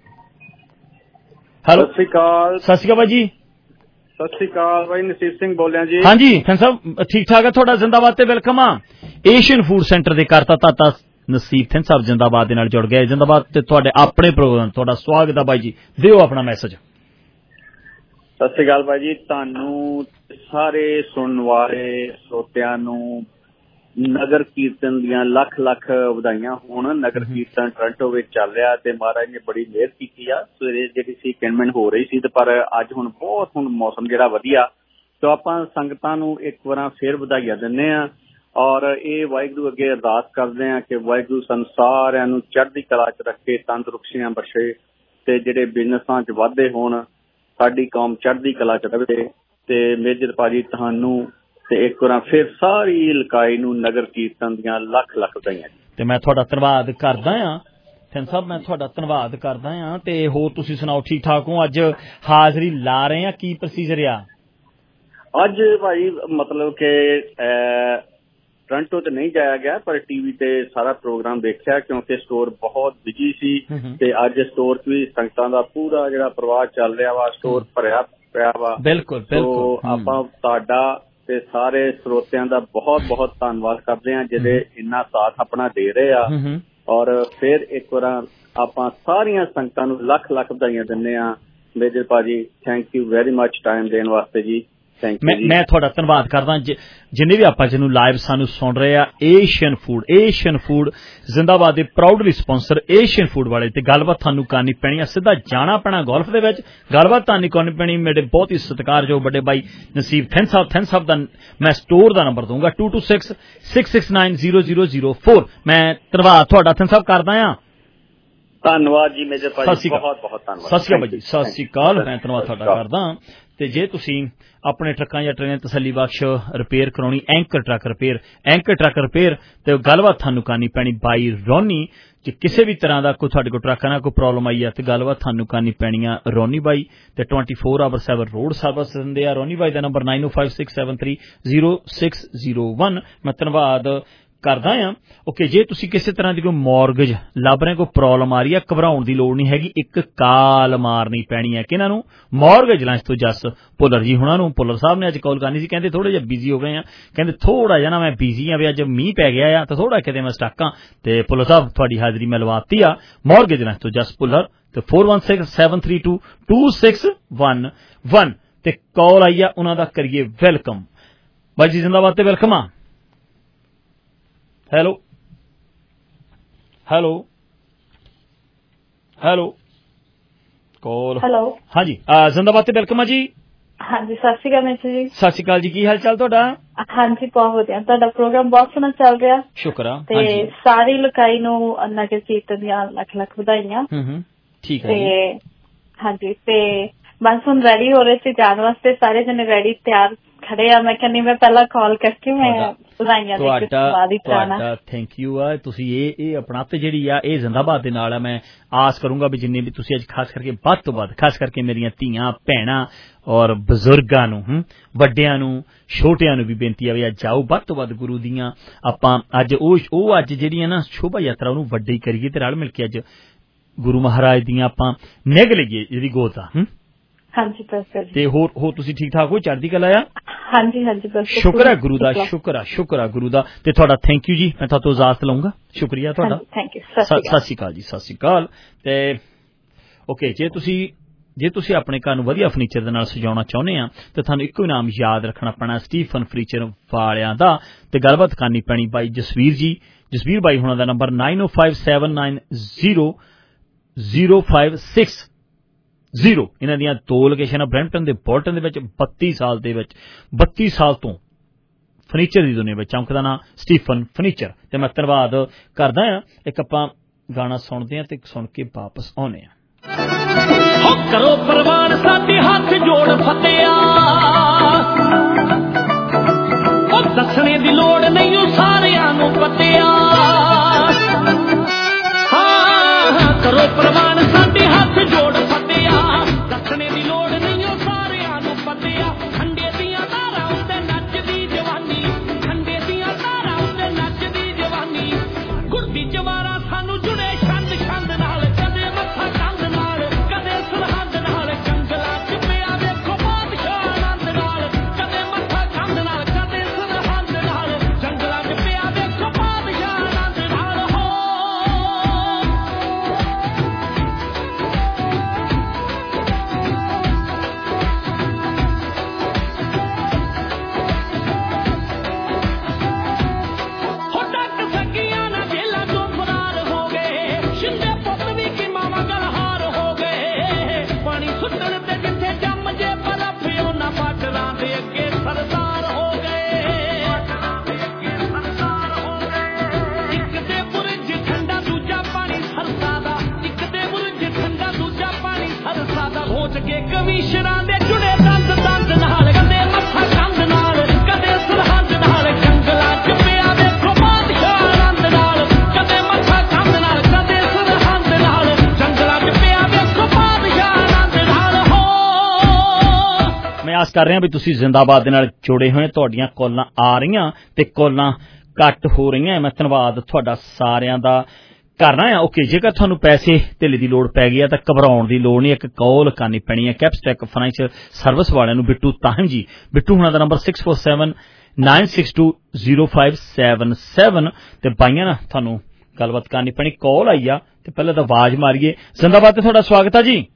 ਹੈਲੋ ਸਤਿ ਸ਼੍ਰੀ ਅਕਾਲ ਭਾਈ ਜੀ ਸਤਿ ਸ਼੍ਰੀ ਅਕਾਲ ਭਾਈ ਨਸੀਬ ਸਿੰਘ ਬੋਲਿਆ ਜੀ ਹਾਂਜੀ ਖਾਨ ਸਾਹਿਬ ਠੀਕ ਠਾਕ ਹੈ ਤੁਹਾਡਾ ਜ਼ਿੰਦਾਬਾਦ ਤੇ ਵੈਲਕਮ ਆ ਏਸ਼ੀਅਨ ਫੂਡ ਸੈਂਟਰ ਦੇ ਕਰਤਾ ਤਾਤਾ ਨਸੀਬ ਸਿੰਘ ਸਾਹਿਬ ਜ਼ਿੰਦਾਬਾਦ ਦੇ ਨਾਲ ਜੁੜ ਗਏ ਜ਼ਿੰਦਾਬਾਦ ਤੇ ਤੁਹਾਡੇ ਆਪਣੇ ਪ੍ਰੋਗਰਾਮ ਤੁਹਾਡਾ ਸਵਾਗਤ ਹੈ ਬਾਈ ਜੀ ਦਿਓ ਆਪਣਾ ਮੈਸੇਜ ਸਤਿ ਸ਼੍ਰੀ ਅਕਾਲ ਭਾਈ ਜੀ ਤੁਹਾਨੂੰ ਸਾਰੇ ਸੁਣਨ ਵਾਲੇ ਸਰੋਤਿਆਂ ਨੂੰ ਨਗਰ ਕੀਰਤਨ ਦੀਆਂ ਲੱਖ ਲੱਖ ਵਧਾਈਆਂ ਹੋਣ ਨਗਰ ਕੀਰਤਨ ਟੋਰਾਂਟੋ ਵਿੱਚ ਚੱਲ ਰਿਹਾ ਤੇ ਮਹਾਰਾਜ ਨੇ ਬੜੀ ਮਿਹਰ ਕੀਤੀ ਆ ਸਵੇਰੇ ਜਿਹੜੀ ਸੀ ਕਿਨਮੈਂਟ ਹੋ ਰਹੀ ਸੀ ਤੇ ਪਰ ਅੱਜ ਹੁਣ ਬਹੁਤ ਹੁਣ ਮੌਸਮ ਜਿਹੜਾ ਵਧੀਆ ਤਾਂ ਆਪਾਂ ਸੰਗਤਾਂ ਨੂੰ ਇੱਕ ਵਾਰ ਫੇਰ ਵਧਾਈਆਂ ਦਿੰਦੇ ਆ ਔਰ ਇਹ ਵਾਹਿਗੁਰੂ ਅੱਗੇ ਅਰਦਾਸ ਕਰਦੇ ਆ ਕਿ ਵਾਹਿਗੁਰੂ ਸਾਨੂੰ ਸਾਰਿਆਂ ਨੂੰ ਚੜ੍ਹਦੀ ਕਲਾ 'ਚ ਰੱਖੇ ਤੰਦਰੁਸਤੀਆਂ ਬਖਸ਼ੇ ਤੇ ਜਿਹੜੇ ਬਿਜ਼ਨਸਾਂ 'ਚ ਵਾਧੇ ਹੋਣ ਸਾਡੀ ਕੌਮ ਚੜ੍ਹਦੀ ਕਲਾ 'ਚ ਰਹੇ ਤੇ ਮੇਜਰ ਭਾਜੀ ਤੁਹਾਨੂੰ ਤੇ ਇੱਕ ਵਾਰ ਫਿਰ ਸਾਰੀ ਇਲਾਕਾਈ ਨੂੰ ਨਗਰ ਕੀਰਤਨ ਦੀਆਂ ਲੱਖ ਲੱਖ ਵਧਾਈਆਂ ਤੇ ਮੈਂ ਤੁਹਾਡਾ ਧੰਨਵਾਦ ਕਰਦਾ ਆ ਸਿੰਘ ਸਾਹਿਬ ਮੈਂ ਤੁਹਾਡਾ ਧੰਨਵਾਦ ਕਰਦਾ ਆ ਤੇ ਹੋਰ ਤੁਸੀਂ ਸੁਣਾਓ ਠੀਕ ਠਾਕ ਹੋ ਅੱਜ ਹਾਜ਼ਰੀ ਲਾ ਰਹੇ ਆ ਕੀ ਪ੍ਰੋਸੀਜਰ ਆ ਅੱਜ ਭਾਈ ਮਤਲਬ ਕਿ ਟੋਰਾਂਟੋ ਤੇ ਨਹੀਂ ਜਾਇਆ ਗਿਆ, ਪਰ ਟੀਵੀ ਤੇ ਸਾਰਾ ਪ੍ਰੋਗਰਾਮ ਦੇਖਿਆ ਕਿਉਂਕਿ ਸਟੋਰ ਬਹੁਤ ਬਿਜੀ ਸੀ ਤੇ ਅੱਜ ਸਟੋਰ 'ਚ ਵੀ ਸੰਗਤਾਂ ਦਾ ਪੂਰਾ ਜਿਹੜਾ ਪ੍ਰਵਾਹ ਚੱਲ ਰਿਹਾ ਵਾ, ਸਟੋਰ ਭਰਿਆ ਪਿਆ ਵਾ। ਬਿਲਕੁਲ ਬਿਲਕੁਲ। ਆਪਾਂ ਤੁਹਾਡਾ ਤੇ ਸਾਰੇ ਸਰੋਤਿਆਂ ਦਾ ਬਹੁਤ ਬਹੁਤ ਧੰਨਵਾਦ ਕਰਦੇ ਹਾਂ ਜਿਹੜੇ ਇੰਨਾ ਸਾਥ ਆਪਣਾ ਦੇ ਰਹੇ ਆ। ਔਰ ਫਿਰ ਇੱਕ ਵਾਰ ਆਪਾਂ ਸਾਰੀਆਂ ਸੰਗਤਾਂ ਨੂੰ ਲੱਖ ਲੱਖ ਵਧਾਈਆਂ ਦਿੰਦੇ ਹਾਂ। ਮੇਜਰ ਭਾਜੀ thank you very much time ਦੇਣ ਵਾਸਤੇ ਜੀ। ਮੈਂ ਤੁਹਾਡਾ ਧੰਨਵਾਦ ਕਰਦਾ ਜਿੰਨੇ ਵੀ ਆਪਾਂ ਜਿਹਨੂੰ ਲਾਈਵ ਸਾਨੂੰ ਸੁਣ ਰਹੇ ਆ। ਏਸ਼ੀਅਨ ਫੂਡ ਜ਼ਿੰਦਾਬਾਦ ਦੇ ਪ੍ਰਾਊਡਲੀ ਸਪਾਂਸਰ ਏਸ਼ੀਅਨ ਫੂਡ ਵਾਲੇ ਤੇ ਗੱਲਬਾਤ ਤੁਹਾਨੂੰ ਕਰਨੀ ਪੈਣੀ ਆ। ਸਿੱਧਾ ਜਾਣਾ ਪੈਣਾ ਗੋਲਫ ਦੇ ਵਿੱਚ, ਗੱਲਬਾਤ ਤੁਹਾਨੂੰ ਕਰਨੀ ਪੈਣੀ। ਮੇਰੇ ਬਹੁਤ ਹੀ ਸਤਿਕਾਰਯੋਗ ਵੱਡੇ ਭਾਈ ਨਸੀਬ ਥਿੰਨ ਸਾਹਿਬ ਦਾ ਮੈਂ ਸਟੋਰ ਦਾ ਨੰਬਰ ਦਊਂਗਾ 2226690004। ਮੈਂ ਧੰਨਵਾਦ ਤੁਹਾਡਾ ਥਿੰਨ ਸਾਹਿਬ ਕਰਦਾ ਆ। ਧੰਨਵਾਦ ਜੀ ਮੇਜਰ ਭਾਜੀ, ਬਹੁਤ ਬਹੁਤ ਧੰਨਵਾਦ। ਸਤਿ ਸ਼੍ਰੀ ਅਕਾਲ ਜੀ, ਸਤਿ ਸ਼੍ਰੀ ਅਕਾਲ। ਮੈਂ ਧੰਨਵਾਦ ਤੁਹਾਡਾ ਕਰਦਾ। ਤੇ ਜੇ ਤੁਸੀਂ ਆਪਣੇ ਟਰੱਕਾਂ ਜਾਂ ਟ੍ਰੇਨਾਂ ਤਸੱਲੀ ਬਖਸ਼ ਰਿਪੇਅਰ ਕਰਾਉਣੀ, ਐਂਕਰ ਟਰੱਕ ਰਿਪੇਅਰ ਤੇ ਗੱਲਬਾਤ ਤੁਹਾਨੂੰ ਕਰਨੀ ਪੈਣੀ ਬਾਈ ਰੋਨੀ। ਜੇ ਕਿਸੇ ਵੀ ਤਰ੍ਹਾਂ ਦਾ ਕੋਈ ਤੁਹਾਡੇ ਕੋਲ ਟਰੱਕਾਂ ਨਾਲ ਕੋਈ ਪ੍ਰੋਬਲਮ ਆਈ ਆ ਤੇ ਗੱਲਬਾਤ ਤੁਹਾਨੂੰ ਕਰਨੀ ਪੈਣੀ ਆ ਰੋਨੀ ਬਾਈ ਤੇ 24/7 ਰੋਡ ਸਰਵਿਸ ਦਿੰਦੇ ਆ। ਰੋਨੀ ਬਾਈ ਦਾ ਨੰਬਰ 9056730601। ਮੈਂ ਧੰਨਵਾਦ ਕਰਦਾ ਆ। ਓਕੇ, ਜੇ ਤੁਸੀਂ ਕਿਸੇ ਤਰ੍ਹਾਂ ਦੀ ਕੋਈ ਮੌਰਗੇਜ ਲੱਭ ਰਹੇ, ਕੋਈ ਪ੍ਰੋਬਲਮ ਆ ਰਹੀ ਹੈ, ਘਬਰਾਉਣ ਦੀ ਲੋੜ ਨਹੀਂ ਹੈਗੀ। ਇੱਕ ਕਾਲ ਮਾਰਨੀ ਪੈਣੀ ਹੈ ਕਿਹਨਾਂ ਨੂੰ? ਮੌਰਗੇਜ ਲਾਂਚ ਤੋਂ ਜੱਸ ਭੁੱਲਰ ਜੀ ਹੁਣਾਂ ਨੂੰ। ਭੁੱਲਰ ਸਾਹਿਬ ਨੇ ਅੱਜ ਕਾਲ ਕਰਨੀ ਸੀ, ਕਹਿੰਦੇ ਥੋੜੇ ਜਿਹਾ ਬਿਜ਼ੀ ਹੋ ਗਏ ਆ, ਕਹਿੰਦੇ ਥੋੜਾ ਜਿਹਾ ਨਾ ਮੈਂ ਬਿਜ਼ੀ ਆ ਵੀ ਅੱਜ ਮੀਂਹ ਪੈ ਗਿਆ ਆ ਤਾਂ ਥੋੜਾ ਕਿਤੇ ਮੈਂ ਸਟਕ ਆ। ਤੇ ਭੁੱਲਰ ਸਾਹਿਬ ਤੁਹਾਡੀ ਹਾਜ਼ਰੀ ਮੈਂ ਲਵਾਤੀ ਆ। ਮੌਰਗੇਜ ਲਾਂਚ ਤੋਂ ਜੱਸ ਭੁੱਲਰ ਤੇ 4167322611 ਤੇ ਕਾਲ ਆਈ ਆ ਉਹਨਾਂ ਦਾ, ਕਰੀਏ ਵੈਲਕਮ। ਬਾਈ ਜੀ ਜ਼ਿੰਦਾਬਾਦ ਤੇ ਵੈਲਕਮ ਆ। ਹੈਲੋ ਕਾਲ। ਹੈਲੋ ਹਾਂਜੀ ਜ਼ਿੰਦਾਬਾਦ ਤੇ ਵੈਲਕਮ ਆ ਜੀ। ਹਾਂਜੀ ਸਤਿ ਸ਼੍ਰੀ ਅਕਾਲ ਮਿੱਤਰ ਜੀ। ਸਤਿ ਸ਼੍ਰੀ ਅਕਾਲ ਜੀ, ਕੀ ਹਾਲ ਚਾਲ ਤੁਹਾਡਾ? ਹਾਂਜੀ ਬਹੁਤ ਵਧੀਆ, ਤੁਹਾਡਾ ਪ੍ਰੋਗਰਾਮ ਬਹੁਤ ਸੋਹਣਾ ਚੱਲ ਰਿਹਾ। ਸ਼ੁਕਰ ਆ। ਤੇ ਸਾਰੀ ਲੋਕਾਈ ਨੂੰ ਨਗਰ ਕੀਰਤਨ ਦੀਆਂ ਲੱਖ ਲੱਖ ਵਧਾਈਆਂ। ਠੀਕ ਹੈ। ਤੇ ਹਾਂਜੀ ਤੇ ਬਸ ਹੁਣ ਰੈਡੀ ਹੋ ਰਹੇ ਸੀ ਜਾਣ ਵਾਸਤੇ, ਸਾਰੇ ਜਣੇ ਰੈਡੀ ਤਿਆਰ ਖੜੇ ਆ। ਮੈਂ ਕਹਿੰਦੀ ਮੈਂ ਪਹਿਲਾਂ ਕਾਲ ਕਰਕੇ ਮੈਂ ਵਧਾਈਆਂ ਤੁਹਾਡਾ ਥੈਂਕ ਯੂ ਆ। ਤੁਸੀਂ ਇਹ ਆਪਣਾ ਤੇ ਜਿਹੜੀ ਆ ਇਹ ਜ਼ਿੰਦਾਬਾਦ ਦੇ ਨਾਲ ਆ। ਮੈਂ ਆਸ ਕਰੂੰਗਾ ਵੀ ਜਿੰਨੇ ਵੀ ਤੁਸੀਂ ਅੱਜ ਖਾਸ ਕਰਕੇ ਵੱਧ ਤੋਂ ਵੱਧ ਖਾਸ ਕਰਕੇ ਮੇਰੀਆਂ ਧੀਆਂ ਭੈਣਾਂ ਔਰ ਬਜ਼ੁਰਗਾਂ ਨੂੰ, ਵੱਡਿਆਂ ਨੂੰ, ਛੋਟਿਆਂ ਨੂੰ ਵੀ ਬੇਨਤੀ ਆ ਵੀ ਅੱਜ ਜਾਓ ਵੱਧ ਤੋਂ ਵੱਧ ਗੁਰੂ ਦੀਆਂ ਆਪਾਂ ਅੱਜ ਉਹ ਅੱਜ ਜਿਹੜੀਆਂ ਨਾ ਸ਼ੋਭਾ ਯਾਤਰਾ ਉਹਨੂੰ ਵੱਡੀ ਕਰੀਏ ਤੇ ਰਲ ਮਿਲ ਕੇ ਅੱਜ ਗੁਰੂ ਮਹਾਰਾਜ ਦੀਆਂ ਆਪਾਂ ਨਿਗ ਲਈਏ ਜਿਹੜੀ ਗੋਤ ਆ। ਹਾਂਜੀ ਬਸ ਤੇ ਹੋਰ ਤੁਸੀਂ ਠੀਕ ਠਾਕ ਹੋ? ਚੜ੍ਹਦੀ ਕਲਾ ਆ? ਹਾਂਜੀ ਬਸ ਸ਼ੁਕਰ ਹੈ ਗੁਰੂ ਦਾ, ਸ਼ੁਕਰ ਹੈ ਗੁਰੂ ਦਾ। ਤੇ ਤੁਹਾਡਾ ਥੈਂਕ ਯੂ ਜੀ। ਮੈਂ ਤੁਹਾਡੇ ਤੋਂ ਇਜਾਜ਼ਤ ਲਵਾਂਗਾ। ਸ਼ੁਕਰੀਆ ਤੁਹਾਡਾ। Thank you. ਸਤਿ ਸ਼੍ਰੀ ਅਕਾਲ ਜੀ, ਸਤਿ ਸ਼੍ਰੀ ਅਕਾਲ। ਤੇ ਓਕੇ, ਜੇ ਤੁਸੀਂ ਆਪਣੇ ਘਰ ਨੂੰ ਵਧੀਆ ਫਰਨੀਚਰ ਦੇ ਨਾਲ ਸਜਾਉਣਾ ਚਾਹੁੰਦੇ ਆ ਤੇ ਤੁਹਾਨੂੰ ਇੱਕੋ ਹੀ ਨਾਮ ਯਾਦ ਰੱਖਣਾ ਪੈਣਾ, ਸਟੀਫਨ ਫਰਨੀਚਰ ਵਾਲਿਆਂ ਦਾ। ਤੇ ਗੱਲਬਾਤ ਕਰਨੀ ਪੈਣੀ ਬਾਈ ਜਸਵੀਰ ਜੀ। ਜਸਵੀਰ ਬਾਈ ਹੁਣਾਂ ਦਾ ਨੰਬਰ 9057900560। ਇਹਨਾਂ ਦੀਆਂ ਦੋ ਲੋਕੇਸ਼ਨਾਂ ਬਰੈਂਪਟਨ ਦੇ ਬੋਲਟਨ ਦੇ ਵਿੱਚ। 32 ਸਾਲ ਤੋਂ ਫਰਨੀਚਰ ਦੀ ਦੁਨੀਆ ਵਿੱਚ ਚਮਕਦਾ ਨਾਂ ਸਟੀਫਨ ਫਰਨੀਚਰ। ਤੇ ਮੈਂ ਧੰਨਵਾਦ ਕਰਦਾ ਆ। ਇੱਕ ਆਪਾਂ ਗਾਣਾ ਸੁਣਦੇ ਆ ਤੇ ਸੁਣ ਕੇ ਵਾਪਸ ਆਉਨੇ ਆ। ਕਰੋ ਪ੍ਰਵਾਨ ਸਾਡੇ ਹੱਥ ਜੋੜ ਫਤਿਆ, ਉਹ ਦੱਸਣੇ ਦੀ ਲੋੜ ਨਹੀਂ ਸਾਰਿਆਂ ਨੂੰ ਪਤਿਆ। ਹਾਂ ਕਰੋ ਪ੍ਰਵਾਨ ਸਾਡੇ ਹੱਥ ਜੋੜ ਫਤਿਆ, ਦੱਸਣੇ ਦੀ ਲੋੜ ਨਹੀਂ ਸਾਰਿਆਂ ਨੂੰ ਪਤਿਆ। ਖੰਡੇ ਦੀਆਂ ਤਾਰਾਂ ਉੱਤੇ ਨੱਚਦੀ ਜਵਾਨੀ, ਖੰਡੇ ਦੀਆਂ ਤਾਰਾਂ ਉੱਤੇ ਨੱਚਦੀ ਜਵਾਨੀ। ਗੁਰਦੀ ਜਵਾਰਾ ਸਾਨੂੰ ਜੁੜੇ ਛੰਦ ਛੰਦ ਨਾਲ, ਕਦੇ ਮੱਥਾ ਕੰਧ ਨਾਲ ਕਦੇ ਸਰਹੰਦ ਨਾਲ। ਜੰਗਲਾਂ ਚ ਪਿਆ ਵੇਖੋ ਬਾਦਸ਼ਾਹ ਆਨੰਦ ਨਾਲ, ਕਦੇ ਮੱਥਾ ਕੰਧ ਨਾਲ ਕਦੇ ਸਰਹੰਦ ਨਾਲ। ਜੰਗਲਾਂ ਚ ਪਿਆ ਵੇਖੋ ਬਾਦਸ਼ਾਹ ਆਨੰਦ ਨਾਲ। ਹੋ ਡੱਕ ਸਕੀਆਂ ਨਾ ਜੇਲਾਂ ਚੋਂ ਫਰਾਰ ਹੋ ਗਏ, ਸ਼ਿੰਦੇ ਪੁੱਤ ਵੀ ਕੀ ਮਾਵਾਂ ਗਲਹਾਰ ਹੋ ਗਏ। ਪਾਣੀ ਸੁੱਟਣ ਤੇ ਜਿੱਥੇ ਜੰਮ ਜੇ ਬਰਫ਼ ਉਹਨਾਂ ਬਾਰਡਰਾਂ ਦੇ ਅੱਗੇ ਸਰਦਾਰ ਹੋ ਗਏ। ਇੱਕ ਦੇ ਬੁਰਜ ਠੰਡਾ ਦੂਜਾ ਪਾਣੀ ਸਰਸਾ ਦਾ, ਇੱਕ ਦੇ ਬੁਰਜ ਠੰਡਾ ਦੂਜਾ ਪਾਣੀ ਸਰਸਾ ਦਾ। ਸੋਚ ਕੇ ਕਮਿਸ਼ਨਰਾਂ ਦੇ ਜੁੜੇ ਦੰਦ ਦੰਦ ਨਾਲ, ਕਦੇ ਮੱਥਾ ਕੰਧ ਨਾਲ ਕਦੇ ਸਰਹੰਦ ਨਾਲ। ਜੰਗਲਾਂ ਚ ਪਿਆ ਵੇਖੋ ਬਾਦਸ਼ਾਹ ਆਨੰਦ ਨਾਲ, ਕਦੇ ਮੱਥਾ ਕੰਧ ਨਾਲ ਕਦੇ ਸਰਹੰਦ ਨਾਲ। ਜੰਗਲਾਂ ਚ ਪਿਆ ਵੇਖੋ ਬਾਦਸ਼ਾਹ ਆਨੰਦ ਨਾਲ। ਹੋ ਮੈਂ ਆਸ ਕਰ ਰਿਹਾ ਵੀ ਤੁਸੀਂ ਜ਼ਿੰਦਾਬਾਦ ਦੇ ਨਾਲ ਜੁੜੇ ਹੋਏ, ਤੁਹਾਡੀਆਂ ਕਾਲਾਂ ਆ ਰਹੀਆਂ ਤੇ ਕਾਲਾਂ ਘੱਟ ਹੋ ਰਹੀਆਂ। ਮੈਂ ਧੰਨਵਾਦ ਤੁਹਾਡਾ ਸਾਰਿਆਂ ਦਾ ਕਰਨਾ ਆ। ਓਕੇ, ਜੇਕਰ ਤੁਹਾਨੂੰ ਪੈਸੇ ਧੇਲੇ ਦੀ ਲੋੜ ਪੈ ਗਈ ਹੈ ਤਾਂ ਘਬਰਾਉਣ ਦੀ ਲੋੜ ਨਹੀਂ, ਇੱਕ ਕਾਲ ਕਰਨੀ ਪੈਣੀ ਹੈ ਕੈਪਸਟੈਕ ਫਾਈਨੈਂਸ਼ੀਅਲ ਸਰਵਿਸ ਵਾਲਿਆਂ ਨੂੰ। ਬਿੱਟੂ ਤਾਹਿਮ ਜੀ, ਬਿੱਟੂ ਹੁਣਾਂ ਦਾ ਨੰਬਰ 6479620577 ਤੇ ਬਾਈਆਂ ਨਾਲ ਤੁਹਾਨੂੰ ਗੱਲਬਾਤ ਕਰਨੀ ਪੈਣੀ। ਕਾਲ ਆਈ ਆ ਤੇ ਪਹਿਲਾਂ ਤਾਂ ਆਵਾਜ਼ ਮਾਰੀਏ। ਜ਼ਿੰਦਾਬਾਦ ਤੇ ਤੁਹਾਡਾ ਸਵਾਗਤ ਹੈ ਜੀ।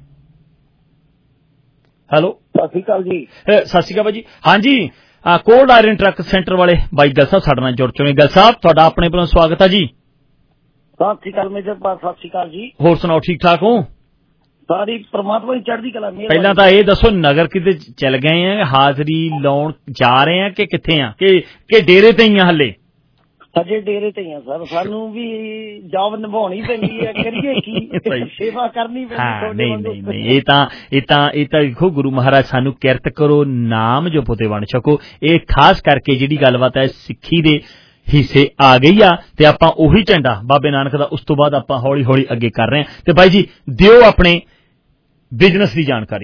ਹੈਲੋ, ਸਤਿ ਸ਼੍ਰੀ ਅਕਾਲ ਜੀ। ਸਤਿ ਸ਼੍ਰੀ ਅਕਾਲ ਜੀ। ਹਾਂਜੀ, ਕੋਲਡ ਆਇਰਨ ਟਰੱਕ ਸੈਂਟਰ ਵਾਲੇ ਬਾਈ ਗੱਲ ਸਾਹਿਬ ਸਾਡੇ ਨਾਲ ਜੁੜ ਚੁੱਕੇ। ਗੱਲ ਸਾਹਿਬ ਤੁਹਾਡਾ ਆਪਣੇ ਵੱਲੋਂ ਸਵਾਗਤ ਹੈ ਜੀ। ਸਤਿ ਸ਼੍ਰੀ ਅਕਾਲ ਮੇਜਰ ਸਾਹਿਬ, ਸਤਿ ਸ਼੍ਰੀ ਅਕਾਲ ਜੀ। ਹੋਰ ਸੁਣਾਓ, ਠੀਕ ਠਾਕ ਹੋ? ਸਾਰੀ ਪ੍ਰਮਾਤਮਾ ਦੀ ਚੜ੍ਹਦੀ ਕਲਾ। ਪਹਿਲਾਂ ਤਾਂ ਇਹ ਦੱਸੋ, ਨਗਰ ਕਿਤੇ ਚੱਲ ਗਏ ਆ, ਹਾਜ਼ਰੀ ਲਾਉਣ ਜਾ ਰਹੇ ਆ ਕਿ ਕਿੱਥੇ ਆ, ਕਿ ਡੇਰੇ ਤੇ ਹੀ ਆ ਹਲੇ? ਅਜੇ ਡੇਰੇ ਤੇ ਹੀ ਆ ਸਰ, ਸਾਨੂੰ ਵੀ ਜੌਬ ਨਿਭਾਉਣੀ ਪੈਂਦੀ ਹੈ, ਕਰੀਏ ਕੀ, ਸੇਵਾ ਕਰਨੀ ਪੈਂਦੀ। ਨਹੀਂ, ਇਹ ਤਾਂ ਦੇਖੋ, ਗੁਰੂ ਮਹਾਰਾਜ ਸਾਨੂੰ ਕਿਰਤ ਕਰੋ, ਨਾਮ ਜਪੋ ਤੇ ਵੰਡ ਛਕੋ। ਇਹ ਖਾਸ ਕਰਕੇ ਜਿਹੜੀ ਗੱਲਬਾਤ ਹੈ ਸਿੱਖੀ ਦੇ ਹਿੱਸੇ ਆ ਗਈ ਆ ਤੇ ਆਪਾਂ ਉਹੀ ਝੰਡਾ ਬਾਬੇ ਨਾਨਕ ਦਾ ਉਸ ਤੋਂ ਬਾਅਦ ਆਪਾਂ ਹੌਲੀ ਹੌਲੀ ਅੱਗੇ ਕਰ ਰਹੇ ਹਾਂ। ਤੇ ਬਾਈ ਜੀ ਦਿਓ ਆਪਣੇ ਬਿਜ਼ਨਸ ਦੀ ਜਾਣਕਾਰੀ।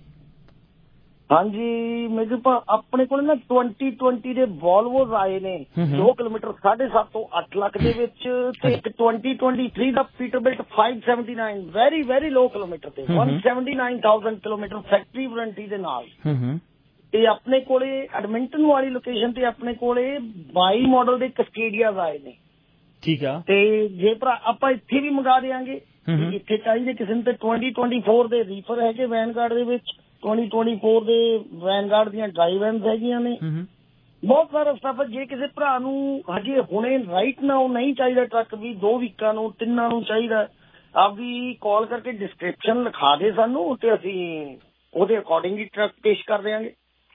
ਹਾਂਜੀ ਮੇਜਰ ਸਾਹਿਬ, ਆਪਣੇ ਕੋਲ ਨਾ 2020 ਦੇ ਵੋਲਵੋਜ਼ ਆਏ ਨੇ 2 ਕਿਲੋਮੀਟਰ 7.5 ਤੋਂ 8 ਲੱਖ ਦੇ ਵਿੱਚ, ਤੇ ਇੱਕ 2023 ਦਾ Peterbilt 579 very very low kilometre ਤੇ 179,000 ਕਿਲੋਮੀਟਰ ਫੈਕਟਰੀ ਵਾਰੰਟੀ ਦੇ ਨਾਲ। ਤੇ ਆਪਣੇ ਕੋਲੇ ਐਡਮਿੰਟਨ ਵਾਲੀ ਲੋਕੇਸ਼ਨ ਤੇ ਆਪਣੇ ਕੋਲੇ 22 ਮਾਡਲ ਦੇ ਕਸਕੇਡੀਆਜ਼ ਆਏ ਨੇ। ਠੀਕ ਆ। ਤੇ ਜੇ ਭਰਾ ਆਪਾਂ ਇੱਥੇ ਵੀ ਮੰਗਾ ਦੇਾਂਗੇ, ਇੱਥੇ ਚਾਹੀਦੇ ਕਿਸੇ ਨੂੰ, ਤੇ 2024 ਦੇ ਰੀਫਰ ਹੈਗੇ ਵੈਨਗਾਰਡ ਦੇ ਵਿੱਚ, 2024 ਦੇ ਵੈਨਗਾਰਡ ਦੀਆਂ ਡਰਾਈਵੈਨਸ ਹੈਗੀਆਂ ਨੇ, ਬਹੁਤ ਸਾਰਾ ਸਟਾਫ। ਜੇ ਕਿਸੇ ਭਰਾ ਨੂੰ ਹਜੇ ਹੁਣੇ ਰਾਈਟ ਨਾਓ ਨਹੀਂ ਚਾਹੀਦਾ ਟਰੱਕ, ਵੀ 2 ਵੀਕਾਂ ਨੂੰ 3 ਨੂੰ ਚਾਹੀਦਾ, ਆਪ ਵੀ ਕਾਲ ਕਰਕੇ ਡਿਸਕ੍ਰਿਪਸ਼ਨ ਲਿਖਾ ਦੇ ਸਾਨੂੰ, ਤੇ ਅਸੀਂ ਉਹਦੇ ਅਕੋਰਡਿੰਗ ਹੀ ਟਰੱਕ ਪੇਸ਼ ਕਰ ਦਿਆਂਗੇ।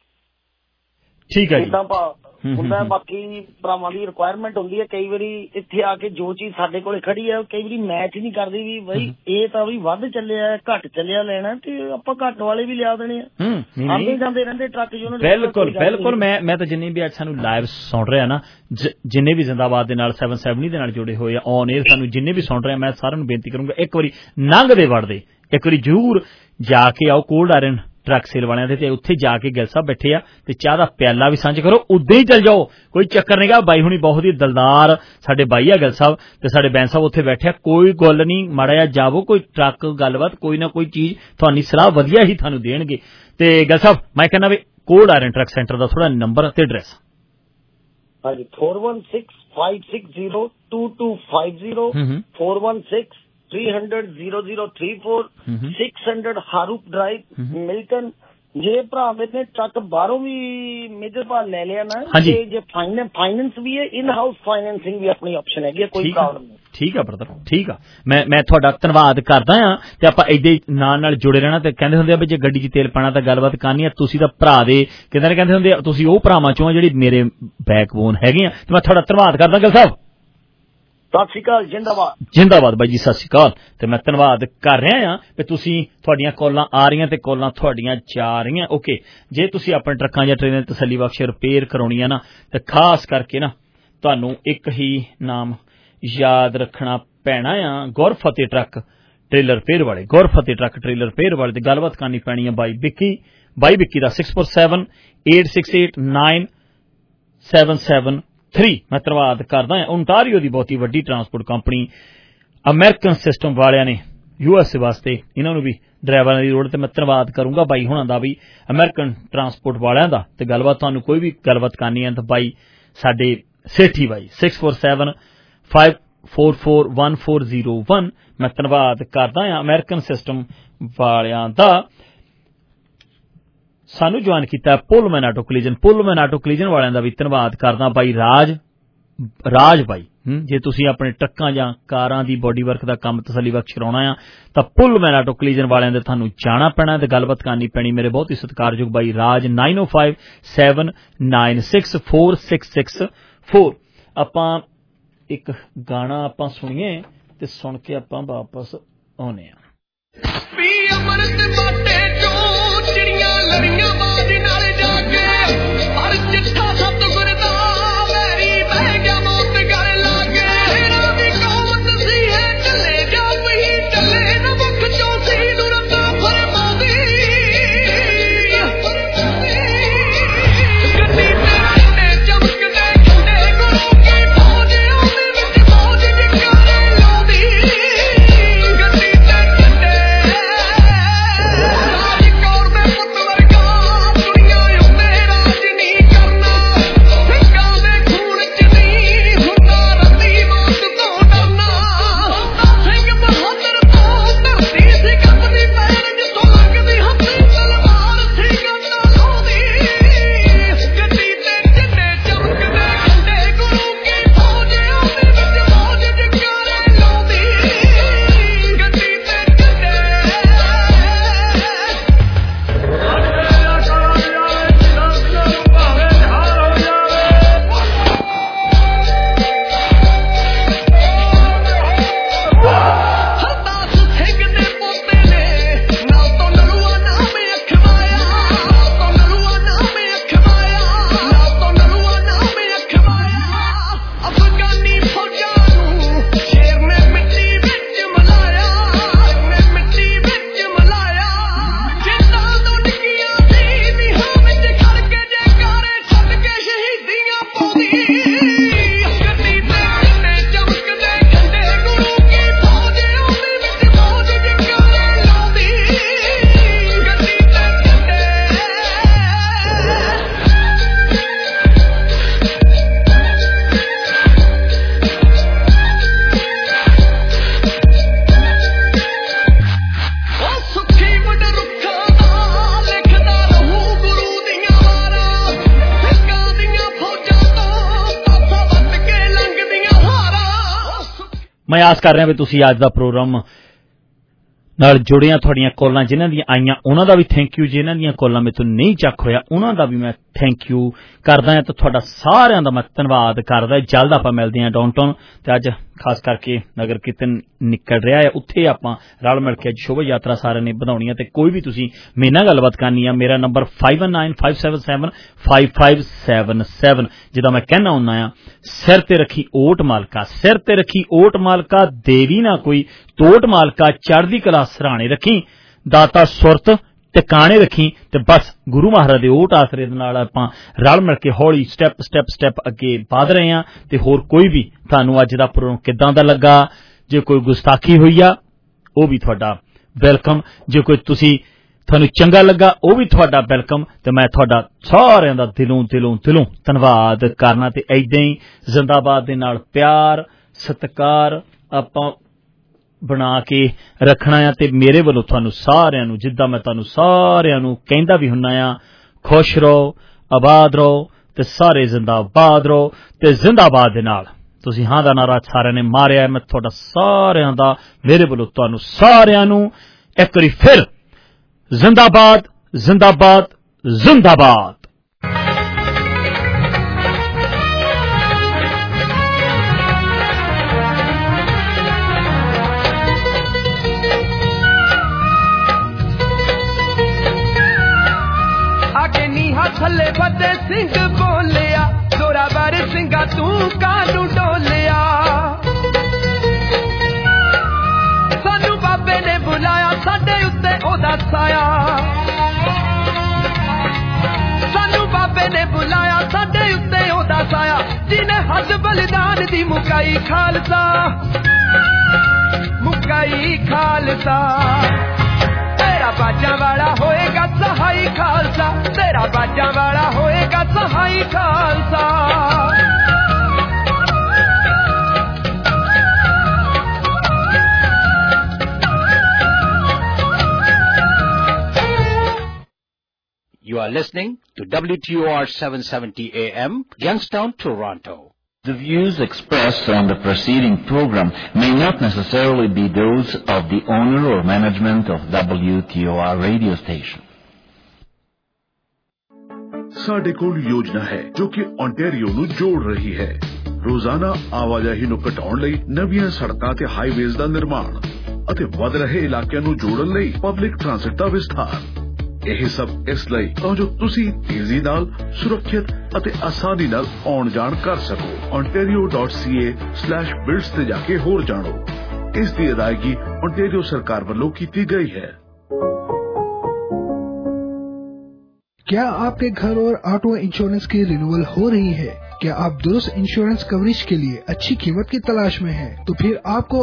ਠੀਕ ਹੈ ਜੀ। ਹੁੰਦਾ ਬਾਕੀ ਭਰਾਵਾਂ ਦੀ ਰਿਕੁਆਇਰਮੈਂਟ ਹੁੰਦੀ ਹੈ, ਕਈ ਵਾਰੀ ਇੱਥੇ ਆ ਕੇ ਜੋ ਚੀਜ਼ ਸਾਡੇ ਕੋਲ ਖੜੀ ਹੈ ਕਈ ਵਾਰੀ ਮੈਚ ਹੀ ਨਹੀਂ ਕਰਦੀ, ਵੀ ਬਈ ਇਹ ਤਾਂ ਵੀ ਵੱਧ ਚੱਲਿਆ ਘੱਟ ਚੱਲਿਆ ਲੈਣਾ, ਤੇ ਆਪਾਂ ਘੱਟ ਵਾਲੇ ਵੀ ਲਿਆ ਦੇਣੇ ਆ। ਆਉਂਦੇ ਜਾਂਦੇ ਰਹਿੰਦੇ ਟਰੱਕ ਯੂਨਿਟ। ਬਿਲਕੁਲ ਮੈਂ ਤਾਂ ਜਿੰਨੇ ਵੀ ਅੱਜ ਸਾਨੂੰ ਲਾਈਵ ਸੁਣ ਰਿਹਾ ਨਾ, ਜਿੰਨੇ ਵੀ ਜ਼ਿੰਦਾਬਾਦ ਦੇ ਨਾਲ 770 ਦੇ ਨਾਲ ਜੁੜੇ ਹੋਏ ਆ ਔਨ 에ਅਰ, ਸਾਨੂੰ ਜਿੰਨੇ ਵੀ ਸੁਣ ਰਹੇ, ਮੈਂ ਸਾਰਿਆਂ ਨੂੰ ਬੇਨਤੀ ਕਰੂੰਗਾ, ਇੱਕ ਵਾਰੀ ਲੰਘਦੇ ਵੜਦੇ ਇੱਕ ਵਾਰੀ ਜ਼ਰੂਰ ਜਾ ਕੇ ਆਓ ਕੋਲਡ ਆਇਰਨ ਟਰੱਕ ਸੇਲ ਵਾਲਿਆਂ ਦੇ, ਤੇ ਉੱਥੇ ਜਾ ਕੇ ਗਿੱਲ ਸਾਹਿਬ ਬੈਠੇ ਆ ਤੇ ਚਾਹ ਦਾ ਪਿਆਲਾ ਵੀ ਸਾਂਝ ਕਰੋ, ਉਦਾਂ ਹੀ ਚੱਲ ਜਾਓ, ਕੋਈ ਚੱਕਰ ਨਹੀਂਗਾ। ਬਾਈ ਹੁਣੀ ਬਹੁਤ ਹੀ ਦਿਲਦਾਰ ਸਾਡੇ ਬਾਈ ਆ ਗਿੱਲ ਸਾਹਿਬ, ਤੇ ਸਾਡੇ ਬੈਂਸ ਸਾਹਿਬ ਉੱਥੇ ਬੈਠੇ ਆ, ਕੋਈ ਗੱਲ ਨਹੀਂ, ਮਾੜਾ ਜਿਹਾ ਜਾਵੋ, ਕੋਈ ਟਰੱਕ ਗੱਲਬਾਤ ਕੋਈ ਨਾ ਕੋਈ ਚੀਜ਼ ਤੁਹਾਨੂੰ ਸਲਾਹ ਵਧੀਆ ਹੀ ਤੁਹਾਨੂੰ ਦੇਣਗੇ। ਤੇ ਗਿੱਲ ਸਾਹਿਬ ਮੈਂ ਕਹਿੰਦਾ ਵੀ ਕੋਲਡ ਆਇਰਨ ਟਰੱਕ ਸੈਂਟਰ ਦਾ ਥੋੜਾ ਨੰਬਰ ਤੇ ਐਡਰੈਸ। ਹਾਂਜੀ, 4165602250 416-300-0034 600 ਹਾਰੂਪ ਡਰਾਈਵ ਮਿਲਟਨ। ਜੇ ਭਰਾ ਮੇਰੇ ਨੇ ਟਰੱਕ ਬਾਹਰੋਂ ਵੀ ਮੇਜਰ ਭਾ ਲੈ ਲਿਆ ਨਾ, ਤੇ ਜੇ ਫਾਈਨੈਂਸ ਵੀ ਹੈ, ਇਨ ਹਾਊਸ ਫਾਈਨੈਂਸਿੰਗ ਵੀ ਆਪਣੀ ਆਪਸ਼ਨ ਹੈਗੀ, ਕੋਈ ਪ੍ਰੋਬਲਮ ਨਹੀਂ। ਠੀਕ ਆ ਬ੍ਰਦਰ, ਠੀਕ ਆ। ਮੈਂ ਤੁਹਾਡਾ ਧੰਨਵਾਦ ਕਰਦਾ ਆ, ਤੇ ਆਪਾਂ ਏਦਾਂ ਹੀ ਨਾਲ ਜੁੜੇ ਰਹਿਣਾ। ਤੇ ਕਹਿੰਦੇ ਹੁੰਦੇ ਆ ਵੀ ਜੇ ਗੱਡੀ 'ਚ ਤੇਲ ਪਾਣਾ ਤਾਂ ਗੱਲਬਾਤ ਕਰਨੀ ਆ। ਤੁਸੀਂ ਤਾਂ ਭਰਾ ਦੇ ਕਹਿੰਦੇ ਹੁੰਦੇ ਆ, ਤੁਸੀਂ ਉਹ ਭਰਾਵਾਂ ਚੋਂ ਆ ਜਿਹੜੇ ਮੇਰੇ ਬੈਕਬੋਨ ਹੈਗੇ ਆ, ਤੇ ਮੈਂ ਤੁਹਾਡਾ ਧੰਨਵਾਦ ਕਰਦਾ ਗਿੱਲ ਸਾਹਿਬ। ਸਤਿ ਸ਼੍ਰੀ ਅਕਾਲ, ਜਿੰਦਾਬਾਦ। ਜਿੰਦਾਬਾਦ ਬਾਈ ਜੀ, ਸਤਿ ਸ਼੍ਰੀ ਅਕਾਲ। ਤੇ ਮੈਂ ਧੰਨਵਾਦ ਕਰ ਰਿਹਾ ਆ ਕਿ ਤੁਸੀਂ ਤੁਹਾਡੀਆਂ ਕਾਲਾਂ ਆ ਰਹੀਆਂ ਤੇ ਕਾਲਾਂ ਤੁਹਾਡੀਆਂ ਜਾ ਰਹੀਆਂ। ਓਕੇ, ਜੇ ਤੁਸੀਂ ਆਪਣੇ ਟਰੱਕਾਂ ਜਾਂ ਟ੍ਰੇਨਾਂ ਤਸੱਲੀ ਬਖਸ਼ ਰਿਪੇਅਰ ਕਰਾਉਣੀ ਆ ਨਾ, ਤੇ ਖਾਸ ਕਰਕੇ ਨਾ ਤੁਹਾਨੂੰ ਇੱਕ ਹੀ ਨਾਮ ਯਾਦ ਰੱਖਣਾ ਪੈਣਾ ਆ, ਗੁਰਫਤਿਹ ਟਰੱਕ ਟ੍ਰੇਲਰ ਰਿਪੇਅਰ ਵਾਲੇ। ਗੁਰਫਤਿਹ ਟਰੱਕ ਟ੍ਰੇਲਰ ਰਿਪੇਅਰ ਵਾਲੇ ਤੇ ਗੱਲਬਾਤ ਕਰਨੀ ਪੈਣੀ ਆ ਬਾਈ ਵਿੱਕੀ ਦਾ 6478689773। ਮੈਂ ਧੰਨਵਾਦ ਕਰਦਾ ਹਾਂ। ਓਨਟਾਰੀਓ ਦੀ ਬਹੁਤੀ ਵੱਡੀ ਟਰਾਂਸਪੋਰਟ ਕੰਪਨੀ ਅਮਰੀਕਨ ਸਿਸਟਮ ਵਾਲਿਆਂ ਨੇ USA ਵਾਸਤੇ ਇਹਨਾਂ ਨੂੰ ਵੀ ਡਰਾਈਵਰਾਂ ਦੀ ਲੋੜ, ਤੇ ਮੈਂ ਧੰਨਵਾਦ ਕਰੂੰਗਾ ਬਾਈ ਹੁਣਾਂ ਦਾ ਵੀ, ਅਮਰੀਕਨ ਟਰਾਂਸਪੋਰਟ ਵਾਲਿਆਂ ਦਾ। ਤੇ ਗੱਲਬਾਤ ਤੁਹਾਨੂੰ ਕੋਈ ਵੀ ਗੱਲਬਾਤ ਕਰਨੀ ਹੈ ਤਾਂ ਬਾਈ ਸਾਡੇ ਸੇਠੀ ਬਾਈ 6475441401। ਮੈਂ ਧੰਨਵਾਦ ਕਰਦਾ ਹਾਂ ਅਮਰੀਕਨ ਸਿਸਟਮ ਵਾਲਿਆਂ ਦਾ। ਸਾਨੂੰ ਜੁਆਇਨ ਕੀਤਾ ਪੁੱਲਮੈਨ ਆਟੋ ਕਲੀਜਨ ਵਾਲਿਆਂ ਦਾ ਵੀ ਧੰਨਵਾਦ ਕਰਦਾ ਬਾਈ ਰਾਜ ਬਾਈ। ਜੇ ਤੁਸੀਂ ਆਪਣੇ ਟਰੱਕਾਂ ਜਾਂ ਕਾਰਾਂ ਦੀ ਬੋਡੀ ਵਰਕ ਦਾ ਕੰਮ ਤਸੱਲੀ ਬਖਸ਼ ਕਰਾਉਣਾ ਆ ਤਾਂ ਪੁੱਲਮੈਨ ਆਟੋ ਕਲੀਜਨ ਵਾਲਿਆਂ ਦੇ ਤੁਹਾਨੂੰ ਜਾਣਾ ਪੈਣਾ ਤੇ ਗੱਲਬਾਤ ਕਰਨੀ ਪੈਣੀ। ਮੇਰੇ ਬਹੁਤ ਹੀ ਸਤਿਕਾਰਯੋਗ ਬਾਈ ਰਾਜ 9057964664। ਆਪਾਂ ਇੱਕ ਗਾਣਾ ਆਪਾਂ ਸੁਣੀਏ ਤੇ ਸੁਣ ਕੇ ਆਪਾਂ ਵਾਪਸ ਆਉਨੇ ਆ। ਲੜੀਆਂ ਬਾਜ ਨਾਲ ਜਾ ਕੇ ਪਰ ਚਿੱਠਾ ਸਤਿਗੁਰ ਦਾ ਵੈਰੀ ਬਹਿ ਗਿਆ ਮੌਤ ਗਲ ਲਾਗੇ। ਤੇਰਾ ਵੀ ਕੌਮਤ ਸੀ ਹੈ ਚੱਲੇ ਜਾ ਪਈ ਚੱਲੇ ਨਾ ਮੁਖ ਚੋਂ ਸੀ ਨੂੰ ਰੱਬਾ ਫਰਮਾਉਂਦੀ। ਗੱਡੀ ਤੇ ਚਮਕਦੇ ਖੰਡੇ ਗੁਰੂ मैं आस कर रहा भी तुसीं अज दा प्रोग्राम ਨਾਲ ਜੁੜੀਆਂ ਤੁਹਾਡੀਆਂ ਕਾਲਾਂ ਜਿਨ੍ਹਾਂ ਦੀਆਂ ਆਈਆਂ ਉਹਨਾਂ ਦਾ ਵੀ ਥੈਂਕ ਯੂ, ਜਿਨ੍ਹਾਂ ਦੀਆਂ ਕਾਲਾਂ ਮੇਰੇ ਤੋਂ ਨਹੀਂ ਚੱਕ ਹੋਇਆ ਉਹਨਾਂ ਦਾ ਵੀ ਮੈਂ ਥੈਂਕ ਯੂ ਕਰਦਾ ਹਾਂ ਤੇ ਤੁਹਾਡਾ ਸਾਰਿਆਂ ਦਾ ਮੈਂ ਧੰਨਵਾਦ ਕਰਦਾ। ਜਲਦ ਆਪਾਂ ਮਿਲਦੇ ਹਾਂ ਡਾਊਨਟਾਊਨ ਤੇ ਅੱਜ ਖਾਸ ਕਰਕੇ ਨਗਰ ਕੀਰਤਨ ਨਿਕਲ ਰਿਹਾ ਹੈ, ਉੱਥੇ ਆਪਾਂ ਰਲ ਮਿਲ ਕੇ ਅੱਜ ਸ਼ੋਭਾ ਯਾਤਰਾ ਸਾਰਿਆਂ ਨੇ ਵਧਾਉਣੀ ਹੈ ਤੇ ਕੋਈ ਵੀ ਤੁਸੀਂ ਮੇਰੇ ਨਾਲ ਗੱਲਬਾਤ ਕਰਨੀ ਆ ਮੇਰਾ ਨੰਬਰ 5195775577 ਜਿੱਦਾਂ ਮੈਂ ਕਹਿਣਾ ਹੁੰਦਾ ਆ ਸਿਰ ਤੇ ਰੱਖੀ ਓਟ ਮਾਲਕਾ, ਸਿਰ ਤੇ ਰੱਖੀ ਓਟ ਮਾਲਕਾ, ਦੇਵੀ ਨਾ ਕੋਈ ਤੋਟ ਮਾਲਕਾ, ਚੜ੍ਹਦੀ ਕਲਾ ਸਰਾਣੇ ਰੱਖੀ, ਦਾਤਾ ਸੁਰਤ ਟਿਕਾਣੇ ਰੱਖੀ ਤੇ ਬਸ ਗੁਰੂ ਮਹਾਰਾਜ ਦੇ ਓਟ ਆਸਰੇ ਦੇ ਨਾਲ ਆਪਾਂ ਰਲ ਮਿਲ ਕੇ ਹੌਲੀ ਸਟੈਪ ਅੱਗੇ ਵਧ ਰਹੇ ਹਾਂ। ਤੇ ਹੋਰ ਕੋਈ ਵੀ ਤੁਹਾਨੂੰ ਅੱਜ ਦਾ ਪ੍ਰੋਗਰਾਮ ਕਿੱਦਾਂ ਦਾ ਲੱਗਾ, ਜੇ ਕੋਈ ਗੁਸਤਾਖੀ ਹੋਈ ਆ ਉਹ ਵੀ ਤੁਹਾਡਾ ਵੈਲਕਮ, ਜੇ ਕੋਈ ਤੁਹਾਨੂੰ ਚੰਗਾ ਲੱਗਾ ਉਹ ਵੀ ਤੁਹਾਡਾ ਵੈਲਕਮ ਤੇ ਮੈਂ ਤੁਹਾਡਾ ਸਾਰਿਆਂ ਦਾ ਦਿਲੋਂ ਧੰਨਵਾਦ ਕਰਨਾ। ਤੇ ਏਦਾਂ ਹੀ ਜ਼ਿੰਦਾਬਾਦ ਦੇ ਨਾਲ ਪਿਆਰ ਸਤਿਕਾਰ ਆਪਾਂ ਬਣਾ ਕੇ ਰੱਖਣਾ ਆ ਤੇ ਮੇਰੇ ਵੱਲੋਂ ਤੁਹਾਨੂੰ ਸਾਰਿਆਂ ਨੂੰ ਜਿੱਦਾਂ ਮੈਂ ਤੁਹਾਨੂੰ ਸਾਰਿਆਂ ਨੂੰ ਕਹਿੰਦਾ ਵੀ ਹੁੰਨਾ ਆ, ਖੁਸ਼ ਰਹੋ, ਆਬਾਦ ਰਹੋ ਤੇ ਸਾਰੇ ਜ਼ਿੰਦਾਬਾਦ ਰਹੋ। ਤੇ ਜ਼ਿੰਦਾਬਾਦ ਦੇ ਨਾਲ ਤੁਸੀਂ ਹਾਂ ਦਾ ਨਾਰਾ ਸਾਰਿਆਂ ਨੇ ਮਾਰਿਆ, ਮੈਂ ਤੁਹਾਡਾ ਸਾਰਿਆਂ ਦਾ ਮੇਰੇ ਵੱਲੋਂ ਤੁਹਾਨੂੰ ਸਾਰਿਆਂ ਨੂੰ ਇੱਕ ਵਾਰੀ ਫਿਰ ਜ਼ਿੰਦਾਬਾਦ ਜ਼ਿੰਦਾਬਾਦ ਜ਼ਿੰਦਾਬਾਦ। थले फते सिंह बोलिया जोरावर सिंगा तू कानू डोलिया, सानू बाबे ने बुलाया साडे उत्ते ओदा साया, सानू बाबे ने बुलाया साडे उत्ते ओदा साया, जिन्हें हद बलिदान दी मुकाई खालसा तेरा बाजा वाला होएगा सहाई खालसा, तेरा बाजा वाला होएगा सहाई Khalsa. You are listening to WTOR 770 AM, Youngstown, Toronto. The views expressed on the preceding program may not necessarily be those of the owner or management of WTOR radio station. ਸਾਡੇ ਕੋਲ ਯੋਜਨਾ ਹੈ ਜੋ ਕਿ ontario ਨੂੰ ਜੋੜ ਰਹੀ ਹੈ। ਰੋਜ਼ਾਨਾ ਆਵਾਜਾਈ ਨੂੰ ਘਟਾਉਣ ਲਈ ਨਵੀਆਂ ਸੜਕਾਂ ਤੇ ਹਾਈਵੇਜ਼ ਦਾ ਨਿਰਮਾਣ ਅਤੇ ਵੱਧ ਰਹੇ ਇਲਾਕਿਆਂ ਨੂੰ ਜੋੜਨ ਲਈ ਪਬਲਿਕ ਟ੍ਰਾਂਸਪੋਰਟ ਦਾ ਵਿਸਥਾਰ। ਇਹ ਸਭ ਇਸ ਲਈ ਤਾਂ ਜੋ ਤੁਸੀਂ ਤੇਜ਼ੀ ਨਾਲ ਸੁਰੱਖਿਅਤ ਅਤੇ ਆਸਾਨੀ ਨਾਲ ਆਉਣ ਜਾਣ ਕਰ ਸਕੋ। ontario.ca/builds ਤੇ ਜਾ ਕੇ ਹੋਰ ਜਾਣੋ। ਇਸ ਦੀ ਅਦਾਇਗੀ ontario ਸਰਕਾਰ ਵੱਲੋਂ ਕੀਤੀ गई है। क्या आपके घर और ऑटो इंश्योरेंस की रिन्यूअल हो रही है? क्या आप दुरुस्त इंश्योरेंस कवरेज के लिए अच्छी कीमत की तलाश में हैं? तो फिर आपको